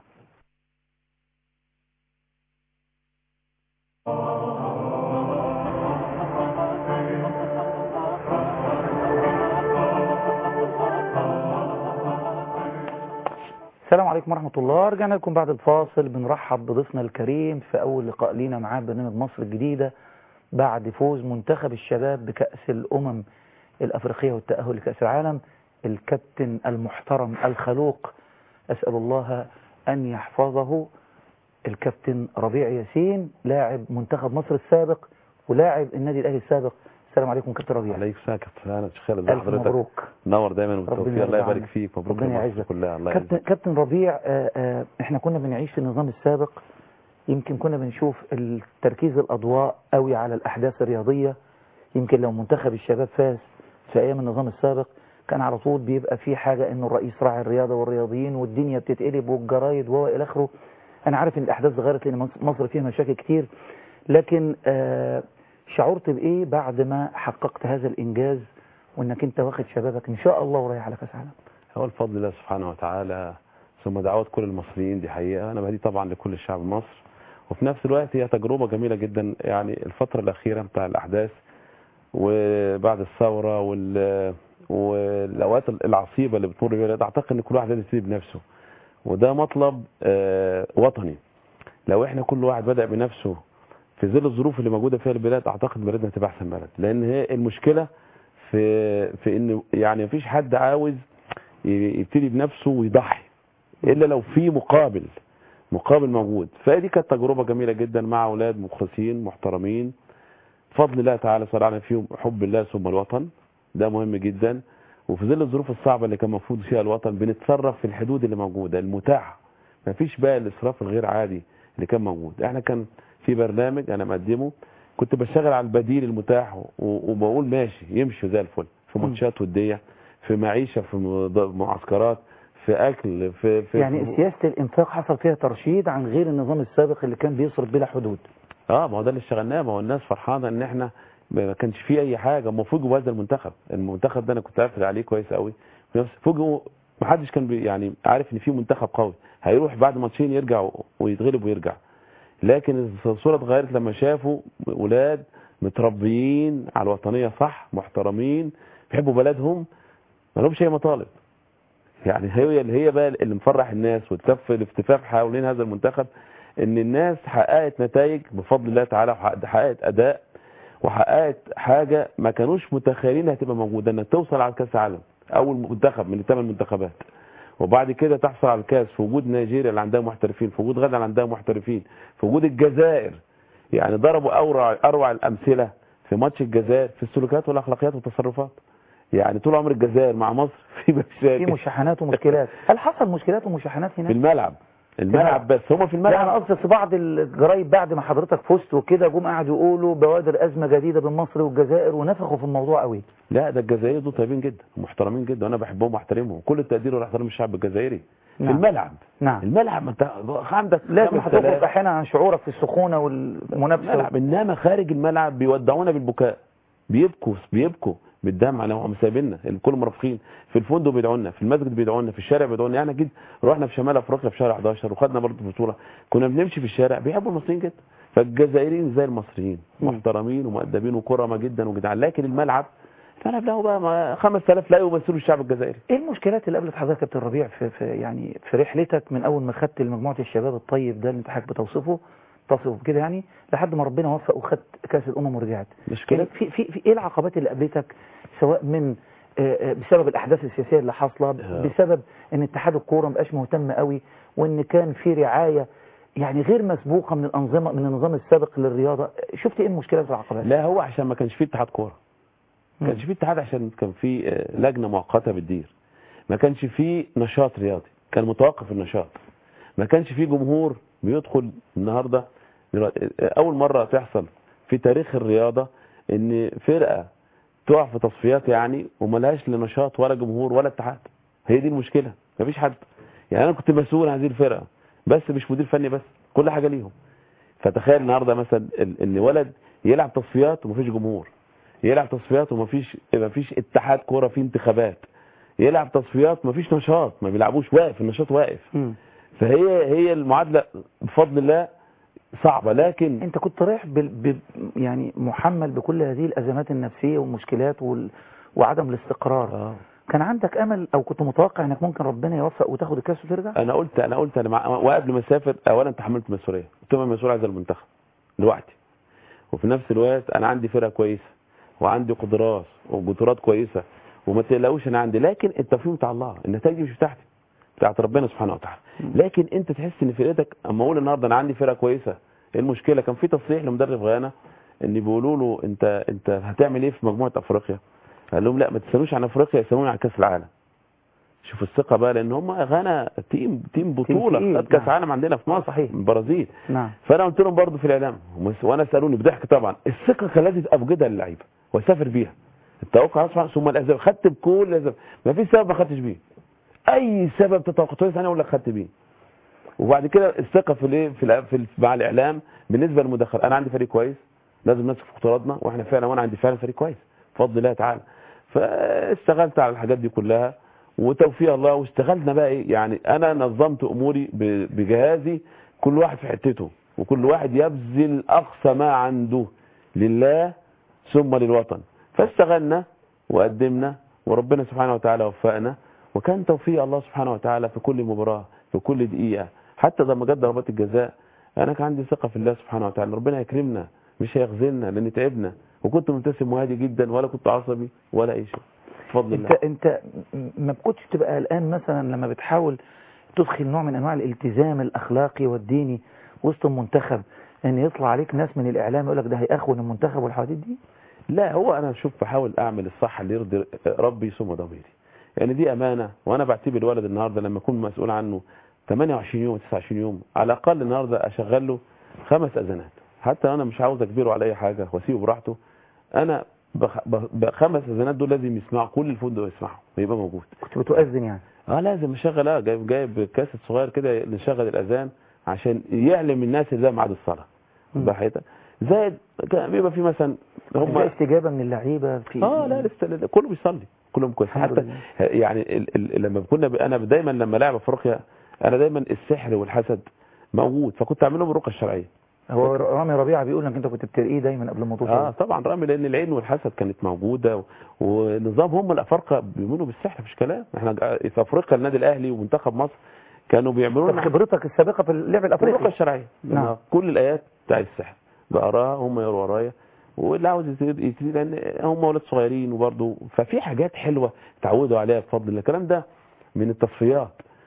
السلام عليكم ورحمة الله. رجعنا لكم بعد الفاصل. بنرحب بضيفنا الكريم في أول لقاء لينا معاه برنامج مصر الجديدة بعد فوز منتخب الشباب بكأس الأمم الأفريقية والتأهل لكأس العالم، الكابتن المحترم الخلوق، أسأل الله أن يحفظه، الكابتن ربيع ياسين، لاعب منتخب مصر السابق ولاعب النادي الأهلي السابق. السلام عليكم كابتن ربيع. عليك السلام يا كابتن خالد. ألف مبروك. نور دايما والتوفيق. الله يبارك فيك. مبروك لمصر كلها. الله يعزك. كابتن ربيع، احنا كنا بنعيش في النظام السابق، يمكن كنا بنشوف التركيز الأضواء قوي على الأحداث الرياضية. يمكن لو منتخب الشباب فاز في أيام النظام السابق كان على طول بيبقى في حاجة إنه الرئيس راعي الرياضة والرياضيين والدنيا بتتقلب والجرايد وإلى آخره. أنا عارف إن الأحداث اتغيرت لأن مصر فيها مشاكل كتير، لكن شعرت بإيه بعد ما حققت هذا الإنجاز وإنك أنت واخد شبابك إن شاء الله ورايح على كأس العالم؟ هو الفضل الله سبحانه وتعالى، ثم دعوات كل المصريين. دي حقيقة أنا بهدي طبعا لكل الشعب المصري، وفي نفس الوقت هي تجربة جميلة جدا. يعني الفترة الأخيرة بتاع الأحداث وبعد الثورة والأوقات العصيبة اللي بتمر بيها، أعتقد إن كل واحد لازم يبتدي بنفسه، وده مطلب وطني. لو إحنا كل واحد بدأ بنفسه في ظل الظروف اللي موجودة فيها البلاد، أعتقد بلدنا هتبقى أحسن بلد. لأن هي المشكلة في إن يعني مفيش حد عاوز يبتدي بنفسه ويضحي إلا لو في مقابل موجود. فدي كانت تجربة جميلة جدا مع أولاد مخلصين محترمين بفضل الله تعالى، صار فيهم حب الله ثم الوطن، ده مهم جدا. وفي ظل الظروف الصعبة اللي كان المفروض فيها الوطن بنتصرف في الحدود اللي موجودة المتاحة، مفيش بقى الإسراف الغير عادي اللي كان موجود. احنا كان في برنامج انا مقدمه، كنت بشتغل على البديل المتاح وبقول ماشي يمشي زي الفل في ماتشات وديه، في معيشه، في معسكرات، في اكل في يعني سياسه الانفاق حصل فيها ترشيد عن غير النظام السابق اللي كان بيصرف بلا حدود. ما هو ده اللي اشتغلناه. ما هو الناس فرحانه ان احنا ما كانش فيه اي حاجه. هم فوجئوا بهذا المنتخب ده انا كنت قافل عليه كويس قوي. فوجئوا ما حدش كان يعني عارف ان في منتخب قوي هيروح بعد ماتشين يرجع ويتغلب ويرجع. لكن الصوره اتغيرت لما شافوا ولاد متربيين على الوطنيه صح، محترمين، بيحبوا بلدهم، ما لهمش اي مطالب. يعني هي بقى اللي مفرح الناس والتف الافتفاف حوالين هذا المنتخب، ان الناس حققت نتائج بفضل الله تعالى، وحققت اداء، وحققت حاجه ما كانوش متخيلين هتبقى موجوده، انك توصل على كاس العالم اول منتخب من 8 منتخبات، وبعد كده تحصل على الكاس في وجود نيجيريا اللي عندها محترفين، في وجود غانا اللي عندها محترفين، في وجود الجزائر. يعني ضربوا اروع الامثله في ماتش الجزائر في السلوكيات والاخلاقيات والتصرفات. يعني طول عمر الجزائر مع مصر في مشاكل، في مشاحنات ومشكلات. هل حصل مشكلات ومشاحنات هناك؟ في الملعب بس هم في الملعب. انا قصدي في بعض الجرايد بعد ما حضرتك فزت وكده جم قعدوا يقولوا بوادر ازمه جديده بين مصر والجزائر ونفخوا في الموضوع قوي. لا ده الجزائر دول طيبين جدا ومحترمين جدا، وانا بحبهم واحترمهم، كل التقدير والاحترام الشعب الجزائري. نعم. في الملعب. نعم. الملعب انت عندك لازم هتخرج احيانا عن شعورك في السخونه والمنافسه. الملعب. انما خارج الملعب بيودعونا بالبكاء، بيبكوا بالدمع لو هم سايبيننا. الكل مرافقين في الفندق بيدعونا، في المسجد بيدعونا، في الشارع بيدعونا. يعني اكيد رحنا في شمال افريقيا في شهر 11 وخدنا برضه بطوله، كنا بنمشي في الشارع بيحبوا المصريين جدا. فالجزائريين زي المصريين محترمين ومؤدبين وكرمه جدا وجدعان. لكن الملعب له بقى 5000 لا يمثلوا الشعب الجزائري. ايه المشكلات اللي قابلت حضرتك يا كابتن ربيع في رحلتك من اول ما خدت مجموعه الشباب الطيب ده اللي انت حضرتك تصفه كده يعني لحد ما ربنا وفق وخدت كاس الامم ورجعت؟ مشكلة في ايه العقبات اللي قابلتك، سواء من بسبب الاحداث السياسيه اللي حاصله، بسبب ان اتحاد الكوره ما بقاش مهتم قوي، وان كان في رعايه يعني غير مسبوقه من الانظمه من النظام السابق للرياضه؟ شفت ايه المشكلات والعقبات؟ لا هو عشان ما كانش فيه اتحاد كوره، ما كانش فيه اتحاد عشان كان فيه لجنه مؤقته بتدير، ما كانش فيه نشاط رياضي، كان متوقف النشاط، ما كانش فيه جمهور بيدخل. النهارده اول مره تحصل في تاريخ الرياضه ان فرقه تقع في تصفيات يعني وملهاش لا نشاط ولا جمهور ولا اتحاد. هي دي المشكله، مفيش حد. يعني انا كنت مسؤول عن هذه الفرقه بس مش مدير فني بس، كل حاجه ليهم. فتخيل النهارده مثلا ان ولد يلعب تصفيات ومفيش جمهور، يلعب تصفيات ومفيش اتحاد كوره فيه انتخابات، يلعب تصفيات مفيش نشاط، ما بيلعبوش، واقف النشاط واقف. فهي المعادله بفضل الله صعبه. لكن انت كنت رايح يعني محمل بكل هذه الازمات النفسيه والمشكلات وعدم الاستقرار. كان عندك امل او كنت متوقع انك ممكن ربنا يوفق وتاخد الكاس وترجع؟ انا قلت وقبل ما اسافر اولا تحملت مسؤوليه، كنت مسؤول عن المنتخب لوحدي، وفي نفس الوقت انا عندي فرقه كويسه وعندي قدرات وبطولات كويسه وما تقلقوش انا عندي، لكن التوفيق بتاع الله، النتائج مش بتاعتي، بتاعت ربنا سبحانه وتعالى. لكن انت تحس ان فرقتك، اما اقول النهارده انا عندي فرقه كويسه، ايه المشكله؟ كان في تصريح لمدرب غانا ان بيقولوا له انت هتعمل ايه في مجموعه افريقيا؟ قال لهم لا ما تسالوش عن افريقيا، يسالوني عن كاس العالم. شوف الثقه بقى، لان هم غانا تيم بطوله خد كاس عالم عندنا في مصر، صحيح، البرازيل. نعم. فانا قلت لهم برضه في الاعلام وانا سالوني بضحك طبعا، الثقه كان لازم افقدها للعيبه واسافر بيها. التوقع ثم الاسباب، خدت بكل الاسباب، ما في سبب ما خدتش بيه. اي سبب تتوقعه انا اقول لك خدت بيه. وبعد كده الثقه في مع الاعلام بالنسبه للمداخله، انا عندي فريق كويس لازم نمسك في خطواتنا، واحنا فعلا وانا عندي فعلا فريق كويس بفضل الله تعالى. فاشتغلت على الحاجات دي كلها وتوفيق الله، واشتغلنا بقى ايه يعني، انا نظمت اموري بجهازي، كل واحد في حتته وكل واحد يبذل اقصى ما عنده لله ثم للوطن. فاشتغلنا وقدمنا وربنا سبحانه وتعالى وفقنا، وكان توفيق الله سبحانه وتعالى في كل مباراة في كل دقيقة. حتى لما جت ضربات الجزاء انا كان عندي ثقة في الله سبحانه وتعالى، ربنا يكرمنا مش هيخذلنا لان تعبنا، وكنت مبتسم وهادي جدا ولا كنت عصبي ولا اي شيء بفضل الله. انت ما كنتش تبقى قلقان مثلا لما بتحاول تدخل نوع من انواع الالتزام الاخلاقي والديني وسط المنتخب، ان يطلع عليك ناس من الاعلام يقول لك ده هيأخون المنتخب والحواديت دي؟ لا هو انا شوف بحاول اعمل الصح اللي يرضي ربي ثم ضميري، يعني دي امانه، وانا بعتبر الولد النهارده لما اكون مسؤول عنه 28 يوم 29 يوم على الاقل النهارده اشغل له 5 اذانات، حتى انا مش عاوز اجبره على اي حاجه واسيبه براحته. انا ب5 اذانات دول لازم يسمعوا، كل الفندق يسمعوا ويبقى موجود. كنت بتؤذن يعني؟ لازم اشغل جايب كاسيت صغير كده نشغل الاذان عشان يعلم الناس ان ده ميعاد الصلاه. بحيث زائد بيبقى في مثلا هم استجابه من اللعيبه في لا لسه كله بيصلي كلهم كويس. حتى يعني لما كنا انا دايما لما لاعب افريقيا انا دايما السحر والحسد موجود، فكنت اعمل لهم الرقيه الشرعيه. هو رامي ربيعه بيقول انك انت كنت بترقيه دايما قبل ما توصل. طبعا رامي، لان العين والحسد كانت موجوده ونظام هم الافارقه بيؤمنوا بالسحر مش كلام. احنا في افريقيا النادي الاهلي ومنتخب مصر كانوا بيعملوا لنا خبرتك السابقه في اللعب الافريقي الرقيه الشرعيه. نعم. كل الايات بتاع السحر بقراها هم يقروا ورايا، واللي عاوز يزيد لان هم اولاد صغيرين وبرضه ففي حاجات حلوه تعودوا عليها بفضل الله. الكلام ده من التصفيات.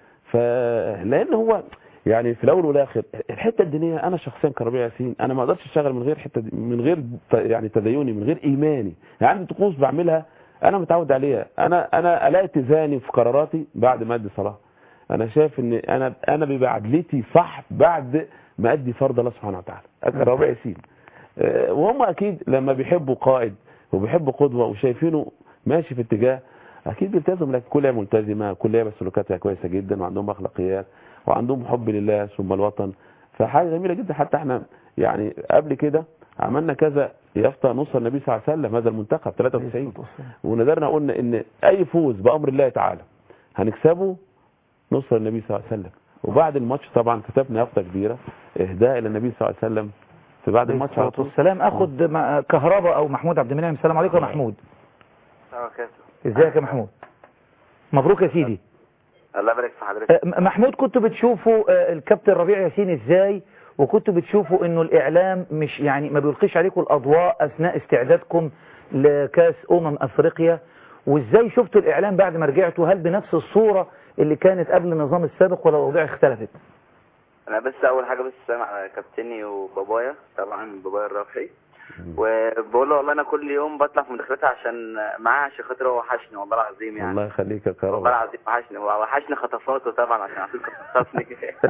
فلان هو يعني في الاول والاخر الحته الدينيه انا شخصيا كربيع ياسين انا ما اقدرش اشتغل من غير حته من غير يعني تديني، من غير ايماني. يعني عندي طقوس بعملها انا متعود عليها. انا الاقي اتزاني في قراراتي بعد ما ادي صلاه. انا شايف ان انا بيبقى عدلتي صح بعد ما ادي فرض الله سبحانه وتعالى. كربيع ياسين وهم اكيد لما بيحبوا قائد وبيحبوا قدوه وشايفينه ماشي في اتجاه اكيد بيلتزم. لكن كلها ملتزمه، كلها سلوكاتها كويسه جدا وعندهم اخلاقيات وعندهم حب لله ثم الوطن. فحاجه جميله جدا. حتى احنا يعني قبل كده عملنا كذا يافطه نصر النبي صلى الله عليه وسلم هذا المنتخب 93 ونذرنا قلنا ان اي فوز بامر الله تعالى هنكسبه نصر النبي صلى الله عليه وسلم. وبعد الماتش طبعا كتبنا يافطه كبيره اهداء الى النبي صلى الله عليه وسلم في بعد الماتش على طول. السلام. اخد كهرباء او محمود عبد المنعم. السلام عليكم يا محمود. ازيك يا محمود؟ مبروك يا سيدي. الله يبارك في حضرتك. محمود كنتوا بتشوفوا الكابتن ربيع ياسين ازاي، وكنتوا بتشوفوا انه الاعلام مش يعني ما بيلقيش عليكم الاضواء اثناء استعدادكم لكاس افريقيا، وازاي شفتوا الاعلام بعد ما رجعتوا؟ هل بنفس الصورة اللي كانت قبل النظام السابق ولا الاوضاع اختلفت؟ انا بس اول حاجة بس سامع كابتني وبابايا طبعا بابايا الرافعي، وبقول له والله انا كل يوم بطلع في مداخلتها عشان معاه عشان خاطر هو وحشني والله العظيم. يعني الله يخليك يا كرم. والله العظيم وحشني خطفاته طبعا عشان عشان خطفني.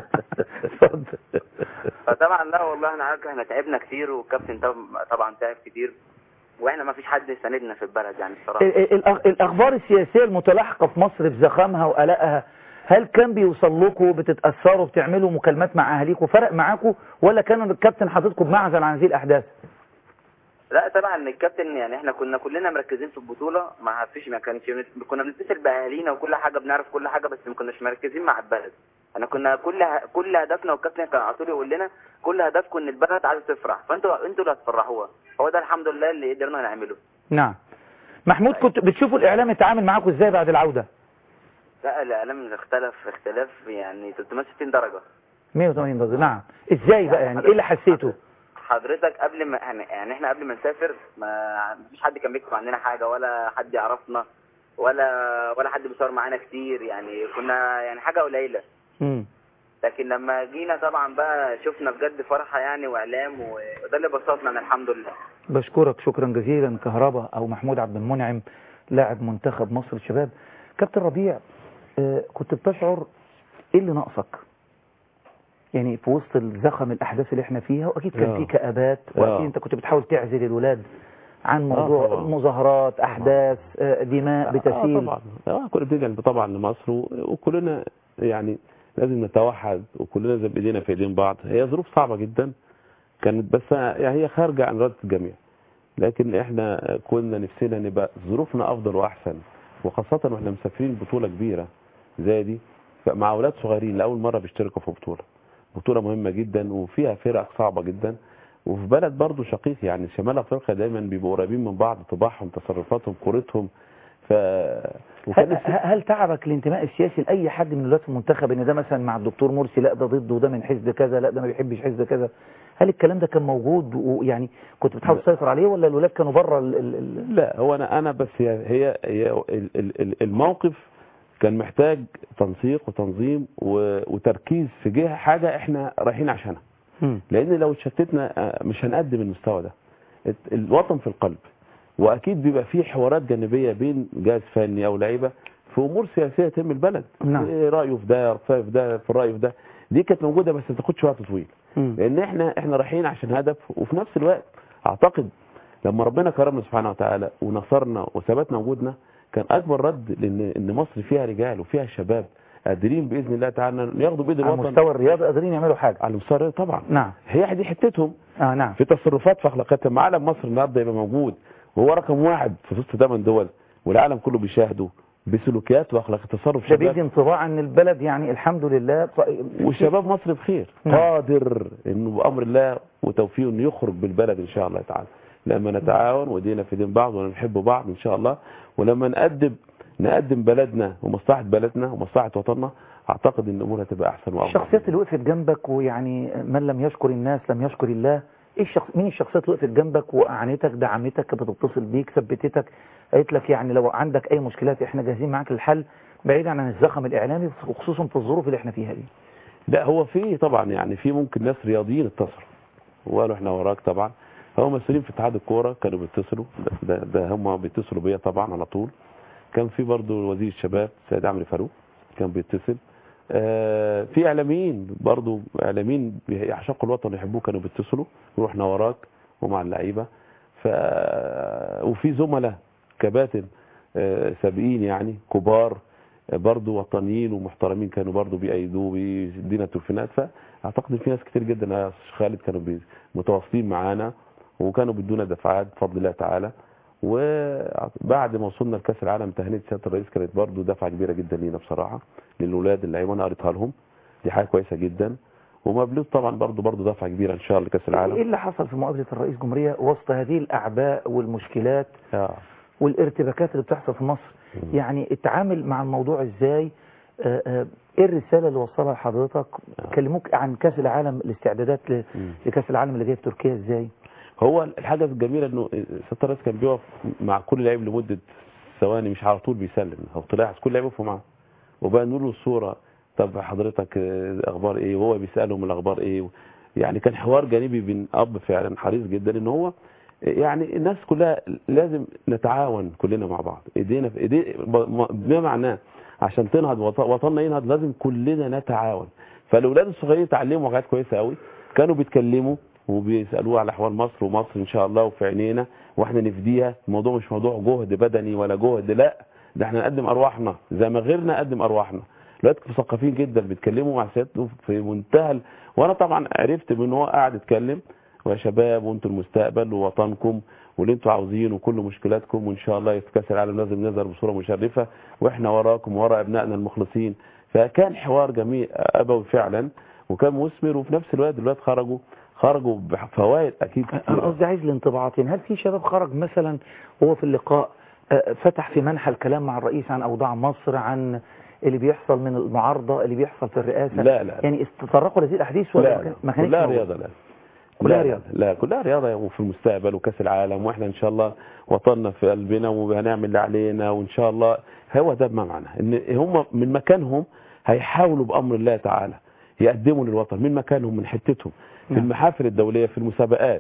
فطبعا لا والله احنا تعبنا كتير والكابتن طبعا تعب كتير واحنا ما فيش حد يساندنا في البلد يعني الصراحه. الاخبار السياسيه المتلاحقه في مصر بزخامها وقلقها هل كان بيوصل لكم بتتاثروا بتعملوا مكالمات مع اهاليكم؟ فرق معاكم ولا كان الكابتن حاططكم بمعزل عن هذه الاحداث؟ لا طبعا الكابتن يعني احنا كنا كلنا مركزين في البطوله، ما فيش ما كانش كنا بنتصل باهالينا وكل حاجه بنعرف كل حاجه بس ما كناش مركزين مع البلد. انا كنا كل هدفنا والكابتن كان على طول يقول لنا كل هدفكم ان البلد عايزه تفرح فانتوا اللي هتفرحوها. هو ده الحمد لله اللي قدرنا نعمله. نعم. محمود كنت بتشوفوا الاعلام يتعامل معاكم ازاي بعد العوده؟ لا الاعلام اختلاف يعني 360 درجه 180 درجه. نعم. ازاي بقى يعني ايه اللي حسيته؟ حضرتك قبل ما يعني احنا قبل ما نسافر ما فيش حد كان بيكتب عننا حاجه ولا حد يعرفنا ولا حد بيصور معانا كتير، يعني كنا يعني حاجه قليله. لكن لما جينا طبعا بقى شفنا بجد فرحه يعني واعلام وده اللي بسطنا الحمد لله. بشكرك شكرا جزيلا كهرباء او محمود عبد المنعم لاعب منتخب مصر الشباب. كابتن ربيع كنت بتشعر ايه اللي ناقصك يعني في وسط الزخم الاحداث اللي احنا فيها؟ واكيد كان في كآبات واكيد انت كنت بتحاول تعزل الولاد عن موضوع مظاهرات احداث دماء بتسيل. طبعا كنا بنيجي طبعا لمصر وكلنا يعني لازم نتوحد وكلنا لازم بايدينا في ايدين بعض. هي ظروف صعبه جدا كانت بس يعني هي خارجه عن اراده الجميع، لكن احنا كنا نفسنا نبقى ظروفنا افضل واحسن، وخاصه واحنا مسافرين بطوله كبيره زي دي مع اولاد صغيرين لاول مره بيشتركوا في بطوله مهمه جدا وفيها فرق صعبه جدا وفي بلد برضه شقيق. يعني شمال افريقيا دايما بيبقوا قريبين من بعض، طباعهم تصرفاتهم كورتهم. هل تعبك الانتماء السياسي لاي حد من ولاد المنتخب ان ده مثلا مع الدكتور مرسي لا ده ضده وده من حزب كذا لا ده ما بيحبش حزب كذا؟ هل الكلام ده كان موجود ويعني كنت بتحاول تسيطر عليه ولا الولاد كانوا بره لا هو انا بس هي الموقف كان محتاج تنسيق وتنظيم وتركيز في جهه حاجه احنا رايحين عشانها. لان لو اتشتتنا مش هنقدم المستوى ده. الوطن في القلب، واكيد بيبقى فيه حوارات جانبيه بين جهاز فني او لعيبه في امور سياسيه تهم البلد. رايه في ده في ده في الراي في ده دي كانت موجوده بس ما تاخدش وقت طويل. لان احنا رايحين عشان هدف، وفي نفس الوقت اعتقد لما ربنا كرمنا سبحانه وتعالى ونصرنا وثبتنا وجودنا كان اكبر رد ان مصر فيها رجال وفيها شباب قادرين باذن الله تعالى ياخدوا بايد الوطن. على مستوى الرياضه قادرين يعملوا حاجه. على مستوى الرياضه طبعا. نعم. هي دي حتتهم. نعم. في تصرفات في اخلاقيات. لما علم مصر النهارده يبقى موجود وهو رقم 1 في وسط 8 دول والعالم كله بيشاهده بسلوكيات واخلاق تصرف ده شباب. بيدي انطباع ان البلد يعني الحمد لله وشباب مصر بخير. نعم. قادر انه بامر الله وتوفيقه انه يخرج بالبلد ان شاء الله تعالى. لما نتعاون ودينا في دين بعض ونحب بعض ان شاء الله، ولما نقدم بلدنا ومصلحه بلدنا ومصلحه وطننا، اعتقد ان الامور هتبقى احسن وافضل. الشخصيات اللي وقفت جنبك ويعني من لم يشكر الناس لم يشكر الله، مين الشخصيات اللي وقفت جنبك واعنتك دعمتك بتتصل بيك ثبتتك قالت لك يعني لو عندك اي مشكلات احنا جاهزين معاك للحل بعيدا عن الزخم الاعلامي وخصوصا في الظروف اللي احنا فيها دي؟ لا هو في طبعا يعني في ممكن ناس رياضيين اتصلوا وقالوا احنا وراك طبعا. هم مسؤولين في اتحاد الكوره كانوا بيتصلوا، ده هم بيتصلوا بيا طبعا على طول. كان في برضو وزير الشباب سيد عمرو فاروق كان بيتصل. في اعلاميين برضو اعلاميين بيعشقوا الوطن ويحبوه كانوا بيتصلوا ورحنا وراك ومع اللعيبه. وفي زملاء كباتن سابقين يعني كبار برضو وطنيين ومحترمين كانوا برضو بيأيدوه بيدينا التلفونات. فاعتقد ان في ناس كتير جدا يا خالد كانوا متواصلين معانا وكانوا بيدونا دفعات بفضل الله تعالى. وبعد ما وصلنا لكاس العالم تهنئه سياده الرئيس كانت برضو دفعه كبيره جدا لينا بصراحه للاولاد اللي انا قريتها لهم. دي حاجه كويسه جدا. ومبلوغ طبعا برضو دفعه كبيره ان شاء الله لكاس العالم. ايه اللي حصل في مقابله الرئيس الجمهوريه وسط هذه الاعباء والمشكلات والارتباكات اللي بتحصل في مصر؟ يعني اتعامل مع الموضوع ازاي؟ ايه الرساله اللي وصلها لحضرتك؟ كلموك عن كاس العالم الاستعدادات لكاس العالم اللي جاي في تركيا ازاي؟ هو الحاجه الجميله انه سياده الرئيس كان بيقف مع كل لعيب لمده ثواني مش على طول بيسلم او طلع كل لعيب يقف معاه وبقى نقول له الصوره طب حضرتك اخبار ايه وهو بيسالهم الاخبار ايه. يعني كان حوار جانبي بين اب فعلا حريص جدا ان هو يعني الناس كلها لازم نتعاون كلنا مع بعض ايدينا في ايدي بما معناه عشان تنهض وطننا ينهض لازم كلنا نتعاون. فالاولاد الصغيرين اتعلموا حاجات كويسه قوي كانوا بيتكلموا وبيسالوه على احوال مصر ومصر ان شاء الله وفي عينينا واحنا نفديها. الموضوع مش موضوع جهد بدني ولا جهد لا ده احنا نقدم ارواحنا زي ما غيرنا قدم ارواحنا. الولاد مثقفين جدا بيتكلموا مع سيادته في منتهى وانا طبعا عرفت من هو قاعد يتكلم ويا شباب وانتم المستقبل ووطنكم واللي انتم عاوزينه وكل مشكلاتكم وان شاء الله في كاس العالم لازم نظهر بصوره مشرفه واحنا وراكم وورا ابنائنا المخلصين. فكان حوار جميل ابوي فعلا وكان مثمر وفي نفس الوقت الولاد خرجوا بفوائد اكيد كتير. انا قصدي عايز الانطباعاتين. هل في شباب خرج مثلا وهو في اللقاء فتح في منحى الكلام مع الرئيس عن اوضاع مصر عن اللي بيحصل من المعارضه اللي بيحصل في الرئاسه؟ لا يعني استطرقوا لهذه الاحاديث ولا ما كانتش كلها رياضه؟ كلها رياضه. لا كلها رياضه وفي المستقبل وكاس العالم واحنا ان شاء الله وطننا في قلبنا وهنعمل اللي علينا وان شاء الله. هو ده بمعنى ان هم من مكانهم هيحاولوا بامر الله تعالى يقدموا للوطن من مكانهم من حتتهم في المحافل الدوليه في المسابقات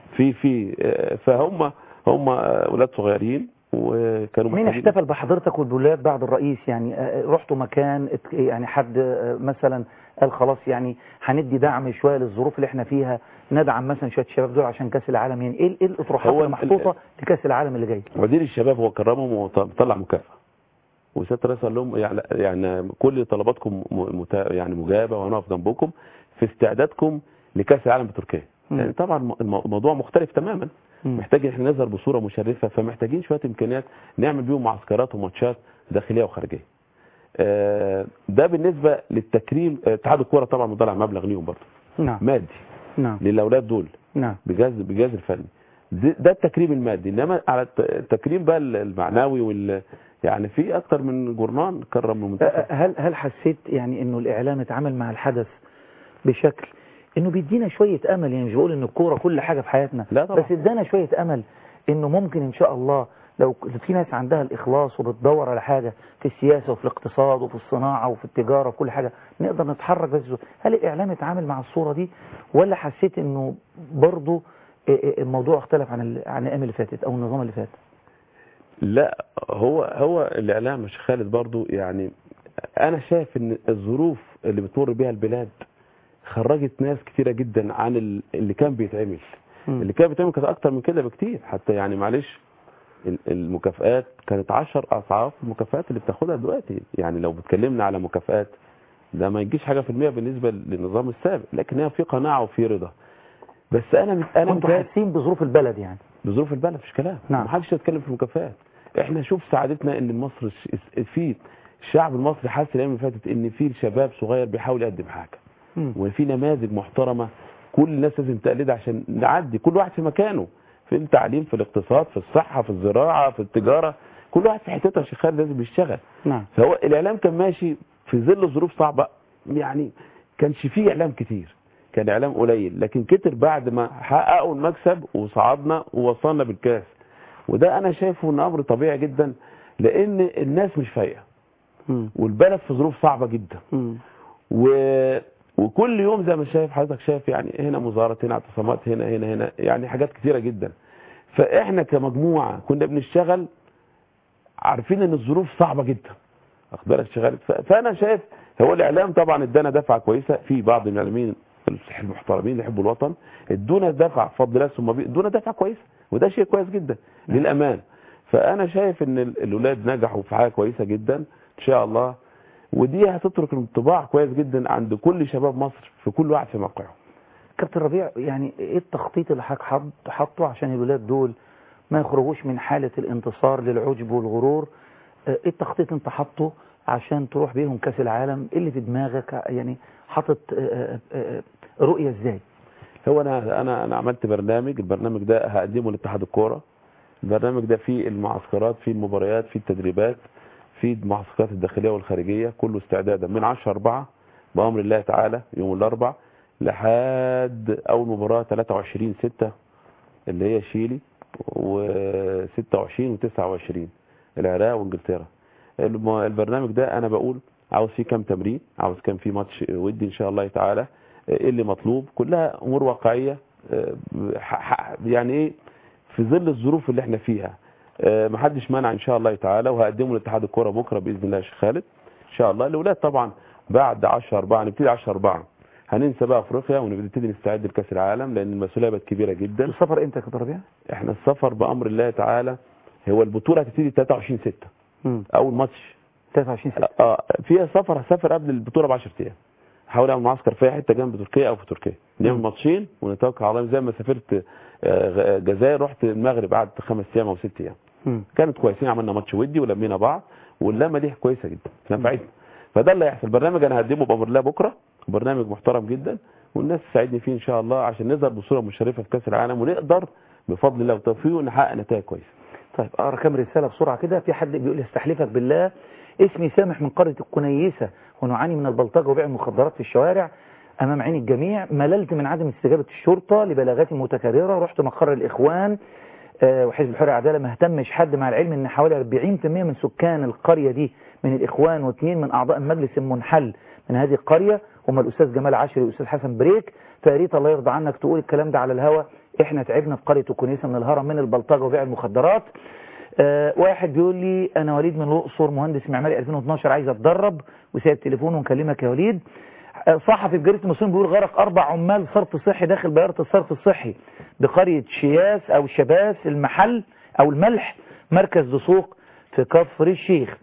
فهم اولاد صغيرين وكانوا مين احتفل بحضرتك والولاد بعد الرئيس؟ يعني رحتوا مكان يعني حد مثلا قال خلاص يعني هندي دعم شويه للظروف اللي احنا فيها ندعم مثلا شويه الشباب دول عشان كاس العالم؟ يعني ايه الاطروحات اللي محطوطه لكاس العالم اللي جاي؟ وزير الشباب هو كرمهم وطلع مكافاه وسياده الرئيس قال لهم يعني كل طلباتكم يعني مجابه وهنقف جنبكم في استعدادكم لكاس العالم بتركيا. يعني طبعا الموضوع مختلف تماما. محتاج احنا نظهر بصوره مشرفه فمحتاجين شويه امكانيات نعمل بيهم معسكرات وماتشات داخليه وخارجيه. ده بالنسبه للتكريم. اتحاد الكوره طبعا مطلع مبلغ ليهم برضه مادي للاولاد دول بجهاز الفني. ده التكريم المادي. انما على التكريم بقى المعنوي يعني في اكتر من جورنان كرم المنتخب. هل حسيت يعني انه الاعلام اتعامل مع الحدث بشكل انه بيدينا شويه امل؟ يعني مش بقول ان الكوره كل حاجه في حياتنا بس ادانا شويه امل انه ممكن ان شاء الله لو في ناس عندها الاخلاص وبتدور على حاجه في السياسه وفي الاقتصاد وفي الصناعه وفي التجاره وفي كل حاجه نقدر نتحرك. بس هل الاعلام اتعامل مع الصوره دي ولا حسيت انه برضه الموضوع اختلف عن الايام اللي فاتت او النظام اللي فات؟ لا هو الاعلام مش خالد برضه. يعني انا شايف ان الظروف اللي بتمر بيها البلاد خرجت ناس كتيرة جدا عن اللي كان بيتعمل. اللي كان بيتعمل كانت اكتر من كده بكتير حتى يعني معلش المكافآت كانت 10 أضعاف المكافآت اللي بتاخدها دلوقتي. يعني لو بتكلمنا على مكافآت ده ما يجيش حاجة في المية بالنسبة للنظام السابق، لكن هي في قناعة وفي رضا. بس أنا كنتوا حاسين بظروف البلد يعني؟ بظروف البلد مفيش كلام. نعم. محدش يتكلم في المكافآت. احنا شوف سعادتنا ان مصر في الشعب المصري حاسس الايام اللي فاتت ان في شباب صغير بيحاول يقدم حاجة، وفي نماذج محترمة كل الناس لازم تقلدها عشان نعدي، كل واحد في مكانه، في التعليم، في الاقتصاد، في الصحة، في الزراعة، في التجارة، كل واحد في حتته يا شيخ خالد لازم يشتغل. نعم. فهو الاعلام كان ماشي في ظل ظروف صعبة، يعني كانش فيه اعلام كتير، كان اعلام قليل، لكن كتر بعد ما حققوا المكسب وصعدنا ووصلنا بالكاس. وده انا شايفه ان امر طبيعي جدا، لان الناس مش فايقه والبلد في ظروف صعبة جدا. وكل يوم زي ما شايف حضرتك شايف، يعني هنا مظاهرات، هنا اعتصامات، هنا يعني حاجات كتيرة جدا. فاحنا كمجموعة كنا بنشتغل عارفين ان الظروف صعبة جدا، واخد بالك شغال. فانا شايف هو الاعلام طبعا ادانا دفعة كويسة، في بعض المعلمين المحترمين اللي يحبوا الوطن ادونا دفعة بفضل الله ثم ادونا دفعة كويسة، وده شيء كويس جدا للامان. فانا شايف ان الاولاد نجحوا في حاجة كويسة جدا ان شاء الله، ودي هتترك انطباع كويس جدا عند كل شباب مصر في كل واحد في موقعه. كابتن ربيع، يعني ايه التخطيط اللي حضرتك حاطه عشان الولاد دول ما يخرجوش من حالة الانتصار للعجب والغرور؟ ايه التخطيط انت حاطه عشان تروح بيهم كاس العالم؟ اللي في دماغك يعني حاطط رؤية ازاي؟ هو انا عملت برنامج، البرنامج ده هقدمه لاتحاد الكوره. البرنامج ده فيه المعسكرات، فيه المباريات، فيه التدريبات، في المعسكرات الداخلية والخارجية، كله استعدادا من 10/4 بأمر الله تعالى يوم الأربع لحد أول مباراة 23/6 اللي هي شيلي، و26 و29 العراق وانجلترا. البرنامج ده أنا بقول عاوز فيه كام تمرين، عاوز كام فيه ماتش ودي إن شاء الله تعالى، إيه اللي مطلوب، كلها أمور واقعية يعني إيه في ظل الظروف اللي احنا فيها. محدش مانع ان شاء الله تعالى، وهقدمه لاتحاد الكوره بكره باذن الله يا شيخ خالد ان شاء الله. الاولاد طبعا بعد 10/4 نبتدي 10/4 هننسى بقى افريقيا ونبتدي نستعد لكاس العالم، لان المسؤوليه بقت كبيره جدا. السفر امتى يا كابتن ربيع؟ احنا السفر بامر الله تعالى، هو البطوله هتبتدي 23/6 اول ماتش 23/6. فيها سفر، هسافر قبل البطوله ب 10 ايام، هحاول اعمل معسكر في حته جنب تركيا او في تركيا، نعمل ماتشين ونتوكل على الله. زي ما سافرت الجزائر، رحت المغرب قعدت 5 ايام او 6 ايام، كانت كويسين، عملنا ماتش ودي ولمينا بعض، واللمه دي كويسه جدا نفعتنا. فده اللي هيحصل. البرنامج انا هقدمه بامر الله بكره، برنامج محترم جدا والناس تساعدني فيه ان شاء الله عشان نظهر بصوره مشرفه في كاس العالم، ونقدر بفضل الله وتوفيقه نحقق نتائج كويسه. طيب اقرا كام رساله بسرعه كده. في حد بيقول استحلفك بالله، اسمي سامح من قريه الكنيسه ونعاني من البلطجه وبيع المخدرات في الشوارع امام عين الجميع. مللت من عدم استجابه الشرطه لبلاغاتي المتكرره، رحت مقر الاخوان وحزب الحرية والعدالة، ما اهتمش حد، مع العلم ان حوالي 40% من سكان القرية دي من الاخوان، واثنين من اعضاء المجلس المنحل من هذه القرية هم الاستاذ جمال عشري والاستاذ حسن بريك. فياريت الله يرضى عنك تقول الكلام ده على الهوا، احنا تعبنا في قرية الكنيسة من الهرم من البلطجة وبيع المخدرات. واحد بيقول لي انا وليد من الاقصر، مهندس معماري 2012، عايز اتدرب، وسايب تليفونه ونكلمك يا وليد. صحفي في جريدة المصريين بيقول غرق 4 عمال صرف صحي داخل بيارة الصرف الصحي بقرية شياس أو شباس المحل أو الملح مركز دسوق في كفر الشيخ.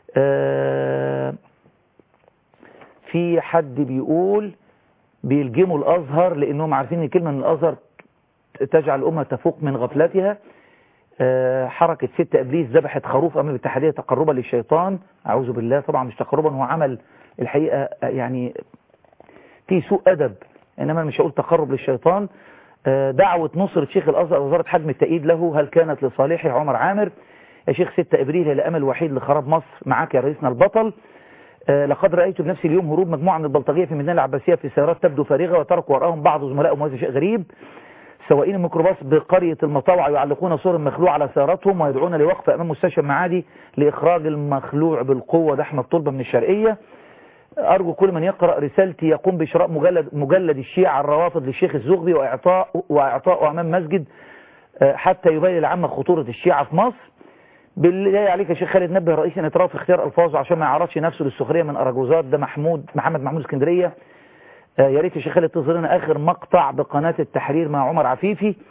في حد بيقول بيلجموا الأزهر لأنهم عارفين ان كلمة من الأزهر تجعل الأمة تفوق من غفلتها. حركة 6 إبليس ذبحت خروف أمام الاتحادية تقربا للشيطان، أعوذ بالله. طبعا مش تقربا، هو عمل الحقيقة يعني في سوء أدب، إنما مش هقول تقرب للشيطان. دعوة نصرة شيخ الأزهر وزارة حجم التأييد له، هل كانت لصالحه؟ عمر عامر. يا شيخ 6 إبريل هي الأمل الوحيد لخراب مصر، معاك يا رئيسنا البطل. لقد رأيت بنفسي اليوم هروب مجموعة من البلطجية في ميدان العباسية في سيارات تبدو فارغة، وتركوا وراءهم بعض زملائهم، وهذا شيء غريب. سواقين الميكروباص بقرية المطاوع يعلقون صور المخلوع على سياراتهم ويدعون لوقف أمام مستشفى المعادي لإخراج المخلوع بالقوة. ده أحمد طلبة من الشرقية. أرجو كل من يقرأ رسالتي يقوم بشراء مجلد الشيعة الروافض للشيخ الزغبي وإعطاءه أمام مسجد حتى يبين العامة خطورة الشيعة في مصر. بالله عليك يا شيخ خالد، نبه رئيس النطراء في اختيار ألفاظه عشان ما يعرضش نفسه للسخرية من أراجوزات. ده محمد محمود اسكندرية. يا ريت يا شيخ خالد تظهر لنا آخر مقطع بقناة التحرير مع عمر عفيفي.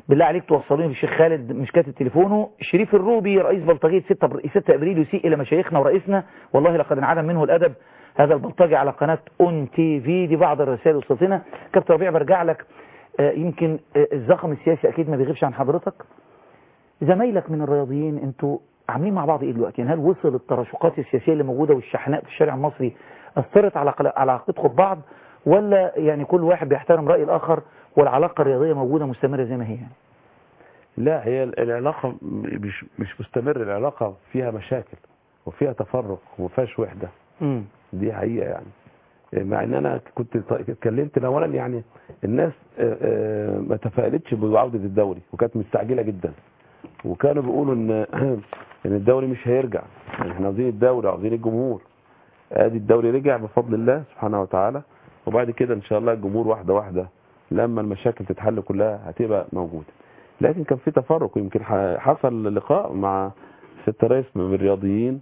بالله عليك توصلوني بالشيخ خالد مش كاتب تليفونه. شريف الروبي رئيس بلطجية 6 ابريل يسيء الى مشايخنا ورئيسنا، والله لقد انعدم منه الادب هذا البلطجي على قناة اون تي في. دي بعض الرسائل وصلتنا. كابتن ربيع برجع لك. يمكن الزخم السياسي اكيد ما بيغيبش عن حضرتك. زمايلك من الرياضيين انتوا عاملين مع بعض ايه دلوقتي؟ يعني هل وصل التراشقات السياسيه اللي موجوده والشحناء في الشارع المصري اثرت على علاقتكم ببعض، ولا يعني كل واحد بيحترم راي الاخر والعلاقه الرياضيه موجوده مستمره زي ما هي؟ لا، هي العلاقه مش مستمره، العلاقه فيها مشاكل وفيها تفرق وما فيهاش وحده. دي حقيقه يعني. مع ان انا كنت اتكلمت اولا يعني الناس ما تفائلتش بعوده الدوري وكانت مستعجله جدا، وكانوا بيقولوا ان الدوري مش هيرجع، يعني احنا عاوزين الدوري، عاوزين الجمهور. ادي الدوري رجع بفضل الله سبحانه وتعالى، وبعد كده ان شاء الله الجمهور واحده واحده لما المشاكل تتحل كلها هتبقى موجوده. لكن كان في تفرق، ويمكن حصل لقاء مع ست رئيس من الرياضيين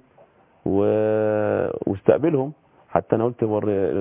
واستقبلهم. حتى انا قلت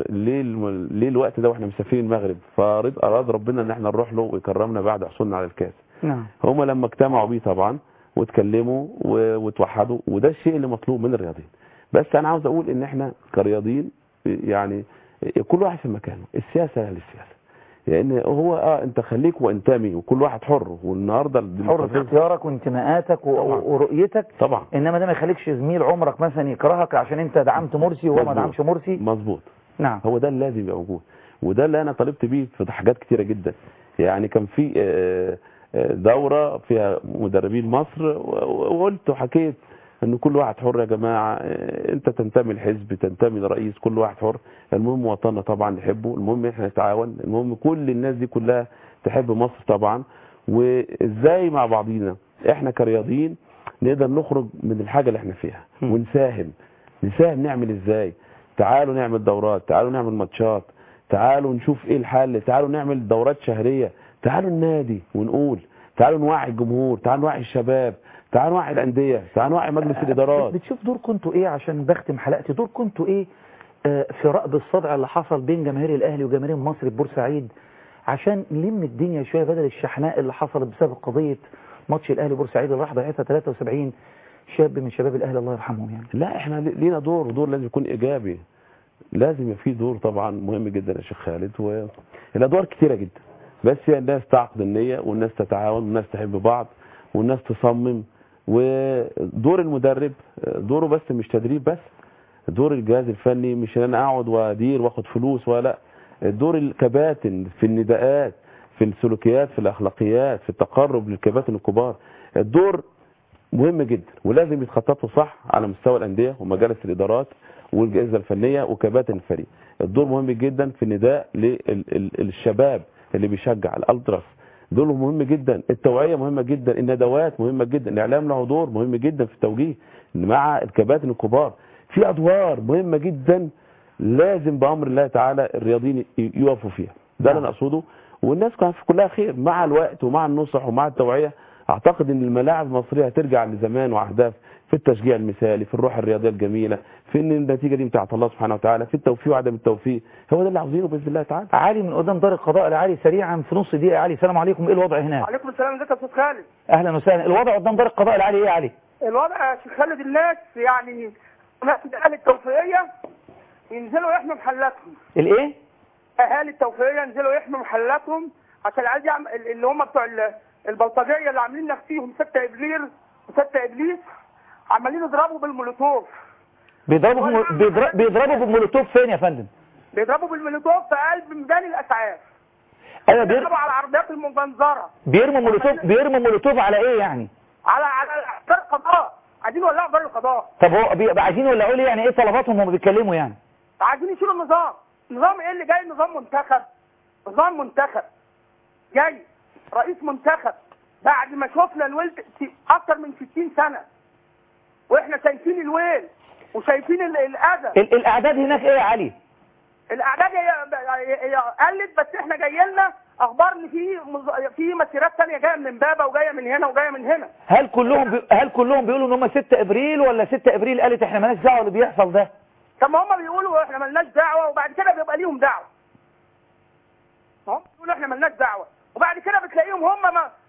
ليه الوقت ده واحنا مسافرين المغرب، فاراد ربنا ان احنا نروح له ويكرمنا بعد حصولنا على الكاس. نعم. هم لما اجتمعوا بيه طبعا واتكلموا وتوحدوا، وده الشيء اللي مطلوب من الرياضيين. بس انا عاوز اقول ان احنا كرياضيين يعني كل واحد في مكانه، السياسه هي السياسه، لان هو انت خليك وانتمي وكل واحد حر، والنهارده حر في اختيارك وانتماءاتك ورؤيتك طبعا، انما ده ما يخليكش زميل عمرك مثلا يكرهك عشان انت دعمت مرسي وهو ما دعمش مرسي. مظبوط. نعم. هو ده اللي لازم يبقى موجود، وده اللي انا طالبت بيه في حاجات كتيره جدا. يعني كان في دوره فيها مدربين مصر، وقلت وحكيت ان كل واحد حر يا جماعه، انت تنتمي لحزب، تنتمي لرئيس، كل واحد حر. المهم وطننا طبعا نحبه، المهم احنا نتعاون، المهم كل الناس دي كلها تحب مصر طبعا. وازاي مع بعضينا احنا كرياضيين نقدر نخرج من الحاجه اللي احنا فيها ونساهم نعمل ازاي؟ تعالوا نعمل دورات، تعالوا نعمل ماتشات، تعالوا نشوف ايه الحل، تعالوا نعمل دورات شهريه، تعالوا النادي ونقول، تعالوا نوعي الجمهور، تعالوا نوعي الشباب، تعالوا نوعي الانديه، تعالوا نوعي مجلس الادارات. بتشوف دور كنتوا ايه؟ عشان بختم حلقتي، دور كنتوا ايه في رأب الصدع اللي حصل بين جماهير الاهلي وجماهير مصر في بورسعيد، عشان نلم الدنيا شويه بدل الشحناء اللي حصلت بسبب قضيه ماتش الاهلي بورسعيد اللي راح ضيعتها 73 شاب من شباب الاهلي الله يرحمهم يعني؟ لا، احنا لينا دور لازم يكون ايجابي، لازم يبقى في دور طبعا مهم جدا يا شيخ خالد، والادوار كتيره جدا، بس الناس تعقد النيه والناس تتعاون والناس تحب بعض والناس تصمم. ودور المدرب دوره بس مش تدريب بس، دور الجهاز الفني مش ان انا اقعد وادير واخد فلوس، ولا دور الكباتن في النداءات، في السلوكيات، في الاخلاقيات، في التقرب للكباتن الكبار. الدور مهم جدا ولازم يتخططوا صح على مستوى الانديه ومجالس الادارات والجهاز الفنيه وكباتن الفريق. الدور مهم جدا في النداء للشباب اللي بيشجع الالتراس، دول مهم جدا. التوعيه مهمه جدا، الندوات مهمه جدا، الاعلام له دور مهم جدا في التوجيه مع الكباتن الكبار. في ادوار مهمه جدا لازم بامر الله تعالى الرياضيين يقفوا فيها، ده اللي انا اقصده. والناس كانت كلها خير مع الوقت ومع النصح ومع التوعيه. اعتقد ان الملاعب المصريه هترجع لزمان واهداف، في التشجيع المثالي، في الروح الرياضيه الجميله، في ان النتيجه دي بتاعت الله سبحانه وتعالى، في التوفيق وعدم التوفيق. هو ده اللي عاوزينه باذن الله تعالى. علي من قدام دار القضاء العالي سريعا في نص دقيقه. علي السلام عليكم، ايه الوضع هناك؟ وعليكم السلام، ازيك يا استاذ خالد؟ اهلا وسهلا. الوضع قدام دار القضاء العالي ايه يا علي؟ الوضع يا شيخ خالد الناس يعني اهالي التوفيقيه ينزلوا يحموا محلاتهم. الايه؟ اهالي التوفيقيه ينزلوا يحموا محلاتهم عشان العيال اللي هم بتوع البلطجيه اللي عاملين نفسيهم 6 ابريل و6 ابليس عمالين يضربوا بالمولوتوف. بيضربوا بالمولوتوف فين يا فندم؟ بيضربوا بالمولوتوف في قلب ميدان الاسعاف. ايوه، بيضربوا على العربيات المجنزره. بيرموا مولوتوف على ايه يعني؟ على دار القضاء، عايزين يولعوا دار القضاء. طب هو عايزين يولعوا ليه يعني؟ ايه طلباتهم وهم بيتكلموا يعني؟ عايزين يشيلوا النظام. نظام ايه اللي جاي؟ نظام منتخب جاي، رئيس منتخب بعد ما شفنا الويل اكتر من 60 سنه، واحنا شايفين الويل وشايفين الاذى. الاعداد هناك ايه يا علي؟ الاعداد هي قلت، بس احنا جاي لنا اخبار ان في مسيرات ثانيه جايه من امبابه وجايه من هنا وجايه من هنا. هل كلهم بيقولوا ان هم 6 ابريل ولا 6 ابريل قالت احنا مالناش دعوه اللي بيحصل ده؟ طب ما هم بيقولوا احنا مالناش دعوه وبعد كده بيبقى ليهم دعوه. هم بيقولوا احنا مالناش دعوه وبعد كده بتلاقيهم هم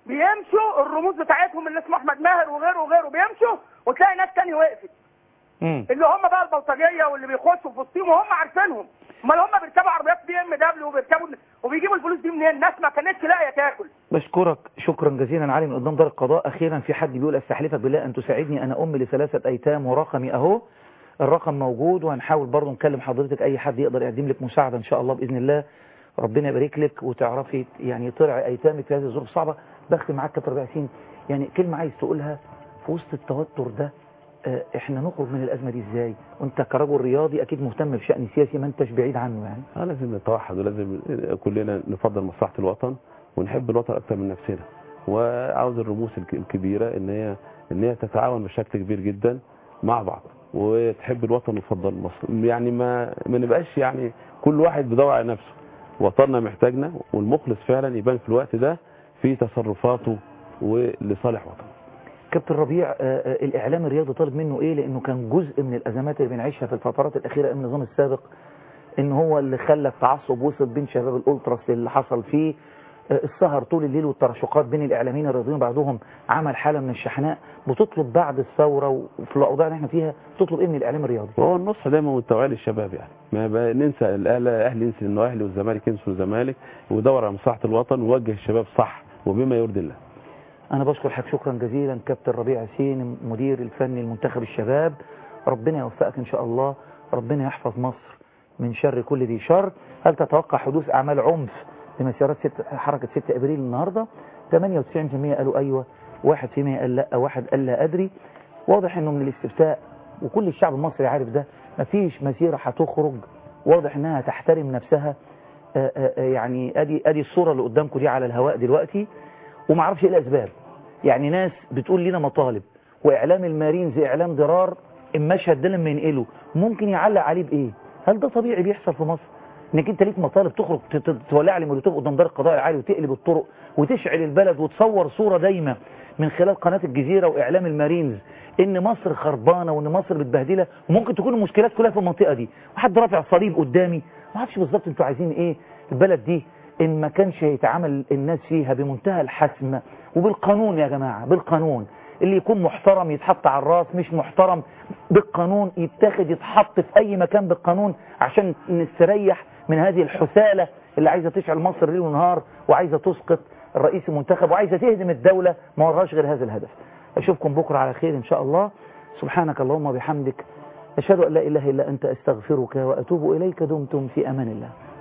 بيمشوا الرموز بتاعتهم اللي اسمه احمد ماهر وغيره وغيره بيمشوا وتلاقي ناس تاني وقفت اللي هم بقى البلطجيه واللي بيخشوا في وسطهم وهم عارفينهم. امال هم بيركبوا عربيات BMW وبيركبوا وبيجيبوا الفلوس دي منين؟ الناس ما كانتش لاقيه تاكل. بشكرك شكرا جزيلا علي من قدام دار القضاء. اخيرا في حد بيقول استحلفك بالله ان تساعدني، انا ام ل3 ايتام ورقمي اهو، الرقم موجود وهنحاول برضه نكلم حضرتك اي حد يقدر يقدم لك مساعده ان شاء الله باذن الله. ربنا يبارك لك وتعرفي يعني ترعي ايتامك في هذه الظروف الصعبه. بختم معاك كابتن ربيع ياسين، يعني كلمه عايز تقولها في وسط التوتر ده، احنا نخرج من الازمه دي ازاي؟ وانت كرجل رياضي اكيد مهتم بشأن سياسي ما انتش بعيد عنه يعني. لازم نتوحد ولازم كلنا نفضل مصلحه الوطن ونحب الوطن اكتر من نفسنا. وعاوز الرموز الكبيره ان هي تتعاون بشكل كبير جدا مع بعض وتحب الوطن وتفضل مصر. يعني ما نبقاش يعني كل واحد بيدور على نفسه. وطننا محتاجنا، والمخلص فعلا يبان في الوقت ده في تصرفاته ولصالح وطنه. كابتن ربيع، الاعلام الرياضي طالب منه ايه؟ لانه كان جزء من الازمات اللي بنعيشها في الفترات الاخيره من النظام السابق، ان هو اللي خلى التعصب وصل بين شباب الالتراس اللي حصل فيه، السهر طول الليل والتراشقات بين الاعلاميين الرياضيين بعضهم عمل حاله من الشحناء. بتطلب بعد الثوره وفي الاوضاع اللي احنا فيها تطلب ايه من الاعلام الرياضي؟ هو النصح دايما والتوعيه للشباب، يعني ما ننسى الاهلي ينسى انه اهلي والزمالك ينسوا الزمالك، ويدور على مصلحه الوطن ويوجه الشباب صح وبما يرضي الله. أنا بشكر حضرتك شكرا جزيلا كابتن ربيع ياسين مدير الفني لمنتخب الشباب. ربنا يوفقك إن شاء الله، ربنا يحفظ مصر من شر كل ذي شر. هل تتوقع حدوث أعمال عنف لمسيرات حركة 6 أبريل النهاردة؟ 98% قالوا أيوة، 1% قال لا، 1 قال لا أدري. واضح إنه من الاستفتاء وكل الشعب المصري عارف ده، مفيش مسيرة هتخرج واضح إنها تحترم نفسها. يعني أدي الصورة اللي قدامكم دي على الهواء دلوقتي، وما اعرفش ايه الاسباب. يعني ناس بتقول لنا مطالب، واعلام المارينز اعلام ضرار، المشهد ده لما ينقله ممكن يعلق عليه بايه؟ هل ده طبيعي بيحصل في مصر؟ انك انت ليك مطالب تخرج تولع لي مولوتوف قدام دار القضاء العالي وتقلب الطرق وتشعل البلد وتصور صوره دايمه من خلال قناه الجزيره واعلام المارينز ان مصر خربانه وان مصر متبهدله، وممكن تكون المشكلات كلها في المنطقه دي، وحد رافع صليب قدامي ما اعرفش بالظبط انتوا عايزين ايه. البلد دي إن ما كانش يتعامل الناس فيها بمنتهى الحسم وبالقانون يا جماعة، بالقانون، اللي يكون محترم يتحط على الراس، مش محترم بالقانون يتاخد يتحط في أي مكان بالقانون، عشان نستريح من هذه الحثالة اللي عايزة تشعل مصر ليل ونهار وعايزة تسقط الرئيس المنتخب وعايزة تهدم الدولة، ما وراش غير هذا الهدف. أشوفكم بكرة على خير إن شاء الله. سبحانك اللهم وبحمدك، أشهد أن لا إله إلا أنت، أستغفرك وأتوب إليك. دمتم في أمان الله.